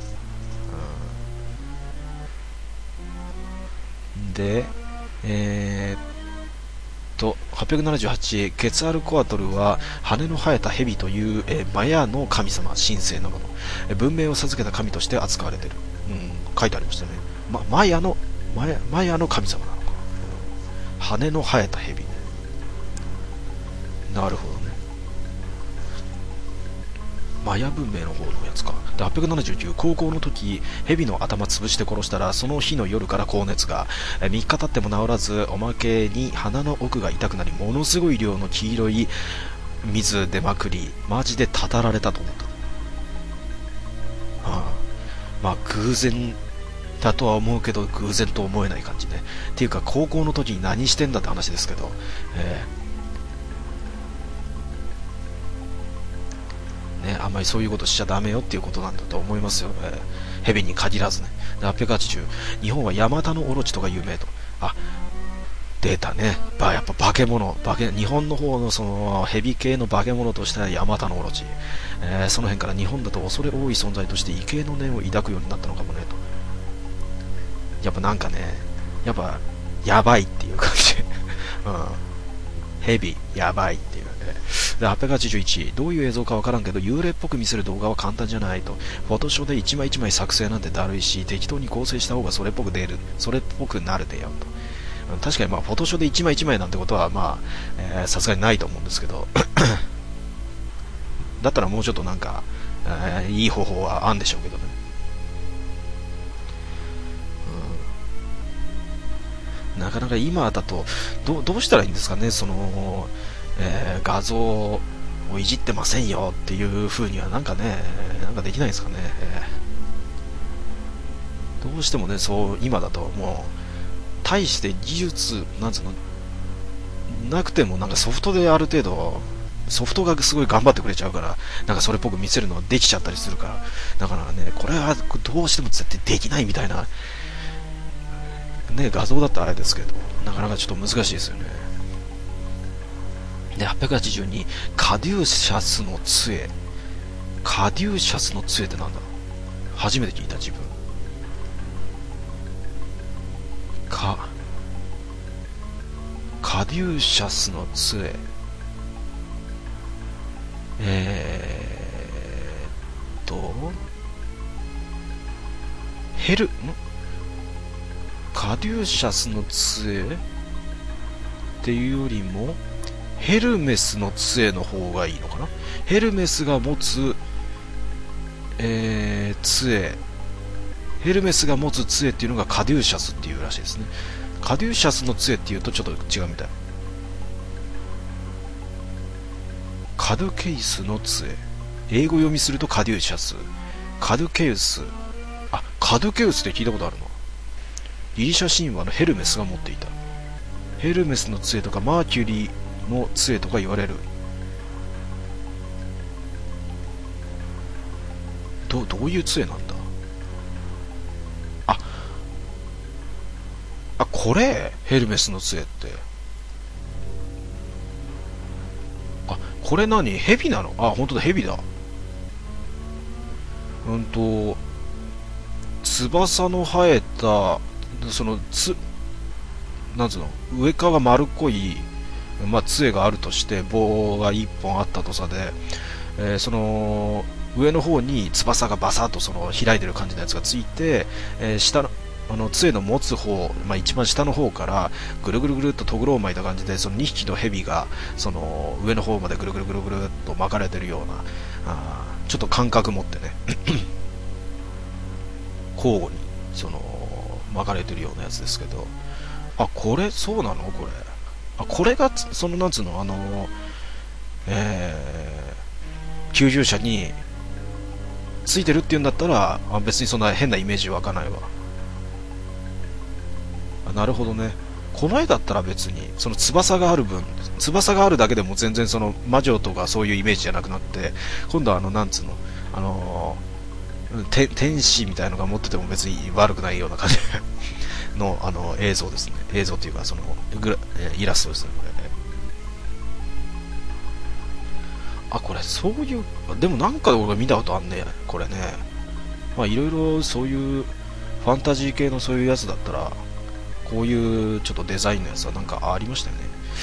で、878、ケツアルコアトルは羽の生えた蛇という、マヤの神様、神聖なもの、文明を授けた神として扱われている、書いてありましたね。マヤの神様なのか、羽の生えた蛇。なるほどね。マヤ文明の方のやつか。で879、高校の時蛇の頭潰して殺したらその日の夜から高熱が3日経っても治らず、おまけに鼻の奥が痛くなりものすごい量の黄色い水出まくり、マジでたたられたと思った。偶然だとは思うけど偶然と思えない感じね。っていうか高校の時に何してんだって話ですけど、あんまりそういうことしちゃダメよっていうことなんだと思いますよ。蛇に限らずね。で880、日本はヤマタノオロチとか有名と。出たね。やっぱ化け物、日本の方のその蛇系の化け物としてはヤマタノオロチ。その辺から日本だと恐れ多い存在として畏敬の念を抱くようになったのかもねと。やっぱなんかね、やっぱやばいっていう感じ。蛇やばいっていう。で881、どういう映像かわからんけど幽霊っぽく見せる動画は簡単じゃないと。フォトショーで一枚一枚作成なんてだるいし、適当に構成した方がそれっぽくなるでよと。確かにフォトショーで一枚一枚なんてことはさすがにないと思うんですけどだったらもうちょっとなんか、いい方法はあるんでしょうけどね。なかなか今だとどうしたらいいんですかね。その画像をいじってませんよっていう風にはなんかできないですかね。どうしてもね、そう今だともう大して技術なんつうのなくても、なんかソフトである程度ソフトがすごい頑張ってくれちゃうから、なんかそれっぽく見せるのができちゃったりするから、だからね、これはどうしても絶対できないみたいなね、画像だったらあれですけど、なかなかちょっと難しいですよね。で882、カデューシャスの杖。カデューシャスの杖ってなんだろう。初めて聞いた自分。カデューシャスの杖。カデューシャスの杖っていうよりもヘルメスの杖の方がいいのかな。ヘルメスが持つ、杖、ヘルメスが持つ杖っていうのがカデューシャスっていうらしいですね。カデューシャスの杖っていうとちょっと違うみたい。カドケイスの杖、英語読みするとカデューシャス、カドケウス、カドケウスって聞いたことあるの。ギリシャ神話のヘルメスが持っていた。ヘルメスの杖とかマーキュリーの杖とか言われる。どういう杖なんだ。これヘルメスの杖って。これ何、ヘビなの。本当だ、ヘビだ。翼の生えた、なんつうの、上側丸っこい、杖があるとして、棒が1本あったとさで、その上の方に翼がバサッと開いてる感じのやつがついて、下の杖の持つ方、一番下の方からぐるぐるぐるっととぐろを巻いた感じで、その2匹の蛇が上の方までぐるぐるぐるぐるっと巻かれてるような、ちょっと感覚持ってね交互に巻かれてるようなやつですけど、これそうなの。これがなんつうの、救急車についてるっていうんだったら、別にそんな変なイメージ湧かないわ。なるほどね。この絵だったら別に翼がある分、翼があるだけでも全然魔女とかそういうイメージじゃなくなって、今度はなんつうの、天使みたいのが持ってても別に悪くないような感じの映像ですね。映像というかイラストですね、これね。これそういう、でもなんか俺が見たことあんね、これね。いろいろそういうファンタジー系のそういうやつだったら、こういうちょっとデザインのやつはなんかありましたよね。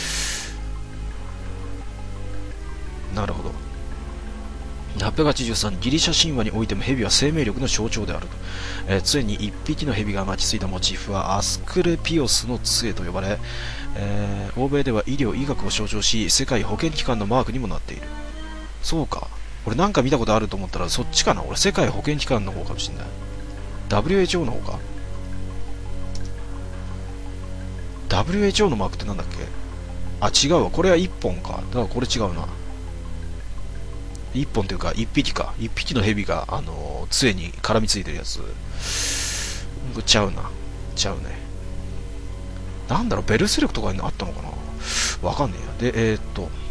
なるほど。883、ギリシャ神話においても蛇は生命力の象徴であると。杖に1匹の蛇が巻きついたモチーフはアスクレピオスの杖と呼ばれ、欧米では医療医学を象徴し、世界保健機関のマークにもなっている。そうか、俺なんか見たことあると思ったらそっちかな。俺世界保健機関の方かもしれない。 WHO の方か。 WHO のマークってなんだっけ。違うわ、これは1本か。だからこれ違うな。1本というか1匹か。1匹の蛇が杖に絡みついてるやつ。ちゃうね。なんだろう、ベルセルクとかにあったのかな、わかんねえや。で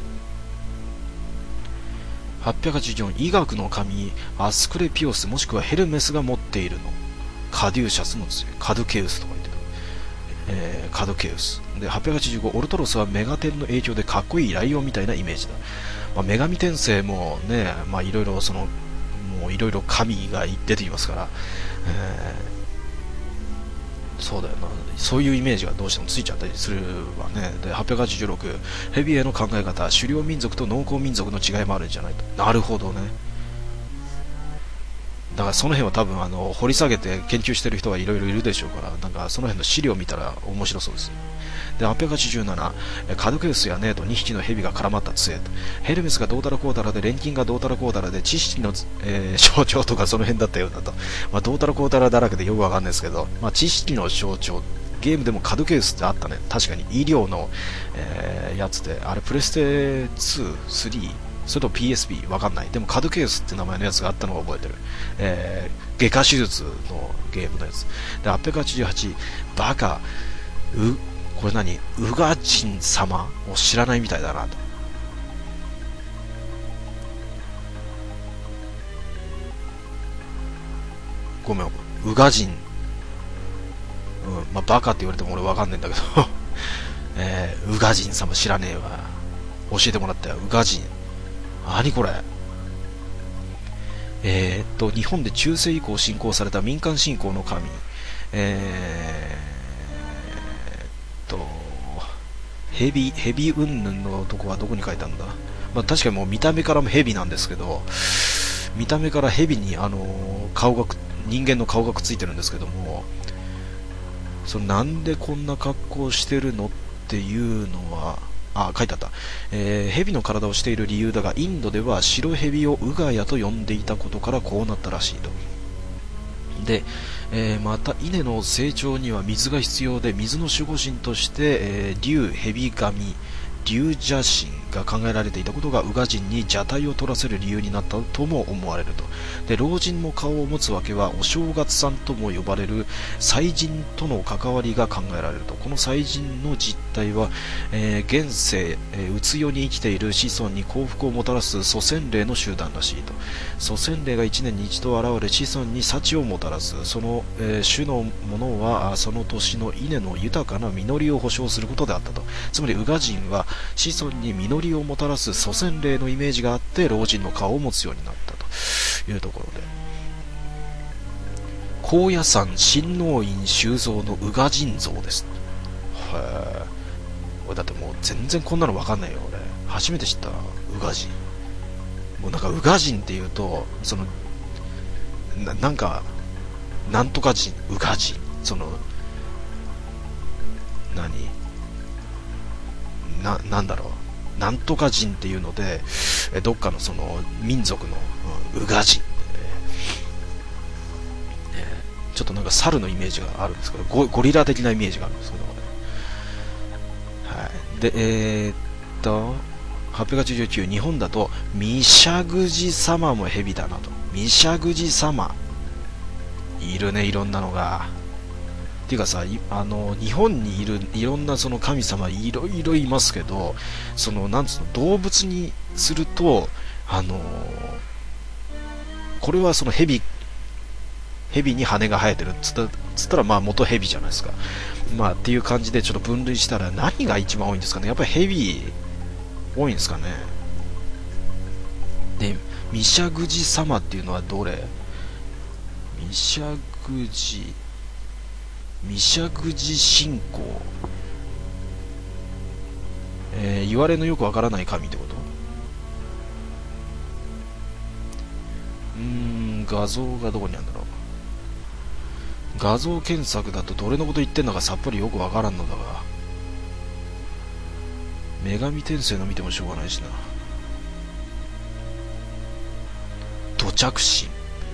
884、医学の神アスクレピオスもしくはヘルメスが持っているの。カデューシャスの杖、カドケウスとか言ってる。カドケウスで。885、オルトロスはメガテンの影響でかっこいいライオンみたいなイメージだ。女神転生もね、いろいろもういろいろ神が出てきますから、そうだよな、そういうイメージがどうしてもついちゃったりするわね。で886、ヘビへの考え方、狩猟民族と農耕民族の違いもあるんじゃないと。なるほどね。だからその辺は多分掘り下げて研究してる人はいろいろいるでしょうから、なんかその辺の資料を見たら面白そうです。で887、カドケウスやネーと2匹の蛇が絡まった杖。ヘルメスがどうたらこうたらで、錬金がどうたらこうたらで、知識の、象徴とかその辺だったようだと。どうたらこうたらだらけでよくわかんないですけど、知識の象徴、ゲームでもカドケウスってあったね。確かに医療の、やつで、あれプレステ2、3、それと PSP わかんない。でもカドケウスって名前のやつがあったのを覚えてる。外科手術のゲームのやつで。888、バカこれ何、ウガジン様を知らないみたいだなと。ごめん、ウガジン、バカって言われても俺わかんねえんだけどウガジン様知らねえわ。教えてもらったよ、ウガジン。何これ。日本で中世以降信仰された民間信仰の神、 ヘビ云々のとこはどこに書いたんだ。まあ確かにもう見た目からもヘビなんですけど、見た目からヘビに人間の顔がくっついてるんですけども、なんでこんな格好をしてるのっていうのは、書いてあった。ヘビの体をしている理由だが、インドでは白ヘビをウガヤと呼んでいたことからこうなったらしいと。で、また稲の成長には水が必要で、水の守護神として、竜蛇神竜蛇神が考えられていたことがウガ人に蛇体を取らせる理由になったとも思われると。で、老人の顔を持つわけはお正月さんとも呼ばれる祭神との関わりが考えられると。この祭神の実態は、現世、うつ世に生きている子孫に幸福をもたらす祖先霊の集団らしいと。祖先霊が1年に一度現れ子孫に幸をもたらす。その、種のものはその年の稲の豊かな実りを保証することであったと。つまりウガ人は子孫に実りをもたらす祖先霊のイメージがあって老人の顔を持つようになったというところで、高野山親王院収蔵のウガ人像です。へえ、だってもう全然こんなの分かんないよ。俺初めて知った。ウガ人、もうなんかウガ人っていうとなんかなんとか人、ウガ人、なんだろう、なんとか人っていうので、どっかの民族の、ウガ人、ちょっとなんか猿のイメージがあるんですけど、ゴリラ的なイメージがあるんですけど、はい、で889、日本だとミシャグジ様もヘビだなと。ミシャグジ様いるね、いろんなのが。っていうかさ、日本にいるいろんな神様いろいろいますけど、なんつうの、動物にするとこれはヘビに羽が生えてるっつったら、まあ元ヘビじゃないですか。まあっていう感じでちょっと分類したら何が一番多いんですかね。やっぱりヘビ多いんですかね。で、ミシャグジ様っていうのはどれ？ミシャグジ信仰、言われのよくわからない神ってこと？画像がどこにあるんだろう。画像検索だとどれのこと言ってんのかさっぱりよくわからんのだが、女神転生の見てもしょうがないしな。土着神、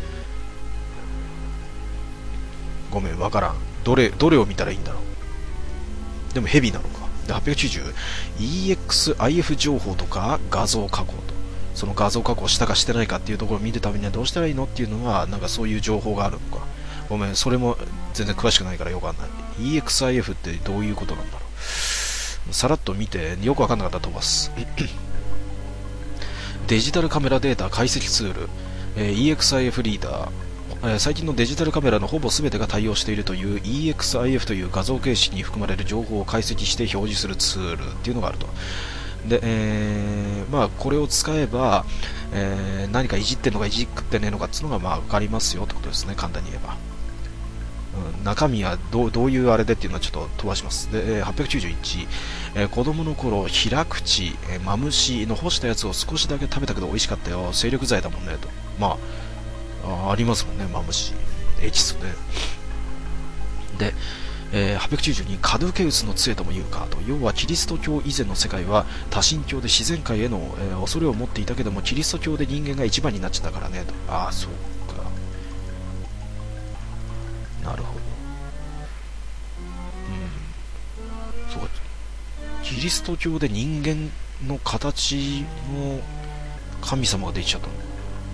ごめん、わからん。どれを見たらいいんだろう。でもヘビなのか。で、890、EXIF 情報とか画像加工と。その画像加工したかしてないかっていうところを見るためにはどうしたらいいのっていうのは、なんかそういう情報があるのか。ごめん、それも全然詳しくないからよくわかんない。EXIF ってどういうことなんだろう。さらっと見て、よくわかんなかったら飛ばす。デジタルカメラデータ解析ツール、EXIF リーダー。最近のデジタルカメラのほぼ全てが対応しているという EXIF という画像形式に含まれる情報を解析して表示するツールっていうのがあると。で、まあこれを使えば、何かいじってんのかいじってねえのかっていうのがまあ分かりますよってことですね、簡単に言えば。中身はどういうあれでっていうのはちょっと飛ばします。で、891、子供の頃平口、マムシの干したやつを少しだけ食べたけど美味しかったよ、精力剤だもんねと。まあありますもんね、マムシエキスね。で、892、カドゥケウスの杖とも言うかと。要はキリスト教以前の世界は多神教で自然界への、恐れを持っていたけども、キリスト教で人間が一番になっちゃったからねと。ああ、そうか、なるほど。そうか、キリスト教で人間の形の神様ができちゃったの。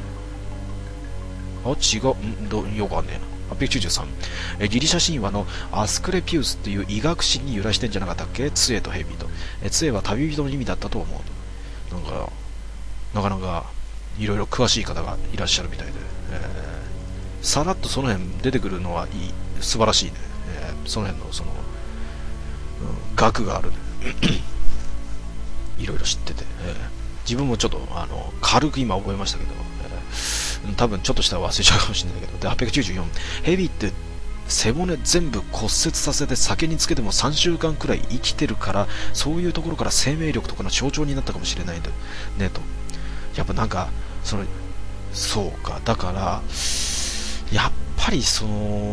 違う、よくわかんねえな。893、ギリシャ神話のアスクレピウスっていう医学史に由来してんじゃなかったっけ、杖と蛇と。杖は旅人の意味だったと思うと。なかなかいろいろ詳しい方がいらっしゃるみたいで、さらっとその辺出てくるのはいい、素晴らしいね。その辺の学があるね。いろいろ知ってて、自分もちょっと軽く今覚えましたけど、多分ちょっとしたら忘れちゃうかもしれないけど。で、894、ヘビって背骨全部骨折させて酒につけても3週間くらい生きてるから、そういうところから生命力とかの象徴になったかもしれないんだねと。やっぱなんかそうか、だからやっぱりち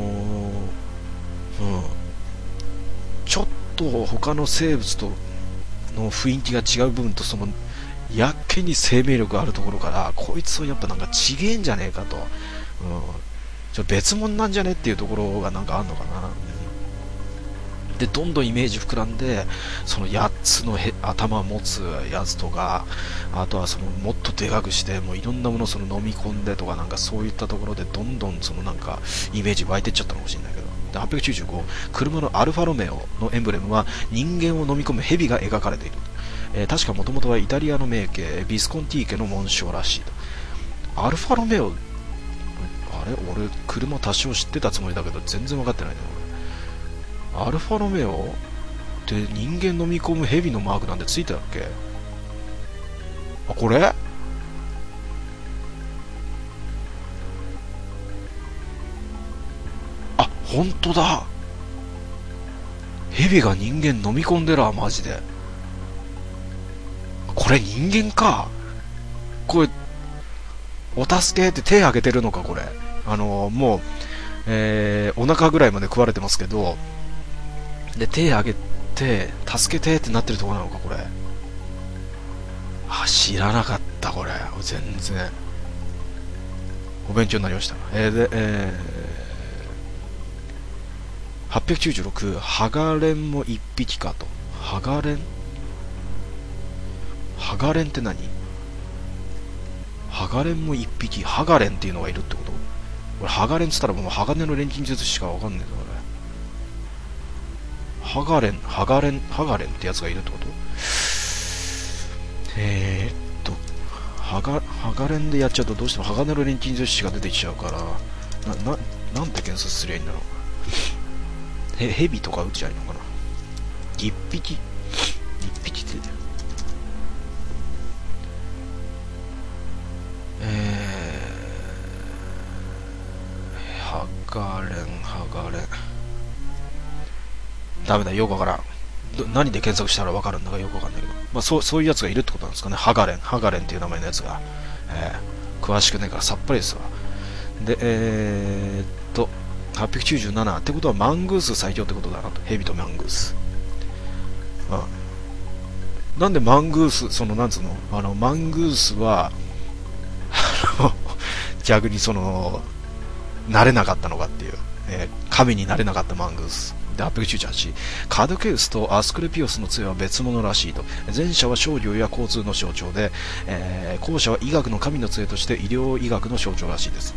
ょっと他の生物との雰囲気が違う部分と、やっけに生命力があるところから、こいつはやっぱなんか違えんじゃねえかと、別物なんじゃねっていうところがなんかあんのかな。でどんどんイメージ膨らんで、その8つの頭を持つやつとか、あとはもっとでかくしてもういろんなものを飲み込んでとか、なんかそういったところでどんどんなんかイメージ湧いてっちゃったのかもしれないけど。で895、車のアルファロメオのエンブレムは人間を飲み込む蛇が描かれている。確かもともとはイタリアの名家ビスコンティー家の紋章らしいと。アルファロメオ、あれ俺車多少知ってたつもりだけど全然分かってないね俺。アルファロメオって人間飲み込む蛇のマークなんてついてたっけ。あ、これ本当だ、蛇が人間飲み込んでるわマジで。これ人間か。これお助けって手挙げてるのかこれ。もう、お腹ぐらいまで食われてますけど、で手挙げて助けてってなってるところなのかこれ。知らなかったこれ、全然お勉強になりました。896、ハガレンも一匹かと。ハガレンって何？ハガレンも一匹、ハガレンっていうのがいるってこと？俺ハガレンっつったらもう鋼の錬金術しかわかんねえぞ俺。ハガレンってやつがいるってこと？ハガレンでやっちゃうとどうしても鋼の錬金術師が出てきちゃうから、なんて検索すりゃいいんだろう。ヘビとか撃っちゃいいのかな。一匹ってハガレンダメだ、よくわからん。何で検索したらわかるんだかよくわかんないけど、まあそういうやつがいるってことなんですかね。ハガレンっていう名前のやつが、詳しくねえからさっぱりですわ。で897ってことはマングース最強ってことだなと。ヘビとマングース。なんでマングース、なんつうの、マングースは逆になれなかったのかっていう、神になれなかったマングースで。898、カドケウスとアスクレピオスの杖は別物らしいと。前者は商業や交通の象徴で、後者は医学の神の杖として医療医学の象徴らしいです。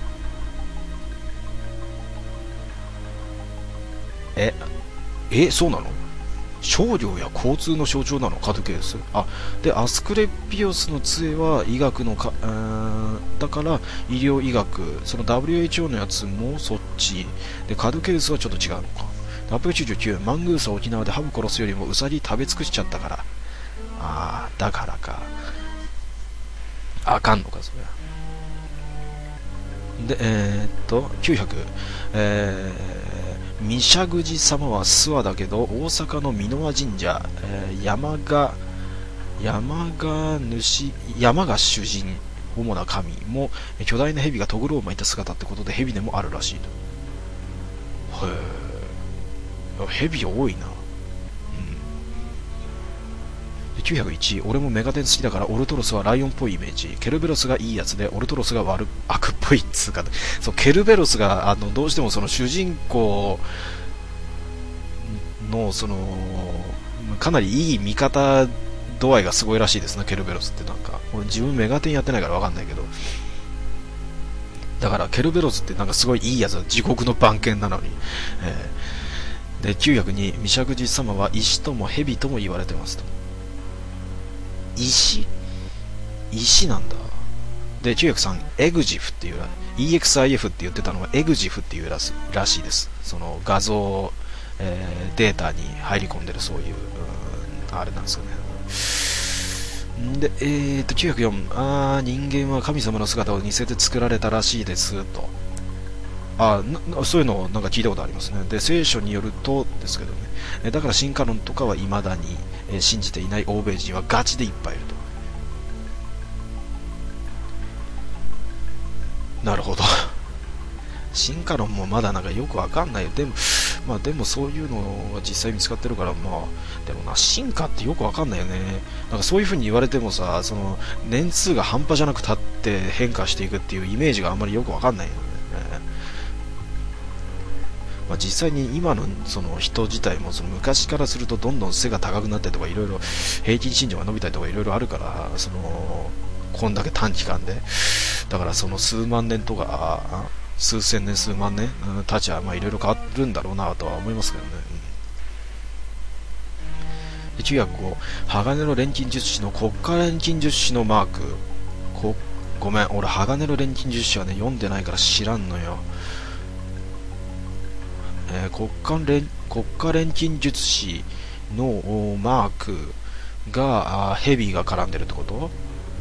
そうなの？商業や交通の象徴なのカドケウス。でアスクレピオスの杖は医学のだから医療医学、WHO のやつもそっちで、カドケウスはちょっと違うのか。899、マングースは沖縄でハブ殺すよりもウサギ食べ尽くしちゃったから。だからか。あかんのかそれ。で900、三社口様は諏訪だけど大阪の箕輪神社、山が主人、主な神も巨大な蛇がトグロを巻いた姿ってことで蛇でもあるらしいと。蛇多いな。901、俺もメガテン好きだからオルトロスはライオンっぽいイメージ、ケルベロスがいいやつでオルトロスが悪悪っぽいっつうか、そうケルベロスがどうしても主人公のかなりいい味方度合いがすごいらしいですね。ケルベロスってなんか俺自分メガテンやってないからわかんないけど、だからケルベロスってなんかすごいいいやつだ、地獄の番犬なのに。で902、ミシャグジ様は石とも蛇とも言われてますと。石なんだ。で903、エグジフっていう EXIF って言ってたのがエグジフっていうらしいです。画像、データに入り込んでるそういう、あれなんですよね。で904、人間は神様の姿を似せて作られたらしいですと。 そういうのをなんか聞いたことありますね。で、聖書によるとですけどね、だから進化論とかは未だに、信じていない欧米人はガチでいっぱいいると。なるほど。進化論もまだなんかよくわかんないよ。でもそういうのが実際見つかってるから、でもな、進化ってよくわかんないよね。なんかそういう風に言われてもさ、その、年数が半端じゃなく経って変化していくっていうイメージがあんまりよくわかんないよね。実際に今のその人自体もその昔からするとどんどん背が高くなってとかいろいろ平均身長が伸びたりとかいろいろあるから、その、こんだけ短期間で。だからその数万年とか、数千年、数万年、たちはいろいろ変わるんだろうなとは思いますけどね。で中学5、鋼の錬金術師の国家錬金術師のマーク。ごめん、俺鋼の錬金術師はね、読んでないから知らんのよ。国家錬金術師のマークがヘビが絡んでるってこと？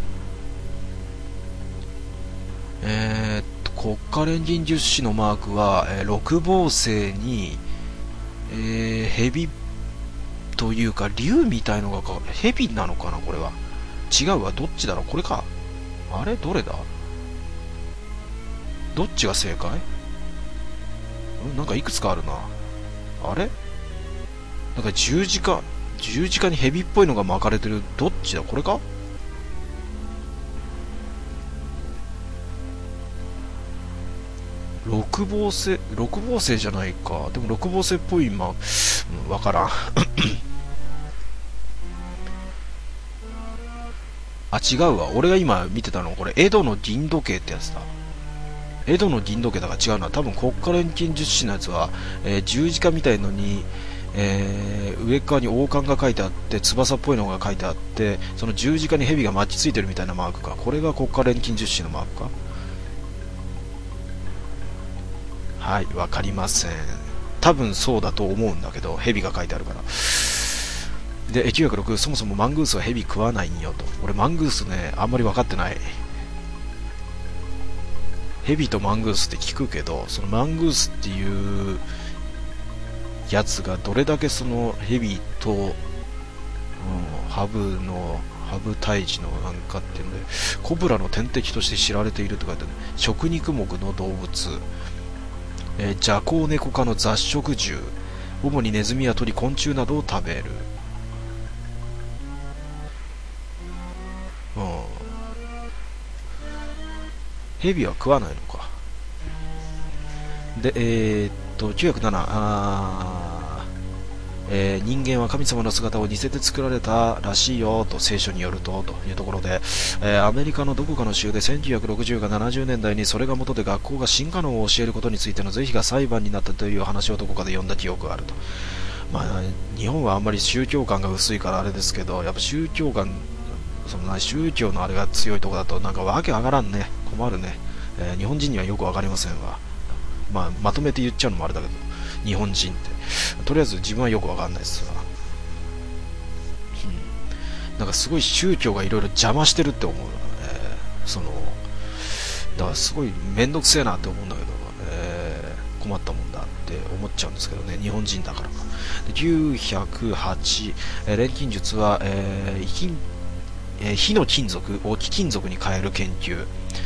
国家錬金術師のマークは、六芒星に、ヘビというか竜みたいのがヘビなのかな、これは。違うわ、どっちだろう、これか。あれどれだ？どっちが正解？なんかいくつかあるな。あれなんか十字架にヘビっぽいのが巻かれてる。どっちだ？これか？六芒星じゃないか。でも六芒星っぽい、わからん。違うわ。俺が今見てたのこれ、エドの銀時計ってやつだ。エドの銀時計だから違うな。多分国家錬金術師のやつは、十字架みたいのに、上側に王冠が書いてあって、翼っぽいのが書いてあって、その十字架に蛇が巻きついてるみたいなマークか。これが国家錬金術師のマークか。はい、わかりません。多分そうだと思うんだけど、蛇が書いてあるから。で、906、そもそもマングースは蛇食わないんよと。俺マングースね、あんまり分かってない。ヘビとマングースって聞くけど、そのマングースっていうやつがどれだけそのヘビと、ハブ退治のなんかっていうので、コブラの天敵として知られているとかって、ね、食肉目の動物、ジャコウネコ科の雑食獣、主にネズミや鳥、昆虫などを食べる。ヘビは食わないのか。で、907、人間は神様の姿を似せて作られたらしいよと聖書によるというところで、アメリカのどこかの州で1960か70年代にそれが元で学校が進化論を教えることについての是非が裁判になったという話をどこかで読んだ記憶があると。日本はあんまり宗教観が薄いからあれですけど、やっぱ宗教のあれが強いところだとなんかわけわからんね。困るね。日本人にはよくわかりませんわ。まとめて言っちゃうのもあれだけど、日本人ってとりあえず自分はよくわかんないですわ。なんかすごい宗教がいろいろ邪魔してるって思うのね。だからすごいめんどくせえなって思うんだけど、困ったもんだって思っちゃうんですけどね、日本人だからか。で908、錬金術は、火の金属を貴金属に変える研究、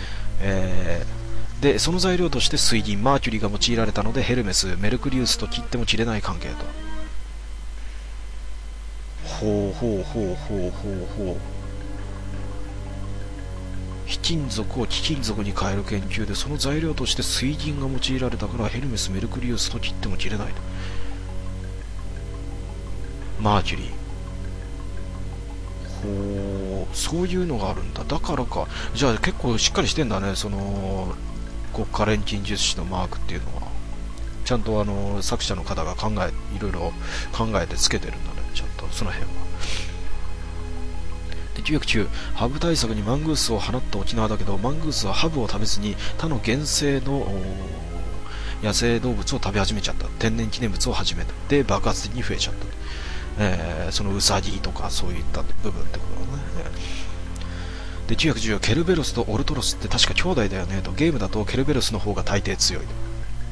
でその材料として水銀マーキュリーが用いられたのでヘルメスメルクリウスと切っても切れない関係と。ほう非金属を貴金属に変える研究でその材料として水銀が用いられたからヘルメスメルクリウスと切っても切れないと。マーキュリー、そういうのがあるんだ。だからか。じゃあ結構しっかりしてんだね、その国家錬金術師のマークっていうのは。ちゃんと作者の方がいろいろ考えてつけてるんだね、ちゃんとその辺は。で909、ハブ対策にマングースを放った沖縄だけど、マングースはハブを食べずに他の原生の野生動物を食べ始めちゃった。天然記念物を始めた。で爆発的に増えちゃった。そのウサギとかそういった部分ってことだね。で910、ケルベロスとオルトロスって確か兄弟だよねと。ゲームだとケルベロスの方が大抵強い。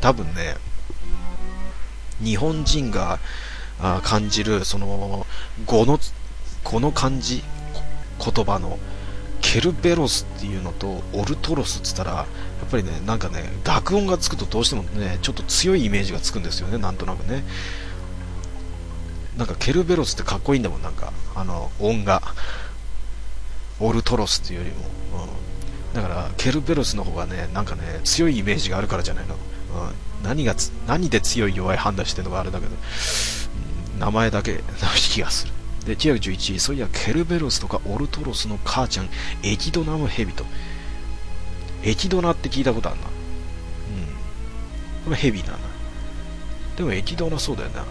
多分ね、日本人が感じるその語の漢字、言葉のケルベロスっていうのとオルトロスって言ったら、やっぱりね、なんかね、濁音がつくとどうしてもね、ちょっと強いイメージがつくんですよね、なんとなくね。なんかケルベロスってかっこいいんだもん、なんか音がオルトロスっていうよりも、だからケルベロスの方がね、なんかね、強いイメージがあるからじゃないの。何で強い弱い判断してるのかあれだけど、名前だけな気がする。で、911、そういやケルベロスとかオルトロスの母ちゃんエキドナもヘビと。エキドナって聞いたことあるな。これヘビだな。でもエキドナそうだよな。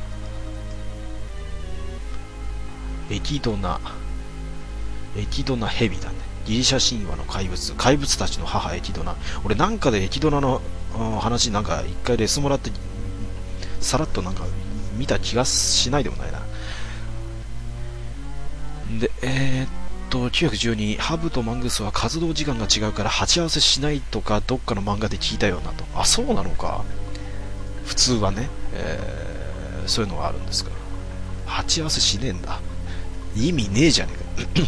エキドナヘビだね。ギリシャ神話の怪物たちの母エキドナ。俺なんかでエキドナの話なんか一回レスもらってさらっとなんか見た気がしないでもないな。で、912、ハブとマングースは活動時間が違うから鉢合わせしないとかどっかの漫画で聞いたよなと。あ、そうなのか。普通はね、そういうのがあるんですか。鉢合わせしねえんだ。意味ねえじゃねえか。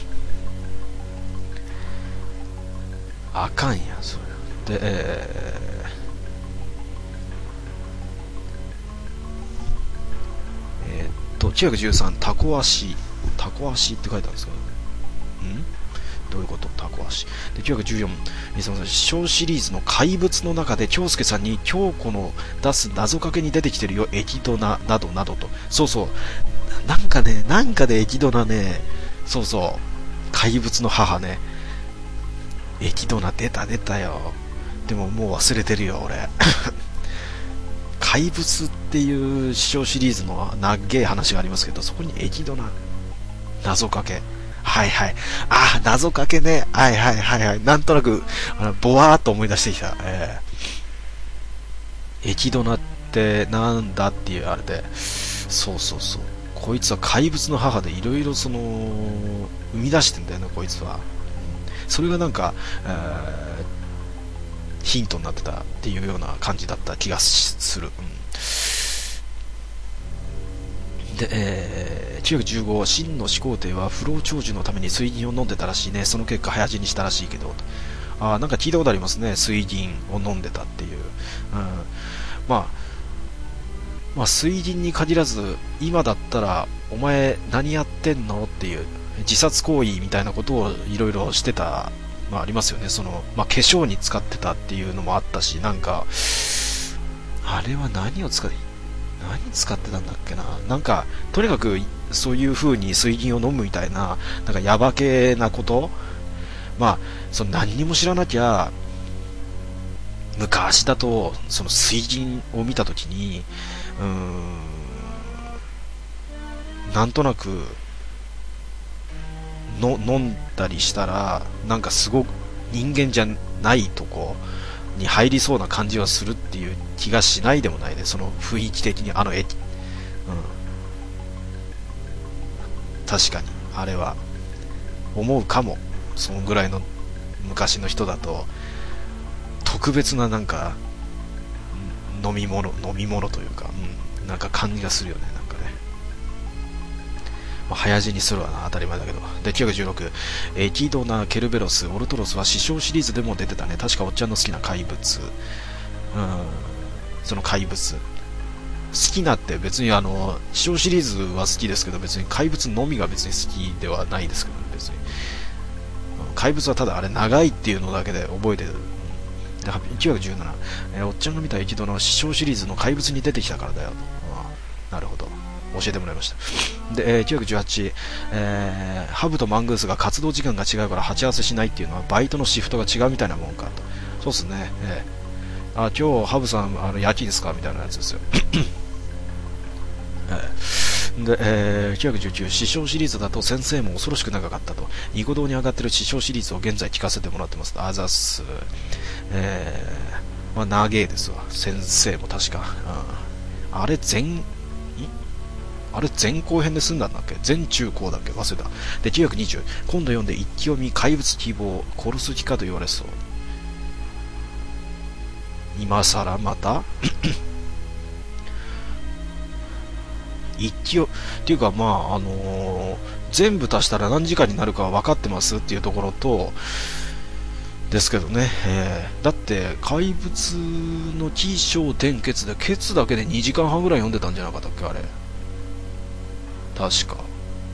あかんやそれで、913、タコ足って書いてあるんですか。どういうこと？タコ足で。914、小シリーズの怪物の中で京介さんに京子の出す謎かけに出てきてるよ、エキドナなどなどと。そうそう、なんかでエキドナね、そうそう、怪物の母ね、エキドナ出たよ。でももう忘れてるよ俺。怪物っていう小シリーズの長え話がありますけど、そこにエキドナ、謎かけ、はいはい、謎かけね、はい、なんとなくボワーっと思い出してきた。エキドナってなんだっていうあれで、そう、こいつは怪物の母でいろいろその生み出してんだよね、こいつは。それがなんか、ヒントになってたっていうような感じだった気がする。で、915、真の始皇帝は不老長寿のために水銀を飲んでたらしいね。その結果早死にしたらしいけど、なんか聞いたことありますね、水銀を飲んでたっていう。まあ水銀に限らず、今だったらお前何やってんのっていう自殺行為みたいなことをいろいろしてた、ありますよね。その、化粧に使ってたっていうのもあったし、なんかあれは何使ってたんだっけな。なんかとにかくそういう風に水銀を飲むみたいな、なんかヤバ系なこと、その何にも知らなきゃ、昔だとその水銀を見たときに、なんとなく飲んだりしたら、なんかすごく人間じゃないとこに入りそうな感じはするっていう気がしないでもないね、その雰囲気的に。確かにあれは思うかも。そのぐらいの昔の人だと特別ななんか飲み物というか、なんか感じがするよね、なんかね。早死にするわな、当たり前だけど。で、916、エキドナ、ケルベロス、オルトロスは師匠シリーズでも出てたね。確かおっちゃんの好きな怪物。その怪物。好きなって別に師匠シリーズは好きですけど、別に怪物のみが別に好きではないですけどね、別に。怪物はただあれ長いっていうのだけで覚えてる。で、917、おっちゃんが見たエキドナは師匠シリーズの怪物に出てきたからだよと。なるほど。教えてもらいました。で、918、ハブとマングースが活動時間が違うから鉢合わせしないっていうのはバイトのシフトが違うみたいなもんかと。そうっすね。今日ハブさん夜勤ですかみたいなやつですよ。で、919、師匠シリーズだと先生も恐ろしく長かったと。ニコ動に上がってる師匠シリーズを現在聞かせてもらってます。あざっす。長えですわ。先生も確か。あれ前後編で済んだんだっけ、前中後だっけ忘れた。で、920、今度読んで一気読み怪物希望殺す気かと言われそう。 今更また一気をっていうか、全部足したら何時間になるか分かってますっていうところとですけどね、だって怪物の起承転結でケツだけで2時間半ぐらい読んでたんじゃなかったっけ、あれ確か。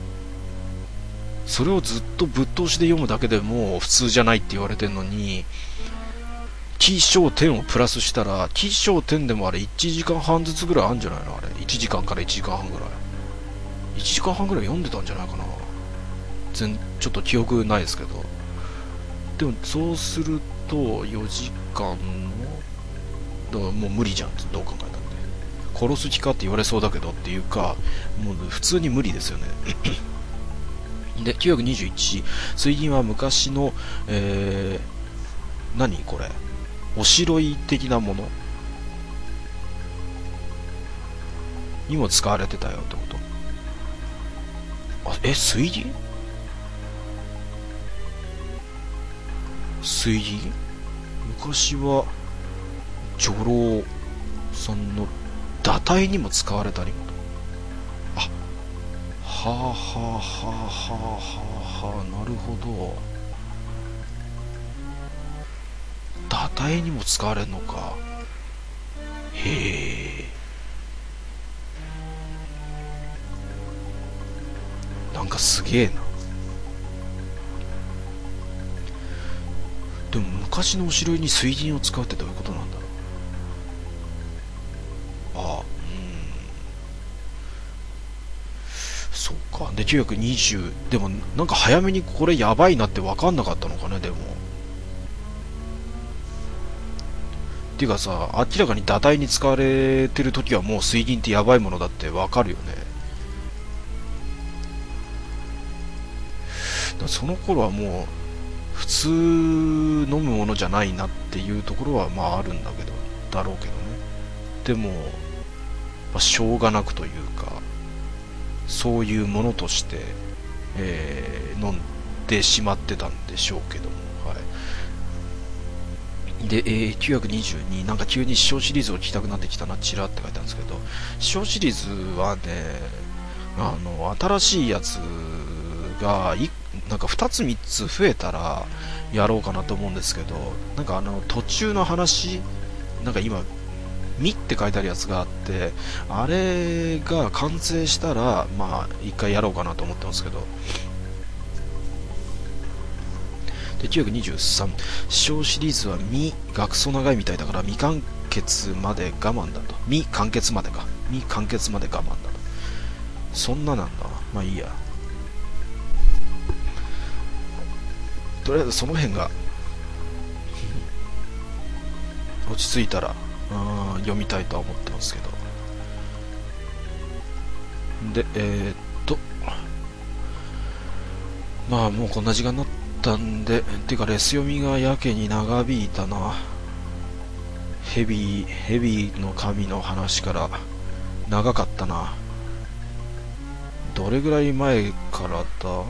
それをずっとぶっ通しで読むだけでも普通じゃないって言われてんのに、起承転をプラスしたら起承転でもあれ1時間半ずつぐらいあるんじゃないの、あれ1時間から1時間半ぐらい、1時間半ぐらい読んでたんじゃないかな。ちょっと記憶ないですけど、でもそうすると4時間のだからもう無理じゃん、どう考えたって殺す気かって言われそうだけどっていうか、もう普通に無理ですよねで、921、水銀は昔の、何これ、おしろい的なものにも使われてたよってこと。水銀昔は女郎さんの堕胎にも使われたりもと。はあはあはあはあはあ、なるほど。堕胎にも使われるのか。へえ、なんかすげえな。でも昔のお城に水銀を使うってどういうことなんだろう。そうか。で920、でもなんか早めにこれやばいなって分かんなかったのかね。でもっていうかさ、明らかに堕胎に使われてる時はもう水銀ってやばいものだって分かるよね。だその頃はもう普通飲むものじゃないなっていうところはあるんだけど、だろうけどね。でも、しょうがなくというか、そういうものとして、飲んでしまってたんでしょうけども、はい。で、922、なんか急に師匠シリーズを聞きたくなってきたな、チラって書いてあるんですけど、師匠シリーズはね、新しいやつがなんか2つ3つ増えたらやろうかなと思うんですけど、なんか途中の話、なんか今みって書いてあるやつがあって、あれが完成したら一回やろうかなと思ってますけど。で923、師匠シリーズはがクソ長いみたいだから未完結まで我慢だと。未完結まで我慢だと。そんななんだ。いいや、とりあえずその辺が落ち着いたら読みたいとは思ってますけど。でもうこんな時間になったんで、てかレス読みがやけに長引いたな。ヘビの神の話から長かったな。どれぐらい前からだ。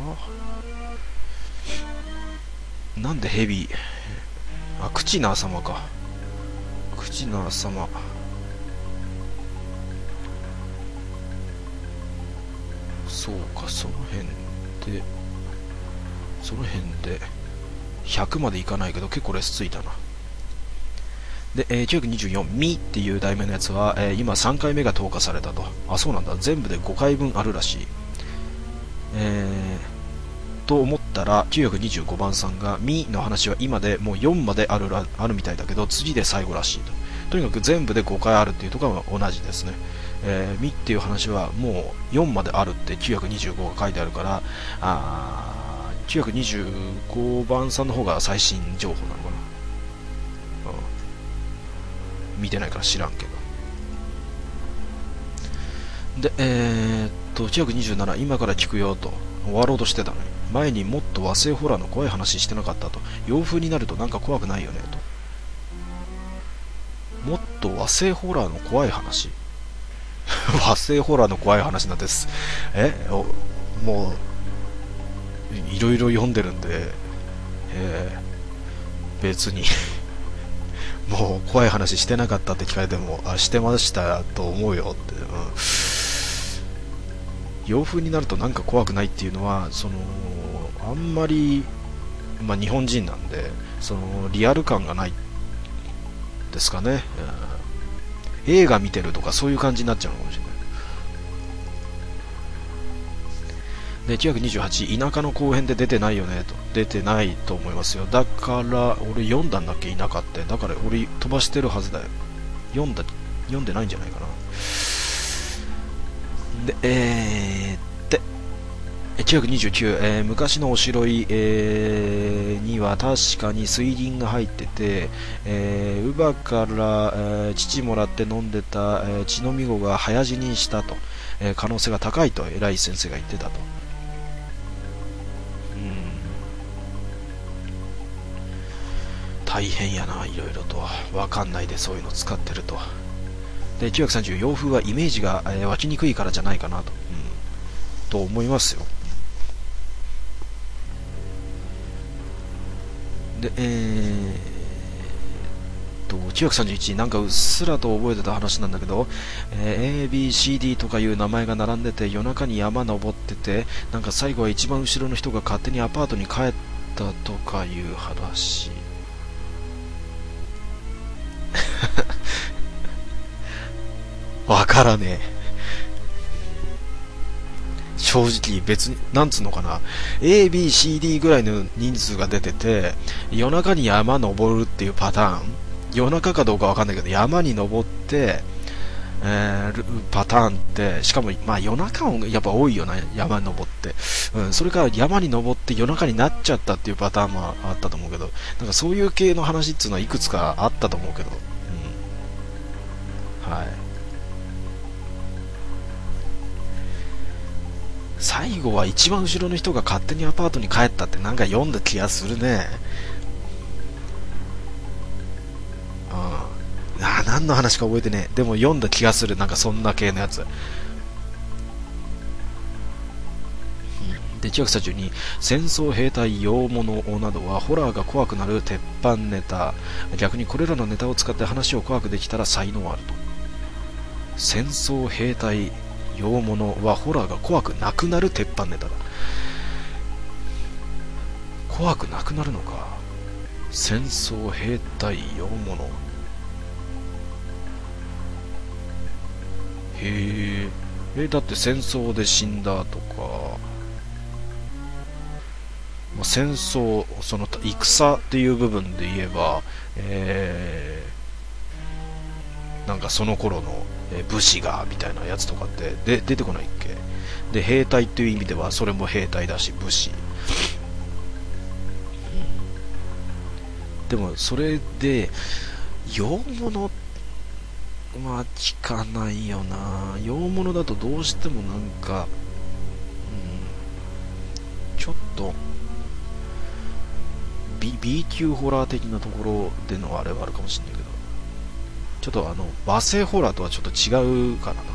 なんでヘビ、クチナー様か。クチナー様、そうか。その辺で100までいかないけど結構レスついたな。で、924ミっていう題名のやつは、今3回目が投下されたと。そうなんだ。全部で5回分あるらしい。と思ったら925番さんがミの話は今でもう4まであるみたいだけど次で最後らしいと。とにかく全部で5回あるっていうところは同じですね。ミっていう話はもう4まであるって925が書いてあるから、925番さんの方が最新情報なのかな。見てないから知らんけど。で、927、今から聞くよと終わろうとしてたのに、前にもっと和製ホラーの怖い話してなかったと。洋風になるとなんか怖くないよねと。もっと和製ホラーの怖い話和製ホラーの怖い話なんです。もういろいろ読んでるんで、別にもう怖い話してなかったって聞かれても、あ、してましたと思うよって、洋風になるとなんか怖くないっていうのは、あんまり、日本人なんで、リアル感がないですかね、映画見てるとかそういう感じになっちゃうのかもしれない。で928、田舎の後編で出てないよねと。出てないと思いますよ。だから俺読んだんだっけ、田舎って。だから俺飛ばしてるはずだよ。読んでないんじゃないかな。で929、昔のお城には確かに水銀が入ってて、乳母から、乳もらって飲んでた、血のみ子が早死にしたと、可能性が高いと偉い先生が言ってたと。大変やな、いろいろとわかんないでそういうの使ってると。で930、洋風はイメージが、湧きにくいからじゃないかなと、と思いますよ。で931、なんかうっすらと覚えてた話なんだけど、ABCD とかいう名前が並んでて、夜中に山登ってて、なんか最後は一番後ろの人が勝手にアパートに帰ったとかいう話。わからねえ。正直別に、なんつうのかな、ABCD ぐらいの人数が出てて、夜中に山登るっていうパターン、夜中かどうかわかんないけど、山に登って、パターンって、しかも、夜中もやっぱ多いよな、山に登って。それから山に登って夜中になっちゃったっていうパターンもあったと思うけど、なんかそういう系の話っていうのはいくつかあったと思うけど、はい。最後は一番後ろの人が勝手にアパートに帰ったってなんか読んだ気がするね。何の話か覚えてねえ。でも読んだ気がする。なんかそんな系のやつ。で932、戦争兵隊洋物などはホラーが怖くなる鉄板ネタ。逆にこれらのネタを使って話を怖くできたら才能あると。戦争兵隊洋物はホラーが怖くなくなる鉄板ネタだ。怖くなくなるのか。戦争兵隊洋物。へえ。だって戦争で死んだとか、戦争、その戦っていう部分で言えば、なんかその頃の武士がみたいなやつとかって出てこないっけ。で兵隊っていう意味ではそれも兵隊だし武士、でもそれで洋物、聞かないよな。洋物だとどうしてもなんか、ちょっとB 級ホラー的なところでのあれはあるかもしれないけど、ちょっと和製ホラーとはちょっと違うからな。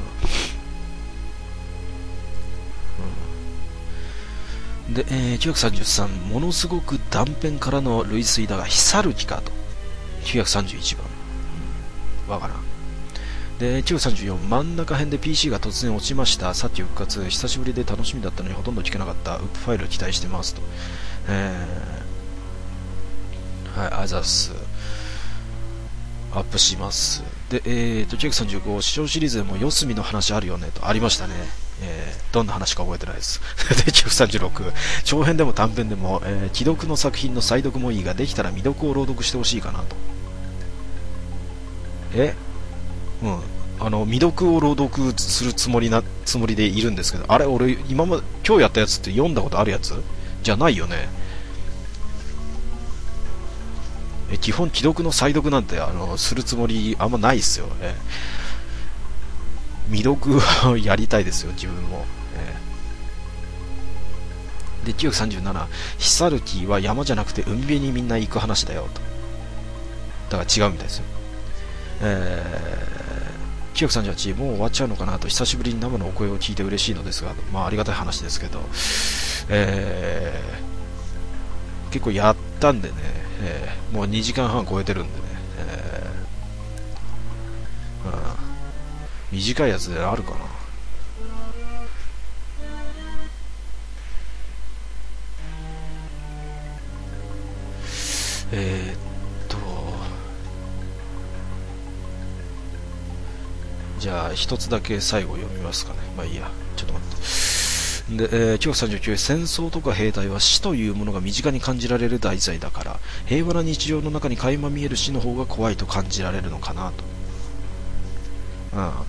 で、933、ものすごく断片からの類推だが、ヒサルキかと。931番。わからん。で、934、真ん中辺で PC が突然落ちました。さっき復活。久しぶりで楽しみだったのにほとんど聞けなかった。ウップファイル期待してますと。はい、あざす。アップします。で、935、視聴シリーズでも四隅の話あるよねと。ありましたね。どんな話か覚えてないです。で、936、長編でも短編でも、既読の作品の再読もいいが、できたら未読を朗読してほしいかなと。未読を朗読するつもりでいるんですけど、あれ、俺、今日やったやつって読んだことあるやつじゃないよね。基本既読の再読なんてするつもりあんまないっすよ。未読をやりたいですよ、自分も。で、937、ヒサルキは山じゃなくて海辺にみんな行く話だよと。だから違うみたいですよ。938、もう終わっちゃうのかなと。久しぶりに生のお声を聞いて嬉しいのですが、ありがたい話ですけど、結構やったんでね、もう2時間半超えてるんでね、 短いやつであるかな。じゃあ一つだけ最後読みますかね。まあいいや、ちょっと待って。で、939、戦争とか兵隊は死というものが身近に感じられる題材だから、平和な日常の中に垣間見える死の方が怖いと感じられるのかなと。ま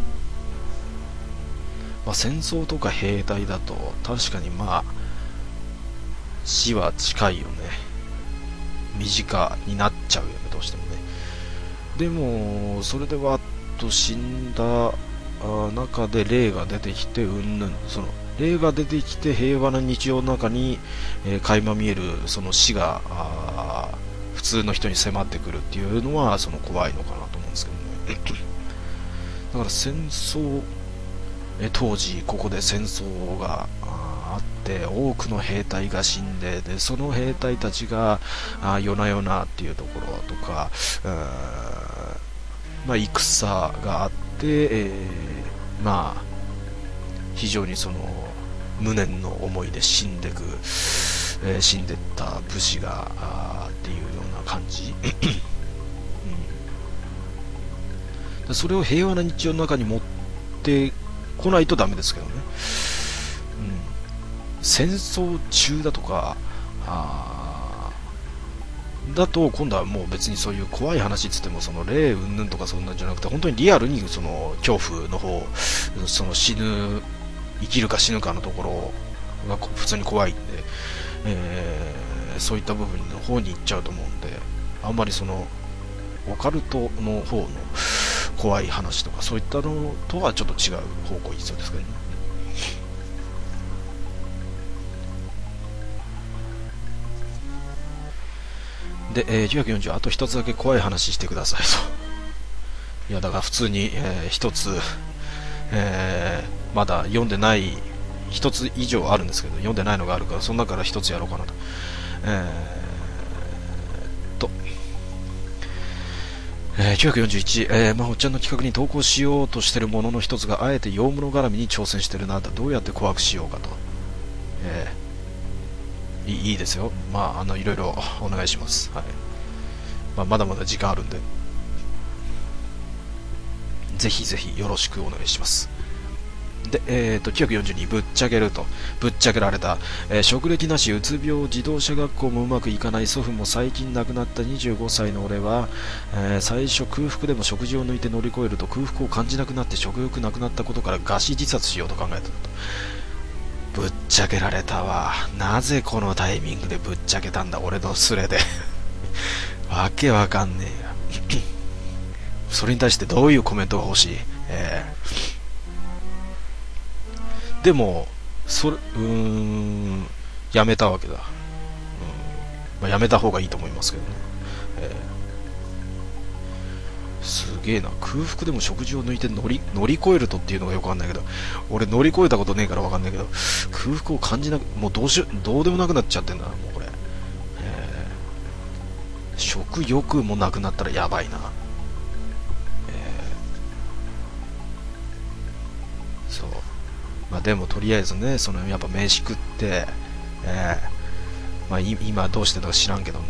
あ、戦争とか兵隊だと確かにまあ死は近いよね。身近になっちゃうよね、どうしてもね。でもそれでわっと死んだ中で霊が出てきてその霊が出てきて平和な日常の中に、垣間見えるその死が普通の人に迫ってくるっていうのはその怖いのかなと思うんですけどね。だから戦争、当時ここで戦争があって多くの兵隊が死んで、その兵隊たちが夜な夜なっていうところとか、まあ、戦があって、まあ非常にその無念の思いで死んでった武士がっていうような感じ、それを平和な日常の中に持ってこないとダメですけどね。戦争中だとかだと今度はもう別にそういう怖い話っつってもその霊云々とかそんなんじゃなくて、本当にリアルにその恐怖の方、その生きるか死ぬかのところが普通に怖いんで、そういった部分の方に行っちゃうと思うんで、あんまりそのオカルトの方の怖い話とかそういったのとはちょっと違う方向に行きそうですけどね。で、940、あと一つだけ怖い話してくださいと。いやだから普通に、一つ、まだ読んでない一つ以上あるんですけど、読んでないのがあるからその中から一つやろうかなと。941、まあおっちゃんの企画に投稿しようとしてるものの一つがあえて洋物絡みに挑戦してるなと。どうやって怖くしようかと。いいですよ。まあいろいろお願いします。はい。まあ、まだまだ時間あるんで、ぜひぜひよろしくお願いします。で、942、ぶっちゃけると。ぶっちゃけられた。職歴なし、うつ病、自動車学校もうまくいかない、祖父も最近亡くなった25歳の俺は、最初空腹でも食事を抜いて乗り越えると空腹を感じなくなって食欲なくなったことから餓死自殺しようと考えたと。ぶっちゃけられたわ。なぜこのタイミングでぶっちゃけたんだ、俺のスレで。わけわかんねえよ。それに対してどういうコメントが欲しい？でもやめたわけだ。まあ、やめた方がいいと思いますけどね。すげえな。空腹でも食事を抜いて乗り越えるとっていうのがよくわかんないけど、俺乗り越えたことねえからわかんないけど、空腹を感じなく、もうどうでもなくなっちゃってんだな、もうこれ。食欲もなくなったらやばいな。そう。まあでもとりあえずね、そのやっぱ飯食って、まあ今どうしてたか知らんけども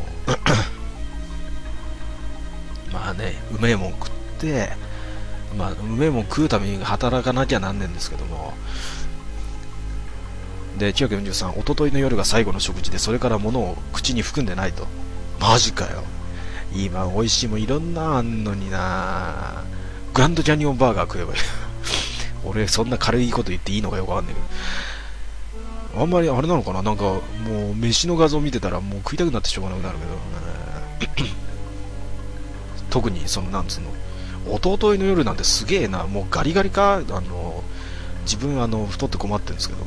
まあね、うめえもん食って、まあうめえもん食うために働かなきゃなんねんですけども、で943、おとといの夜が最後の食事で、それから物を口に含んでないと。マジかよ。今美味しいもんいろんなあんのにな。グランドキャニオンバーガー食えばいい俺そんな軽いこと言っていいのかよくわかんないけど、あんまりあれなのかな、なんかもう飯の画像見てたらもう食いたくなってしょうがなくなるけど、特にそのなんつうの、おとといの夜なんてすげえな。もうガリガリか、自分太って困ってるんですけど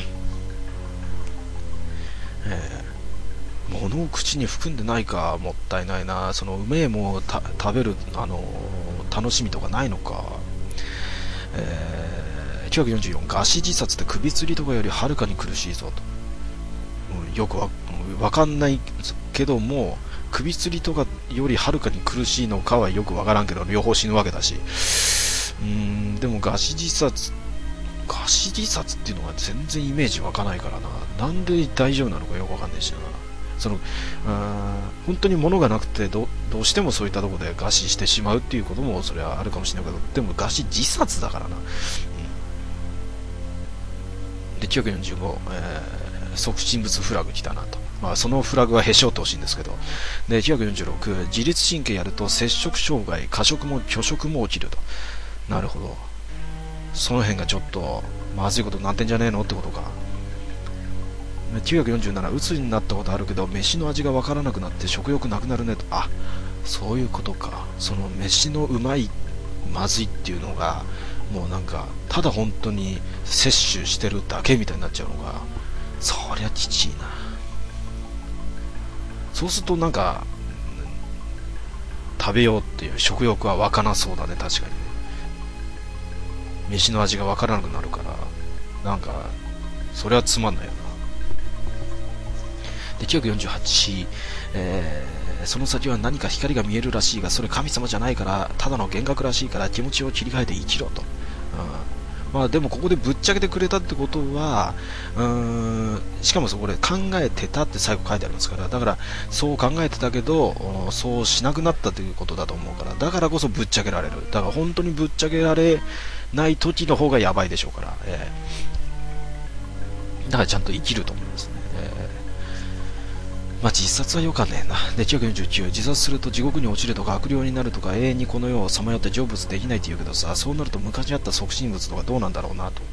物を口に含んでないか、もったいないな。そのうめえもん食べる楽しみとかないのか。944、餓死自殺って首吊りとかよりはるかに苦しいぞと。よくわかんないけども、首吊りとかよりはるかに苦しいのかはよくわからんけど、両方死ぬわけだし、 でも餓死自殺っていうのが全然イメージ湧かないからな。なんで大丈夫なのかよくわかんないしな。本当に物がなくてどうしてもそういったところで餓死してしまうっていうこともそれはあるかもしれないけど、でも餓死自殺だからな。で945、促進物フラグ来たなと。まあそのフラグはへし折ってほしいんですけど。で946、自律神経やると摂食障害、過食も拒食も起きると。なるほど。その辺がちょっとまずいことになってんじゃねえのってことか。947、うつになったことあるけど飯の味がわからなくなって食欲なくなるねと。あ、そういうことか。その飯のうまいまずいっていうのがもうなんかただ本当に摂取してるだけみたいになっちゃうのが、そりゃきちいな。そうするとなんか食べようっていう食欲は湧かなそうだね。確かに飯の味がわからなくなるから、なんかそれはつまんないよな。で948、その先は何か光が見えるらしいが、それ神様じゃないからただの幻覚らしいから気持ちを切り替えて生きろと。まあでもここでぶっちゃけてくれたってことは、しかもそこで考えてたって最後書いてありますから、だからそう考えてたけどそうしなくなったということだと思うから、だからこそぶっちゃけられる。だから本当にぶっちゃけられない時の方がやばいでしょうから、だからちゃんと生きると思いますね。まあ自殺はよかねえな。で949、自殺すると地獄に落ちるとか悪霊になるとか永遠にこの世をさまよって成仏できないって言うけどさ、そうなると昔あった促進物とかどうなんだろうなと。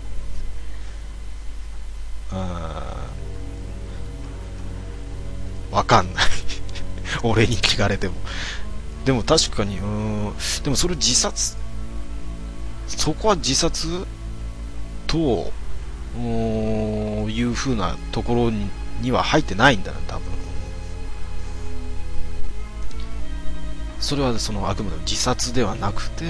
わかんない俺に聞かれても。でも確かにでもそれ自殺、そこは自殺という風なところには入ってないんだな多分。それはそのあくまでも自殺ではなくて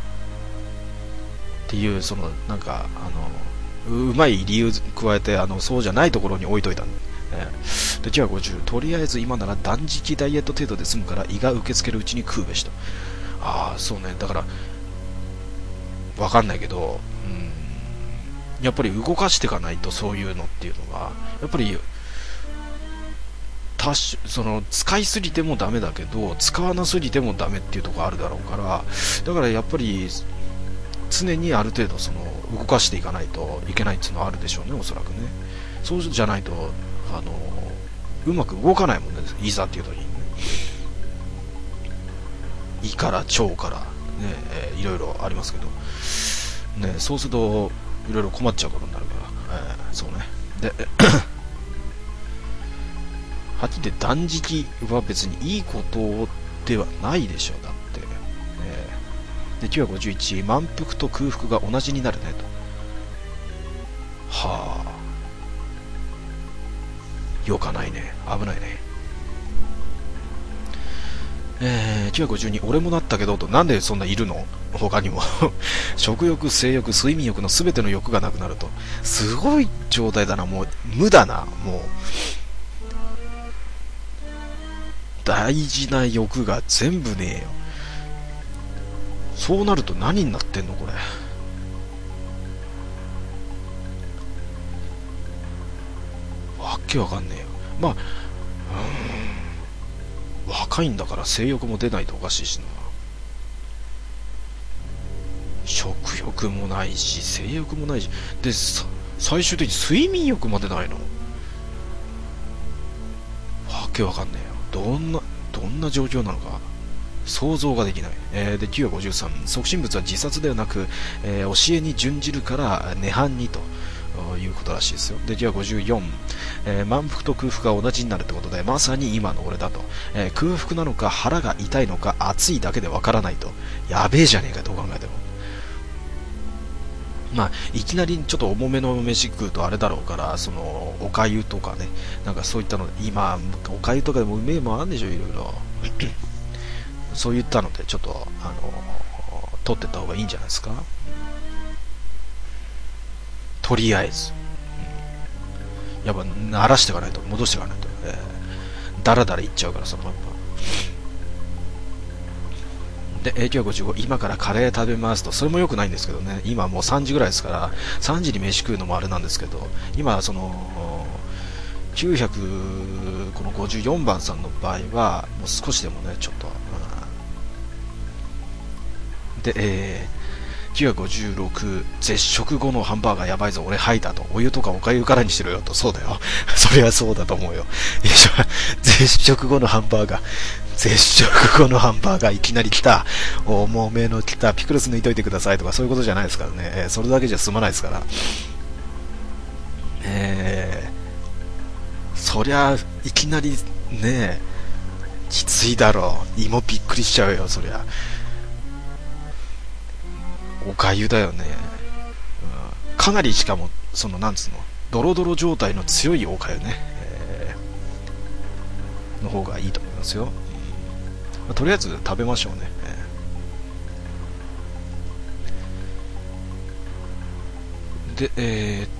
っていう、そのなんかうまい理由加えてそうじゃないところに置いといたんで、で950、とりあえず今なら断食ダイエット程度で済むから胃が受け付けるうちに食うべしと。ああそうね。だからわかんないけど、やっぱり動かしていかないとそういうのっていうのはやっぱりその使いすぎてもダメだけど使わなすぎてもダメっていうところあるだろうから、だからやっぱり常にある程度その動かしていかないといけないっていうのはあるでしょうね、おそらくね。そうじゃないとうまく動かないもんね、いざっていう時にね。胃から腸からね、いろいろありますけどね。そうするといろいろ困っちゃうことになるから、そうね。ではっきり言って断食は別にいいことではないでしょう。だって、で951、満腹と空腹が同じになるねと。はあ、よかないね、危ないね。952、俺もなったけどと。なんでそんないるの他にも食欲、性欲、睡眠欲の全ての欲がなくなると。すごい状態だな。もう無だな。もう大事な欲が全部ねえよ。そうなると何になってんのこれ。わけわかんねえよ。まあ若いんだから性欲も出ないとおかしいしな。食欲もないし性欲もないしで、最終的に睡眠欲までないの。わけわかんねえよ。どんな状況なのか想像ができない。で953、促進物は自殺ではなく、教えに準じるから涅槃にということらしいですよ。で954、満腹と空腹が同じになるってことで、まさに今の俺だと、空腹なのか腹が痛いのか暑いだけでわからないと。やべえじゃねえか、どう考えても。まあ、いきなりちょっと重めの飯食うとあれだろうから、そのおかゆとかね、なんかそういったの、今おかゆとかでもうめえもんあるんでしょ、いろいろそういったのでちょっと取ってった方がいいんじゃないですか、とりあえず、やっぱ慣らしていかないと、戻していかないと、だらだらいっちゃうから、そのまんまで、955、今からカレー食べますと、それも良くないんですけどね、今もう3時ぐらいですから、3時に飯食うのもあれなんですけど、今、その、954番さんの場合は、もう少しでもね、ちょっと、で、956、絶食後のハンバーガーやばいぞ、俺吐いたと。お湯とかおかゆからにしろよと。そうだよ。そりゃそうだと思うよ。絶食後のハンバーガー。絶食後のハンバーガーいきなり来た。重めの来た。ピクルス抜いといてくださいとかそういうことじゃないですからね。それだけじゃ済まないですから。そりゃ、いきなりね、きついだろう。胃もびっくりしちゃうよ、そりゃ。おかゆだよね、かなりしかもそのなんつうのドロドロ状態の強いおかゆね、の方がいいと思いますよ、とりあえず食べましょうね、で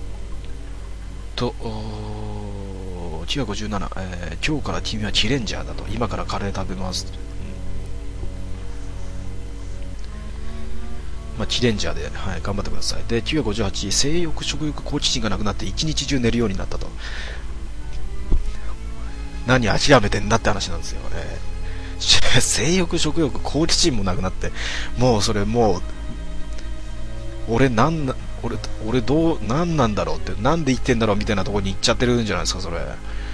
957、今日から君はチレンジャーだと、今からカレー食べますと、チレンジャーで、はい、頑張ってください。で、958、性欲、食欲、好奇心がなくなって一日中寝るようになったと。何諦めてんだって話なんですよ。性欲、食欲、好奇心もなくなって、もうそれもう、俺なんどう、なんなんだろうって、なんで生きてんだろうみたいなところに行っちゃってるんじゃないですか、それ。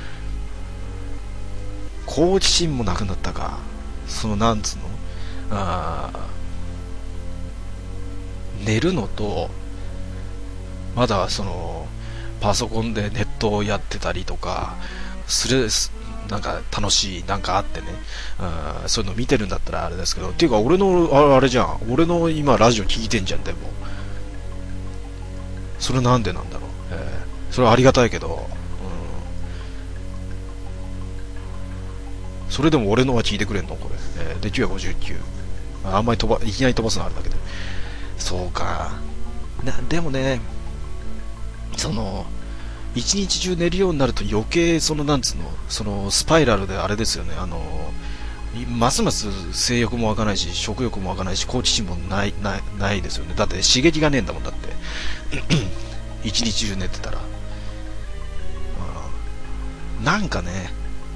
好奇心もなくなったか。その、なんつうの寝るのとまだそのパソコンでネットをやってたりとかするなんか楽しいなんかあってね、そういうの見てるんだったらあれですけど、っていうか俺のあれじゃん、俺の今ラジオ聞いてんじゃん。でもそれなんでなんだろう、それはありがたいけど、それでも俺のは聞いてくれんのこれ、で959、あんまりいきなり飛ばすのあるだけで、そうかでもね、その一日中寝るようになると余計そのなんつうの、そのスパイラルであれですよね、ますます性欲も湧かないし食欲も湧かないし好奇心もないですよね。だって刺激がねえんだもん、だって一日中寝てたら、なんかね、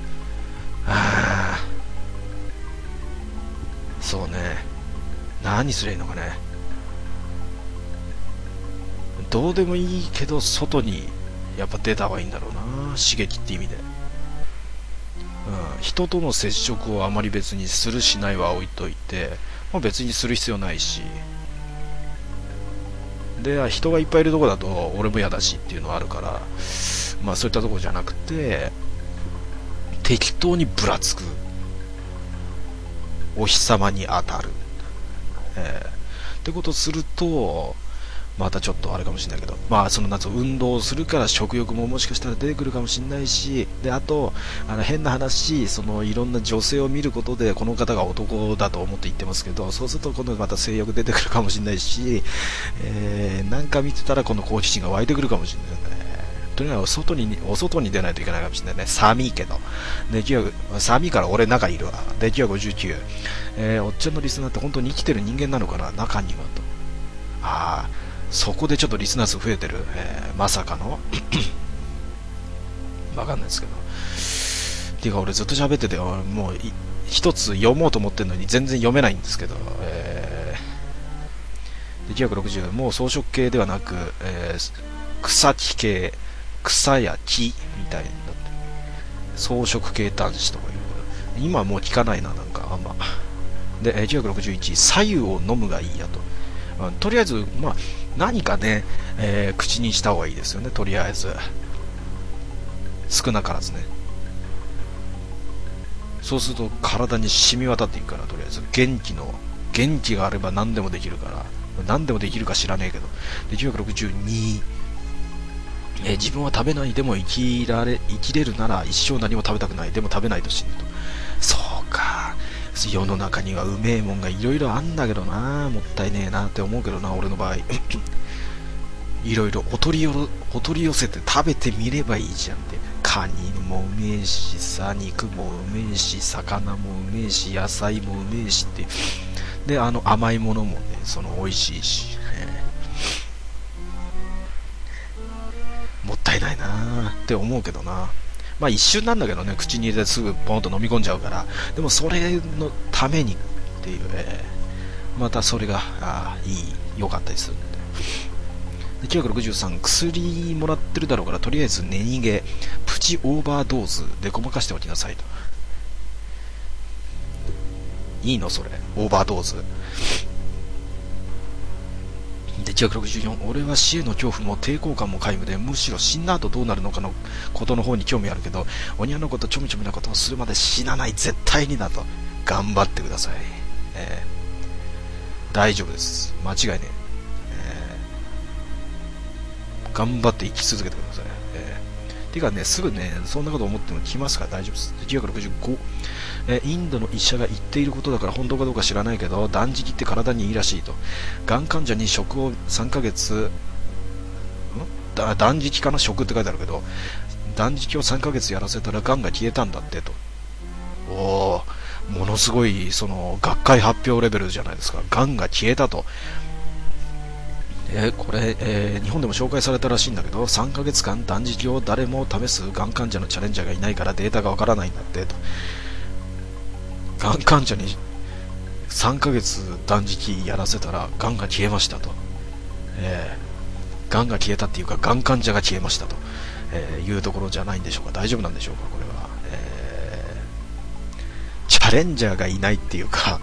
そうね、何すりゃいいのかね。どうでもいいけど外にやっぱ出た方がいいんだろうな、刺激って意味で、人との接触をあまり別にするしないは置いといて、別にする必要ないし、で人がいっぱいいるとこだと俺も嫌だしっていうのはあるから、そういったとこじゃなくて適当にぶらつく、お日様に当たる、ってことをするとまたちょっとあれかもしれないけど、その夏運動をするから食欲ももしかしたら出てくるかもしれないし、であと変な話、そのいろんな女性を見ることでこの方が男だと思って言ってますけど、そうすると今度また性欲出てくるかもしれないし、なんか見てたらこの好奇心が湧いてくるかもしれないね。とにかくお外に出ないといけないかもしれないね。寒いけどで寒いから俺中にいるわ。で959、おっちゃんのリスナーって本当に生きてる人間なのかな、中にはと。そこでちょっとリスナー数増えてる、まさかのわかんないですけど、っていうか俺ずっと喋ってて、もう一つ読もうと思ってるのに全然読めないんですけど、で960、もう草食系ではなく、草木系、草や木みたいになって草食系男子とかいう、今はもう聞かないな、なんかあんまで、961、左右を飲むがいいやと。とりあえず、何かね、口にした方がいいですよね。とりあえず少なからずね。そうすると体に染み渡っていくから、とりあえず元気があれば何でもできるから、何でもできるか知らねえけど。で962、自分は食べないでも生きれるなら一生何も食べたくない、でも食べないと死ぬと。そうか、世の中にはうめえもんがいろいろあんだけどな、もったいねえなって思うけどな、俺の場合いろいろお取り寄せて食べてみればいいじゃんって。カニもうめえしさ、肉もうめえし、魚もうめえし、野菜もうめえしってで、甘いものもね、美味しいし、もったいないなーって思うけどな。まあ一瞬なんだけどね、口に入れてすぐポンと飲み込んじゃうから、でもそれのためにっていう、またそれが良かったりするんで。963、薬もらってるだろうから、とりあえず寝逃げ、プチオーバードーズでごまかしておきなさいと。いいのそれ、オーバードーズ。で、964、俺は死への恐怖も抵抗感も皆無で、むしろ死んだ後どうなるのかのことの方に興味あるけど、おにゃのことちょみちょみなことをするまで死なない、絶対にだと。頑張ってください。大丈夫です。間違いね頑張って生き続けてください。てかね、すぐね、そんなこと思っても来ますから大丈夫です。965、インドの医者が言っていることだから本当かどうか知らないけど、断食って体にいいらしいと。がん患者に食を3ヶ月、断食かな、食って書いてあるけど、断食を3ヶ月やらせたらがんが消えたんだってと。おー、ものすごい、学会発表レベルじゃないですか。がんが消えたと。これ、日本でも紹介されたらしいんだけど、3ヶ月間断食を誰も試すがん患者のチャレンジャーがいないからデータがわからないんだってと。がん患者に3ヶ月断食やらせたらがんが消えましたと。がんが消えたっていうか、がん患者が消えましたと、いうところじゃないんでしょうか。大丈夫なんでしょうか、これは。チャレンジャーがいないっていうか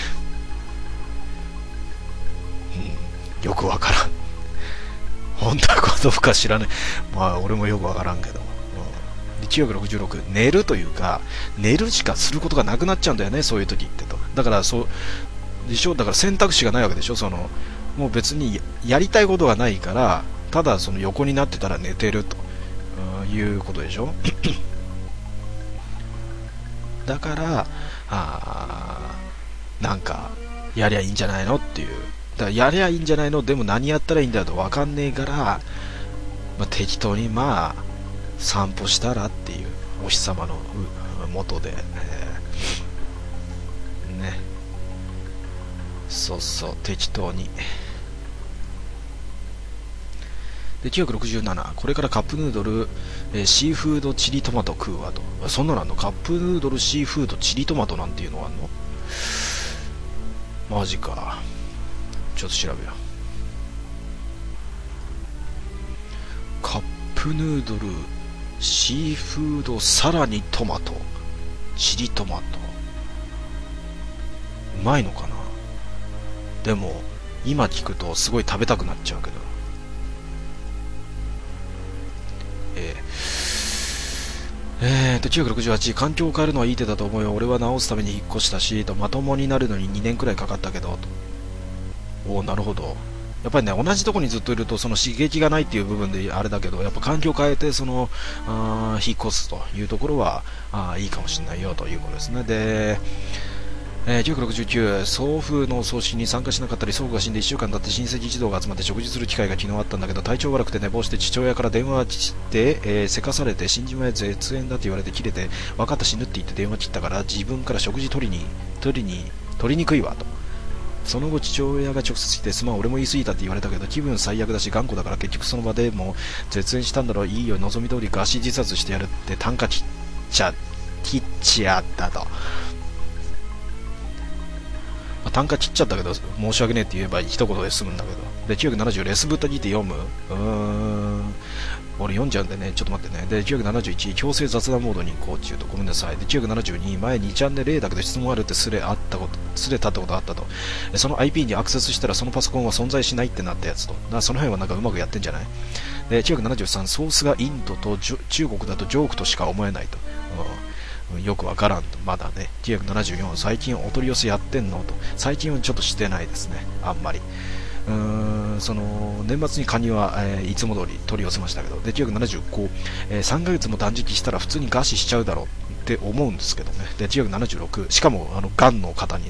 よくわからん。本当かどうか知らない。まあ、俺もよくわからんけど。966、寝るというか、寝るしかすることがなくなっちゃうんだよね、そういう時ってと。だから、でしょ、だから選択肢がないわけでしょ、もう別にやりたいことがないから、ただ横になってたら寝てると、いうことでしょ。だから、なんか、やりゃいいんじゃないのっていう。だからやりゃいいんじゃないの、でも何やったらいいんだよと分かんねえから、適当に散歩したらっていう、お日様の元で、ね、そうそう、適当に。で、967、これからカップヌードル、シーフードチリトマト食うわと。そんなのあんの？カップヌードルシーフードチリトマトなんていうのあんの？マジか。ちょっと調べよう。カップヌードルシーフードさらにトマトチリトマト、うまいのかな。でも今聞くとすごい食べたくなっちゃうけど、968、環境を変えるのはいい手だと思うよ。俺は直すために引っ越したしと、まともになるのに2年くらいかかったけどと。なるほど。やっぱりね、同じとこにずっといると刺激がないっていう部分であれだけど、やっぱ環境を変えて引っ越すというところはいいかもしれないよということですね。で、969、祖父の葬式に参加しなかったり、祖父が死んで1週間経って親戚一同が集まって食事する機会が昨日あったんだけど、体調悪くて寝坊して父親から電話して、せかされて死んじまえ絶縁だって言われて切れて、分かった死ぬって言って電話切ったから、自分から食事取りにくいわと。その後父親が直接来て、すまん俺も言い過ぎたって言われたけど、気分最悪だし頑固だから結局その場でも絶縁したんだろう、いいよ望み通り餓死自殺してやるって単価切っちゃったと。単価切っちゃったけど申し訳ねえって言えば一言で済むんだけど。で、970、レスブタギって読む？俺読んじゃうんでね、ちょっと待ってね。で、971、強制雑談モードに行こうって言うとごめんなさい。で、972、前2チャンネル A だけど質問あるってすれたってことあったと。その IP にアクセスしたらそのパソコンは存在しないってなったやつと。その辺はなんかうまくやってんじゃない？で、973、ソースがインドと中国だとジョークとしか思えないと。よくわからんと。まだね。974、最近お取り寄せやってんのと。最近はちょっとしてないですね、あんまり。年末にカニは、いつも通り取り寄せましたけど。で、975、3ヶ月も断食したら普通に餓死しちゃうだろうって思うんですけどね。で、976、しかもがんの方に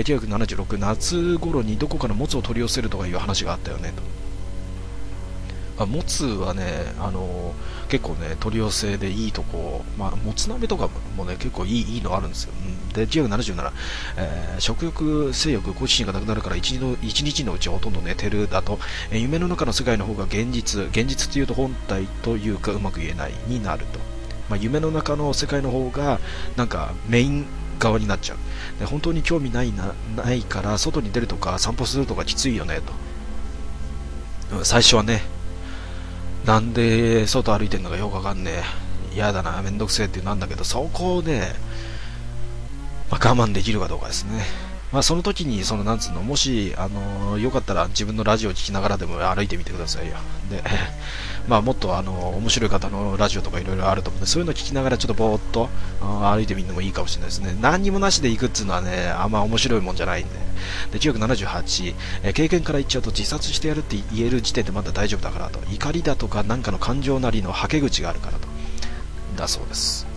ね。976、夏頃にどこからモツを取り寄せるとかいう話があったよねと。 もつはね、結構ね、取り寄せでいいとこ、もつ鍋とかもね、結構いいのあるんですよ。で、977、食欲、性欲、好奇心がなくなるから一日のうちほとんど寝てるだと、夢の中の世界の方が現実っていうと本体というかうまく言えないになると。夢の中の世界の方が、なんかメイン側になっちゃう。で、本当に興味ないから外に出るとか散歩するとかきついよねと。最初はね、なんで外歩いてんのかよくわかんねえ、嫌だな、めんどくせえってなんだけど、そこをね、我慢できるかどうかですね。その時になんつうの、もしよかったら自分のラジオを聞きながらでも歩いてみてくださいよ。で、もっと面白い方のラジオとかいろいろあると思うんで、そういうの聞きながらちょっとぼーっと歩いてみるのもいいかもしれないですね。何にもなしで行くっていうのはね、あんま面白いもんじゃないんで。で、978、経験から言っちゃうと自殺してやるって言える時点でまだ大丈夫だからと。怒りだとかなんかの感情なりのはけ口があるからと。だそうです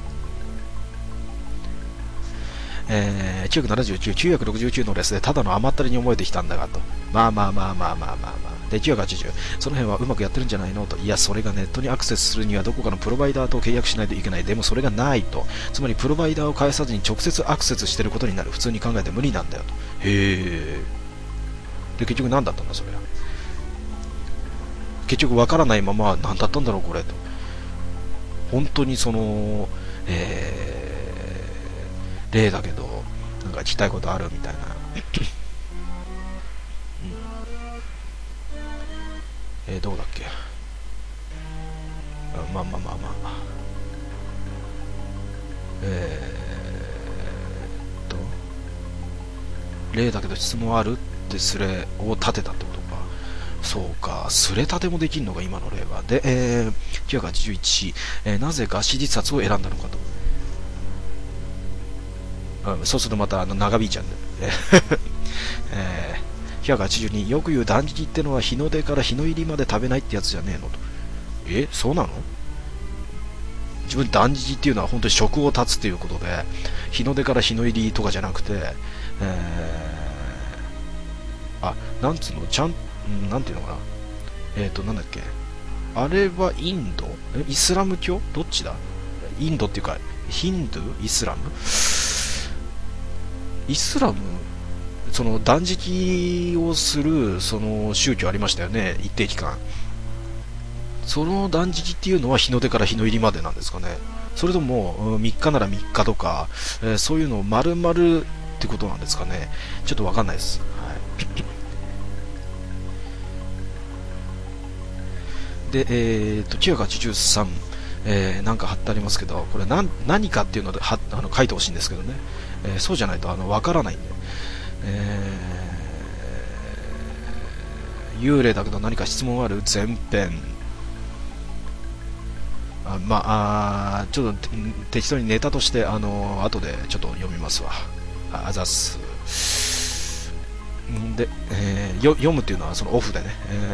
。979、969のレスでただの甘ったれに思えてきたんだがと。で、980、その辺はうまくやってるんじゃないのと。いや、それがネットにアクセスするにはどこかのプロバイダーと契約しないといけない。でもそれがないと。つまりプロバイダーを介さずに直接アクセスしてることになる。普通に考えて無理なんだよと。へー。で、結局何だったんだそれは。結局わからないまま何だったんだろうこれと。本当に例だけどなんか聞きたいことあるみたいな、どうだっけ、例だけど質問あるってスレを立てたってことか。そうか、スレ立てもできるのが今の例は。で、981、なぜ餓死自殺を選んだのかと。そうするとまた長引いちゃうんで、982、よく言う断食ってのは日の出から日の入りまで食べないってやつじゃねえのと。そうなの？自分断食っていうのは本当に食を断つっていうことで、日の出から日の入りとかじゃなくて、なんつうの、なんていうのかな、なんだっけ、あれはインド？イスラム教？どっちだ？インドっていうかヒンドゥ？イスラム？その断食をするその宗教ありましたよね、一定期間。その断食っていうのは日の出から日の入りまでなんですかね。それとも3日なら3日とか、そういうのを丸々ってことなんですかね。ちょっとわかんないです。はい、で、983、なんか貼ってありますけど、これ何かっていうので書いてほしいんですけどね。そうじゃないとわからないんで、幽霊だけど何か質問ある？前編。ちょっと適当にネタとして後でちょっと読みますわ。あざっす。で、読むっていうのはそのオフでね。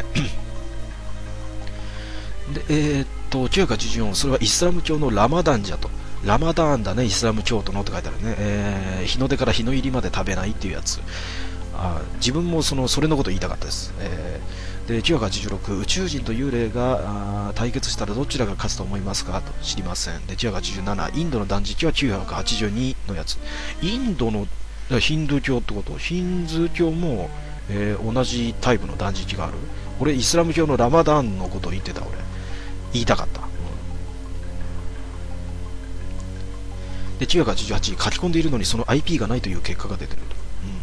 で、984、それはイスラム教のラマダンじゃと。ラマダーンだね、イスラム教徒のって書いてあるね。日の出から日の入りまで食べないっていうやつ。自分もそれのこと言いたかったです。で、986、宇宙人と幽霊が対決したらどちらが勝つと思いますかと。知りません。で、987、インドの断食は982のやつ。インドのヒンドゥー教ってこと？ヒンズー教も、同じタイプの断食がある。俺イスラム教のラマダーンのことを言ってた。俺言いたかった。で、988、書き込んでいるのにその IP がないという結果が出てると。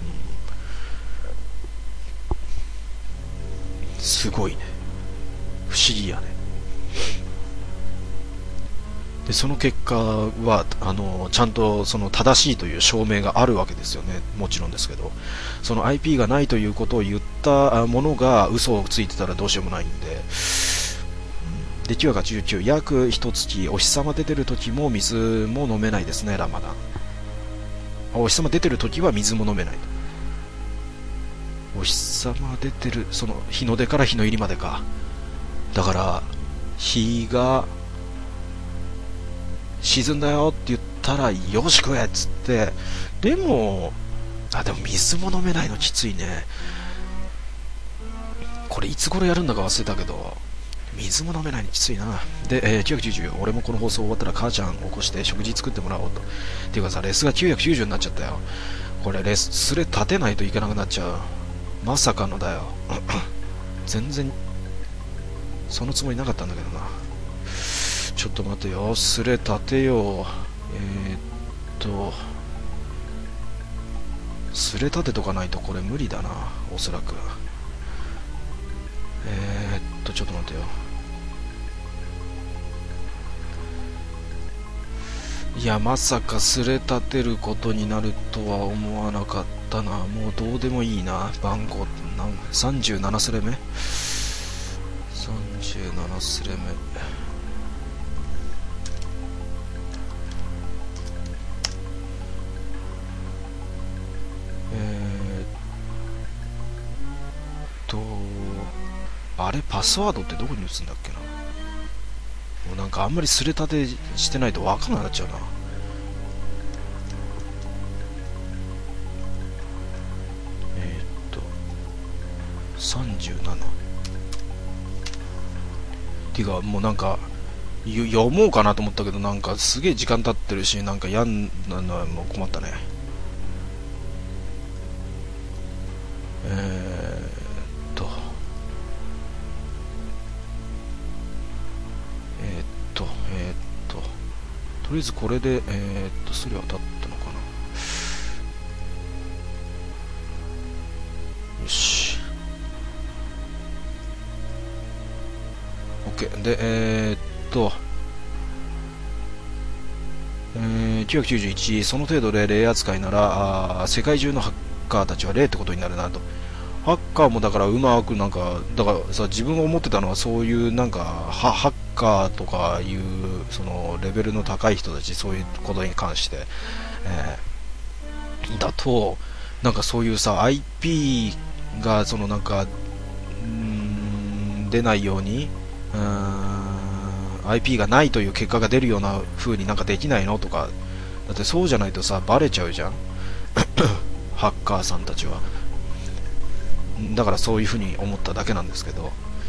すごいね。不思議やね。で、その結果はちゃんとその正しいという証明があるわけですよね。もちろんですけど、その IP がないということを言ったものが嘘をついてたらどうしようもないんで。で、989、約1月お日様出てる時も水も飲めないですね、ラマダン。お日様出てる時は水も飲めない。お日様出てる、その日の出から日の入りまでか。だから日が沈んだよって言ったらよし食えっつって。でも水も飲めないのきついね。これいつ頃やるんだか忘れたけど、 水も飲めないにきついな。で、990、俺もこの放送終わったら母ちゃん起こして食事作ってもらおうと。っていうかさ、レスが990になっちゃったよ。これスレ立てないといけなくなっちゃう。まさかのだよ。全然そのつもりなかったんだけどな。ちょっと待てよ、スレ立てよう。スレ立てとかないとこれ無理だな、おそらく。ちょっと待てよ。いや、まさかスレ立てることになるとは思わなかったな。もうどうでもいいな。番号37スレ目、37スレ目。あれパスワードってどこに打つんだっけな。もうなんかあんまりすれ立てしてないと分かんなくなっちゃうな。37っていうか、もうなんか読もうかなと思ったけど、なんかすげえ時間経ってるし、なんかやんなのはもう困ったね。とりあえずこれでスレは当たったのかな。よし、 OK で991、その程度で霊扱いなら世界中のハッカーたちは霊ってことになるなと。ハッカーもだからうまくなんか、だからさ、自分が思ってたのはそういうなんかハッカーとかいうそのレベルの高い人たち、そういうことに関して、だとなんかそういうさ IP がそのなんか出ないように、IP がないという結果が出るような風になんかできないのとか。だってそうじゃないとさバレちゃうじゃんハッカーさんたちは。だからそういう風に思っただけなんですけど。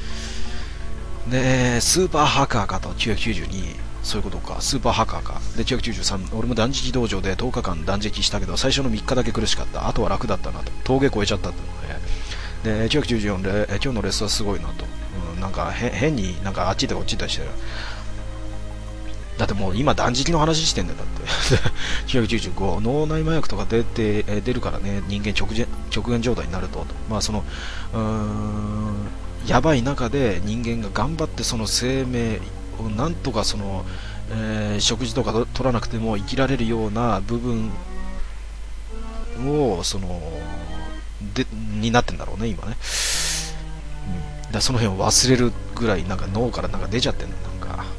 でスーパーハッカーかと。992、そういうことか、スーパーハッカーか。で993、俺も断食道場で10日間断食したけど最初の3日だけ苦しかった、あとは楽だったなと。峠越えちゃったと。で994で今日のレッスンはすごいなと。なんか変になんかあっち行ったこっち行ったりしてる。だってもう今断食の話してんだよ、だって995、脳内麻薬とか出るからね、人間直前状態になると。まあそのやばい中で人間が頑張ってその生命をなんとかその、食事とか取らなくても生きられるような部分をになってんだろうね今ね。だその辺を忘れるぐらいなんか脳からなんか出ちゃってんの、なんか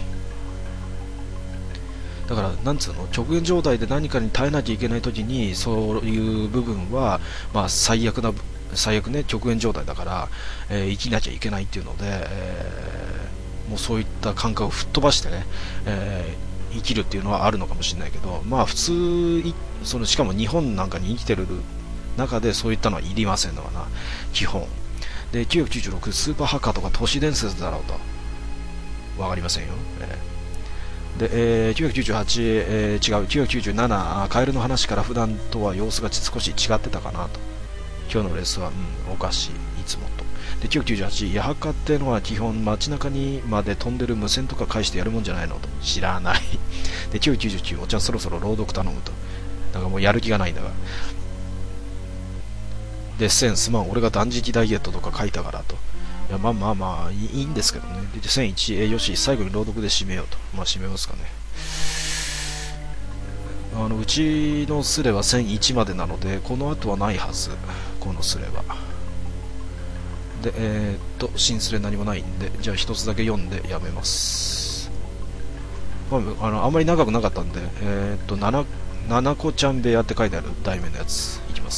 だからなんつうの、直前状態で何かに耐えなきゃいけない時にそういう部分はまあ最悪ね、直前状態だから、生きなきゃいけないっていうので、もうそういった感覚を吹っ飛ばしてね、生きるっていうのはあるのかもしれないけど、まあ普通しかも日本なんかに生きてる中でそういったのはいりませんのかな、基本で。996、スーパーハッカーとか都市伝説だろうと。わかりませんよ。で、998、違う、997、カエルの話から普段とは様子が少し違ってたかなと。今日のレースは、おかしい、いつもと。で、998、ヤハカってのは基本街中にまで飛んでる無線とか返してやるもんじゃないのと。知らない。で、999、お茶そろそろ朗読頼むと。なんかもうやる気がないんだから。で、1000、すまん、俺が断食ダイエットとか書いたからと。いや、まあいいんですけどね。で、1001、よし、最後に朗読で締めようと。まあ締めますかね。うちのスレは1001までなので、この後はないはず、このスレは。で、新スレ何もないんで、じゃあ一つだけ読んでやめます。あんまり長くなかったんで、七子ちゃん部屋って書いてある題名のやつ、いきます。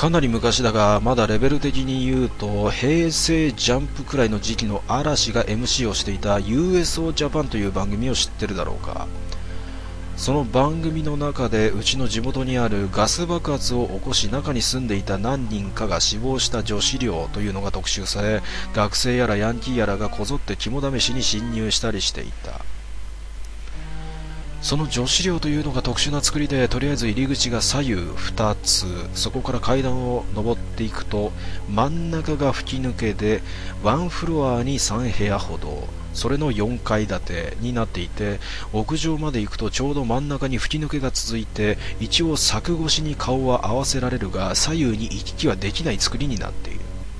かなり昔だが、まだレベル的に言うと平成ジャンプくらいの時期の嵐が MC をしていた USO ジャパンという番組を知ってるだろうか。その番組の中でうちの地元にあるガス爆発を起こし、中に住んでいた何人かが死亡した女子寮というのが特集され、学生やらヤンキーやらがこぞって肝試しに侵入したりしていた。その女子寮というのが特殊な作りで、とりあえず入り口が左右2つ、そこから階段を上っていくと真ん中が吹き抜けでワンフロアに3部屋ほど、それの4階建てになっていて、屋上まで行くとちょうど真ん中に吹き抜けが続いて、一応柵越しに顔は合わせられるが左右に行き来はできない作りになっている。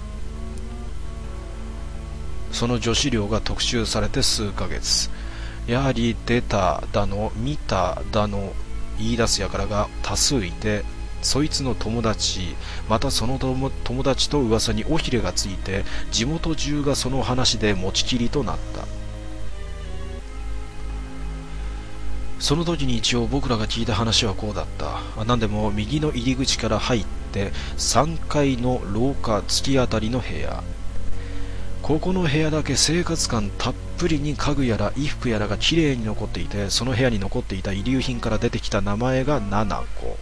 その女子寮が特集されて数ヶ月、やはり出ただの見ただの言い出す輩が多数いて、そいつの友達、またその友達と噂に尾ひれがついて、地元中がその話で持ちきりとなった。その時に一応僕らが聞いた話はこうだった。なんでも右の入り口から入って3階の廊下突き当たりの部屋、ここの部屋だけ生活感たっぷりに家具やら衣服やらがきれいに残っていて、その部屋に残っていた遺留品から出てきた名前が七子。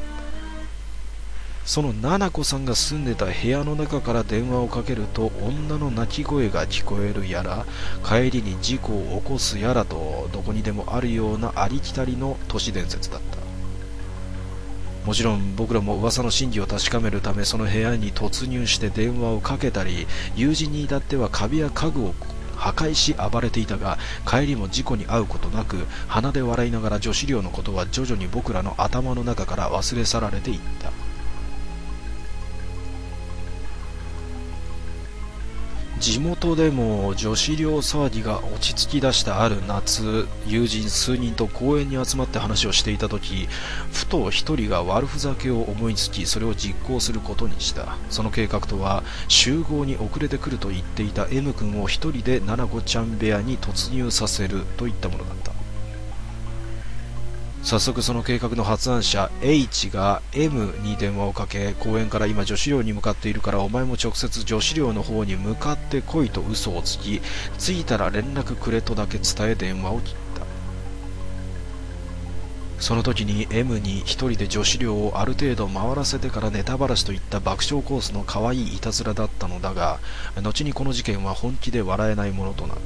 その七子さんが住んでた部屋の中から電話をかけると女の泣き声が聞こえるやら、帰りに事故を起こすやらと、どこにでもあるようなありきたりの都市伝説だった。もちろん僕らも噂の真偽を確かめるため、その部屋に突入して電話をかけたり、友人に至っては壁や家具を破壊し暴れていたが、帰りも事故に遭うことなく、鼻で笑いながら女子寮のことは徐々に僕らの頭の中から忘れ去られていった。地元でも女子寮騒ぎが落ち着き出したある夏、友人数人と公園に集まって話をしていた時、ふと一人が悪ふざけを思いつき、それを実行することにした。その計画とは、集合に遅れてくると言っていた M 君を一人で七子ちゃん部屋に突入させるといったものだった。早速その計画の発案者 H が M に電話をかけ、公園から今女子寮に向かっているから、お前も直接女子寮の方に向かって来いと嘘をつき、着いたら連絡くれとだけ伝え電話を切った。その時に M に一人で女子寮をある程度回らせてからネタばらしといった爆笑コースの可愛いいたずらだったのだが、後にこの事件は本気で笑えないものとなった。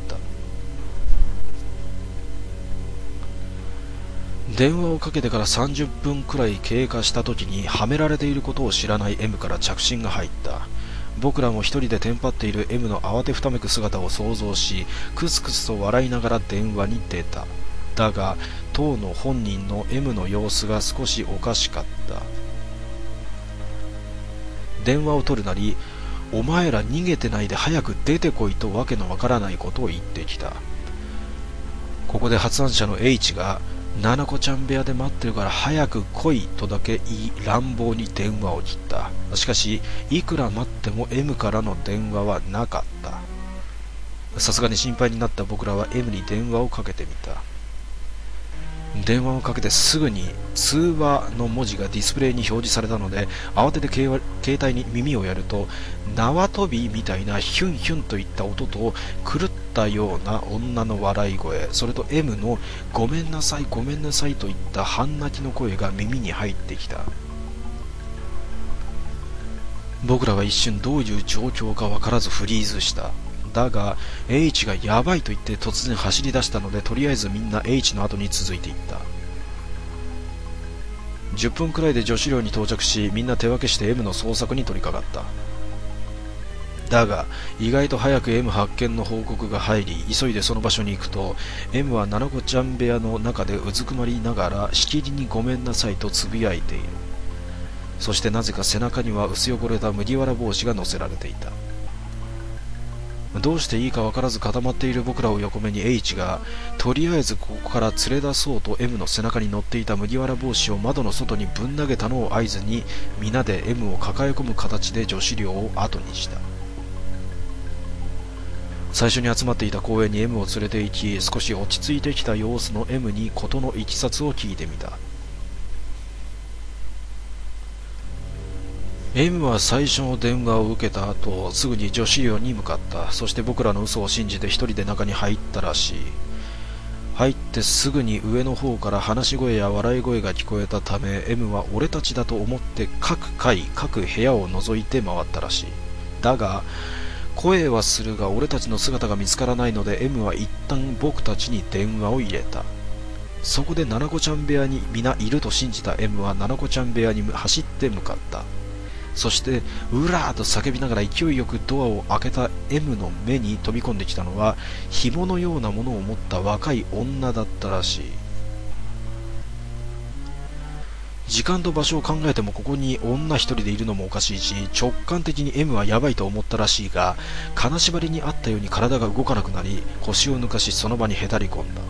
電話をかけてから30分くらい経過した時に、はめられていることを知らない M から着信が入った。僕らも一人でテンパっている M の慌てふためく姿を想像し、クスクスと笑いながら電話に出た。だが当の本人の M の様子が少しおかしかった。電話を取るなり、お前ら逃げてないで早く出てこいとわけのわからないことを言ってきた。ここで発案者の H が、七子ちゃん部屋で待ってるから早く来いとだけ言い、乱暴に電話を切った。しかしいくら待っても M からの電話はなかった。さすがに心配になった僕らは M に電話をかけてみた。電話をかけてすぐに通話の文字がディスプレイに表示されたので、慌てて携帯に耳をやると、縄跳びみたいなヒュンヒュンといった音と狂ったような女の笑い声、それと M のごめんなさいごめんなさいといった半泣きの声が耳に入ってきた。僕らは一瞬どういう状況か分からずフリーズした。だが H がやばいと言って突然走り出したので、とりあえずみんな H の後に続いていった。10分くらいで女子寮に到着し、みんな手分けして M の捜索に取り掛かった。だが意外と早く M 発見の報告が入り、急いでその場所に行くと M は七子ちゃん部屋の中でうずくまりながらしきりにごめんなさいとつぶやいている。そしてなぜか背中には薄汚れた麦わら帽子が乗せられていた。どうしていいか分からず固まっている僕らを横目に H が、とりあえずここから連れ出そうと M の背中に乗っていた麦わら帽子を窓の外にぶん投げたのを合図に、皆で M を抱え込む形で女子寮を後にした。最初に集まっていた公園に M を連れて行き、少し落ち着いてきた様子の M に事のいきさつを聞いてみた。 M は最初の電話を受けた後、すぐに女子寮に向かった。そして僕らの嘘を信じて一人で中に入ったらしい。入ってすぐに上の方から話し声や笑い声が聞こえたため、 M は俺たちだと思って各階各部屋を覗いて回ったらしい。だが声はするが俺たちの姿が見つからないので、 M は一旦僕たちに電話を入れた。そこでななこちゃん部屋に皆いると信じた M はななこちゃん部屋に走って向かった。そしてうらーと叫びながら勢いよくドアを開けた M の目に飛び込んできたのは、紐のようなものを持った若い女だったらしい。時間と場所を考えてもここに女一人でいるのもおかしいし、直感的に M はヤバいと思ったらしいが、金縛りにあったように体が動かなくなり、腰を抜かしその場にへたり込んだ。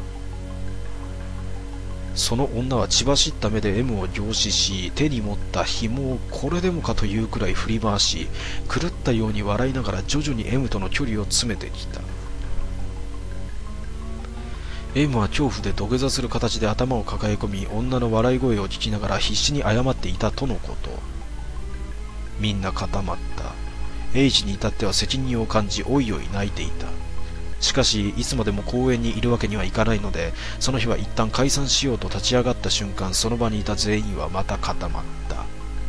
その女は血走った目で M を凝視し、手に持った紐をこれでもかというくらい振り回し、狂ったように笑いながら徐々に M との距離を詰めてきた。 M は恐怖で土下座する形で頭を抱え込み、女の笑い声を聞きながら必死に謝っていたとのこと。みんな固まった。 H に至っては責任を感じ、おいおい泣いていた。しかしいつまでも公園にいるわけにはいかないので、その日は一旦解散しようと立ち上がった瞬間、その場にいた全員はまた固まった。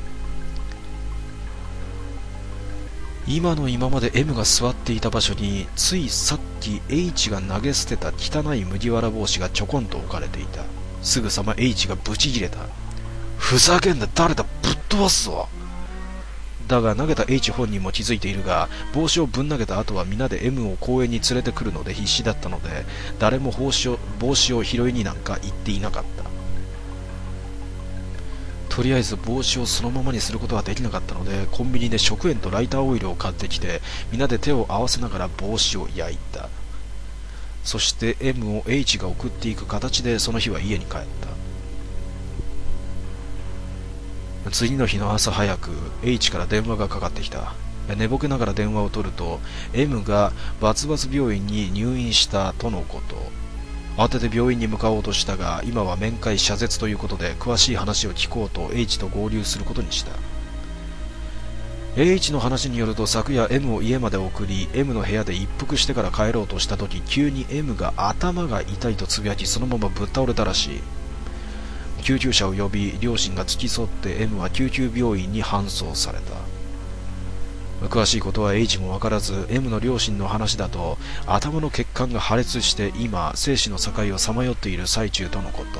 今の今まで M が座っていた場所に、ついさっき H が投げ捨てた汚い麦わら帽子がちょこんと置かれていた。すぐさま H がブチギレた。ふざけんな、誰だ、ぶっ飛ばすぞ。だが投げた H 本人も気づいているが、帽子をぶん投げた後は皆で M を公園に連れてくるので必死だったので、誰も帽子を拾いになんか行っていなかった。とりあえず帽子をそのままにすることはできなかったので、コンビニで食塩とライターオイルを買ってきて、皆で手を合わせながら帽子を焼いた。そして M を H が送っていく形でその日は家に帰った。次の日の朝早く H から電話がかかってきた。寝ぼけながら電話を取ると、 M がバツバツ病院に入院したとのこと。慌てて病院に向かおうとしたが、今は面会謝絶ということで詳しい話を聞こうと H と合流することにした。 H の話によると、昨夜 M を家まで送り M の部屋で一服してから帰ろうとした時、急に M が頭が痛いとつぶやき、そのままぶっ倒れたらしい。救急車を呼び、両親が付き添って M は救急病院に搬送された。詳しいことは H も分からず、 M の両親の話だと頭の血管が破裂して今生死の境をさまよっている最中とのこと。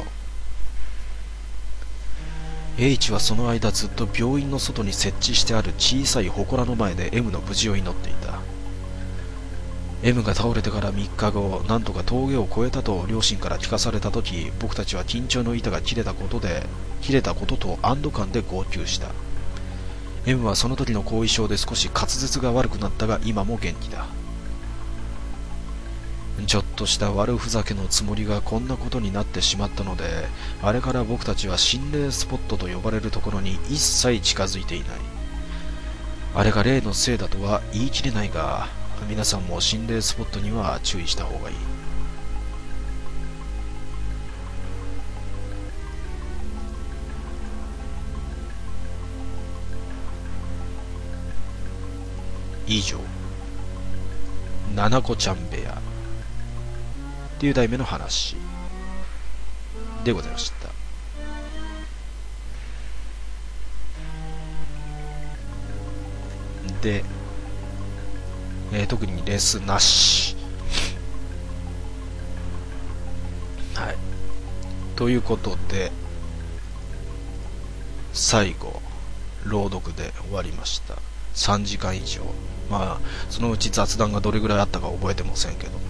H はその間ずっと病院の外に設置してある小さい祠の前で M の無事を祈っていた。 M が倒れてから3日後、なんとか峠を越えたと両親から聞かされた時、僕たちは緊張の板が切れたことと安堵感で号泣した。 M はその時の後遺症で少し滑舌が悪くなったが今も元気だ。ちょっとした悪ふざけのつもりがこんなことになってしまったので、あれから僕たちは心霊スポットと呼ばれるところに一切近づいていない。あれが霊のせいだとは言い切れないが、皆さんも心霊スポットには注意した方がいい。以上、ななこちゃん部屋っていう題名の話でございました。で、特にレスなし。はい。ということで、最後、朗読で終わりました。3時間以上。まあ、そのうち雑談がどれぐらいあったか覚えてませんけど。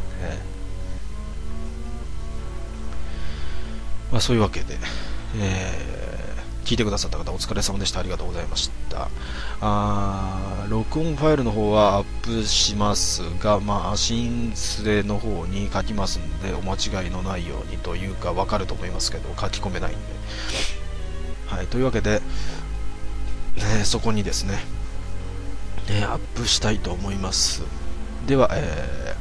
まあ、そういうわけで、聞いてくださった方お疲れ様でした。ありがとうございました。録音ファイルの方はアップしますが、まあ、アシンスレの方に書きますんで、お間違いのないようにというか、わかると思いますけど、書き込めないんで。はい、というわけで、そこにですね、アップしたいと思います。では、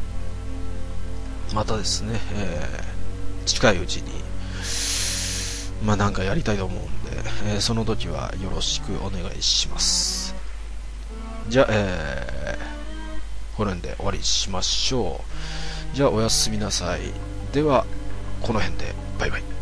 またですね、近いうちに、 まあなんかやりたいと思うんで、その時はよろしくお願いします。じゃあ、この辺で終わりにしましょう。じゃあおやすみなさい。ではこの辺でバイバイ。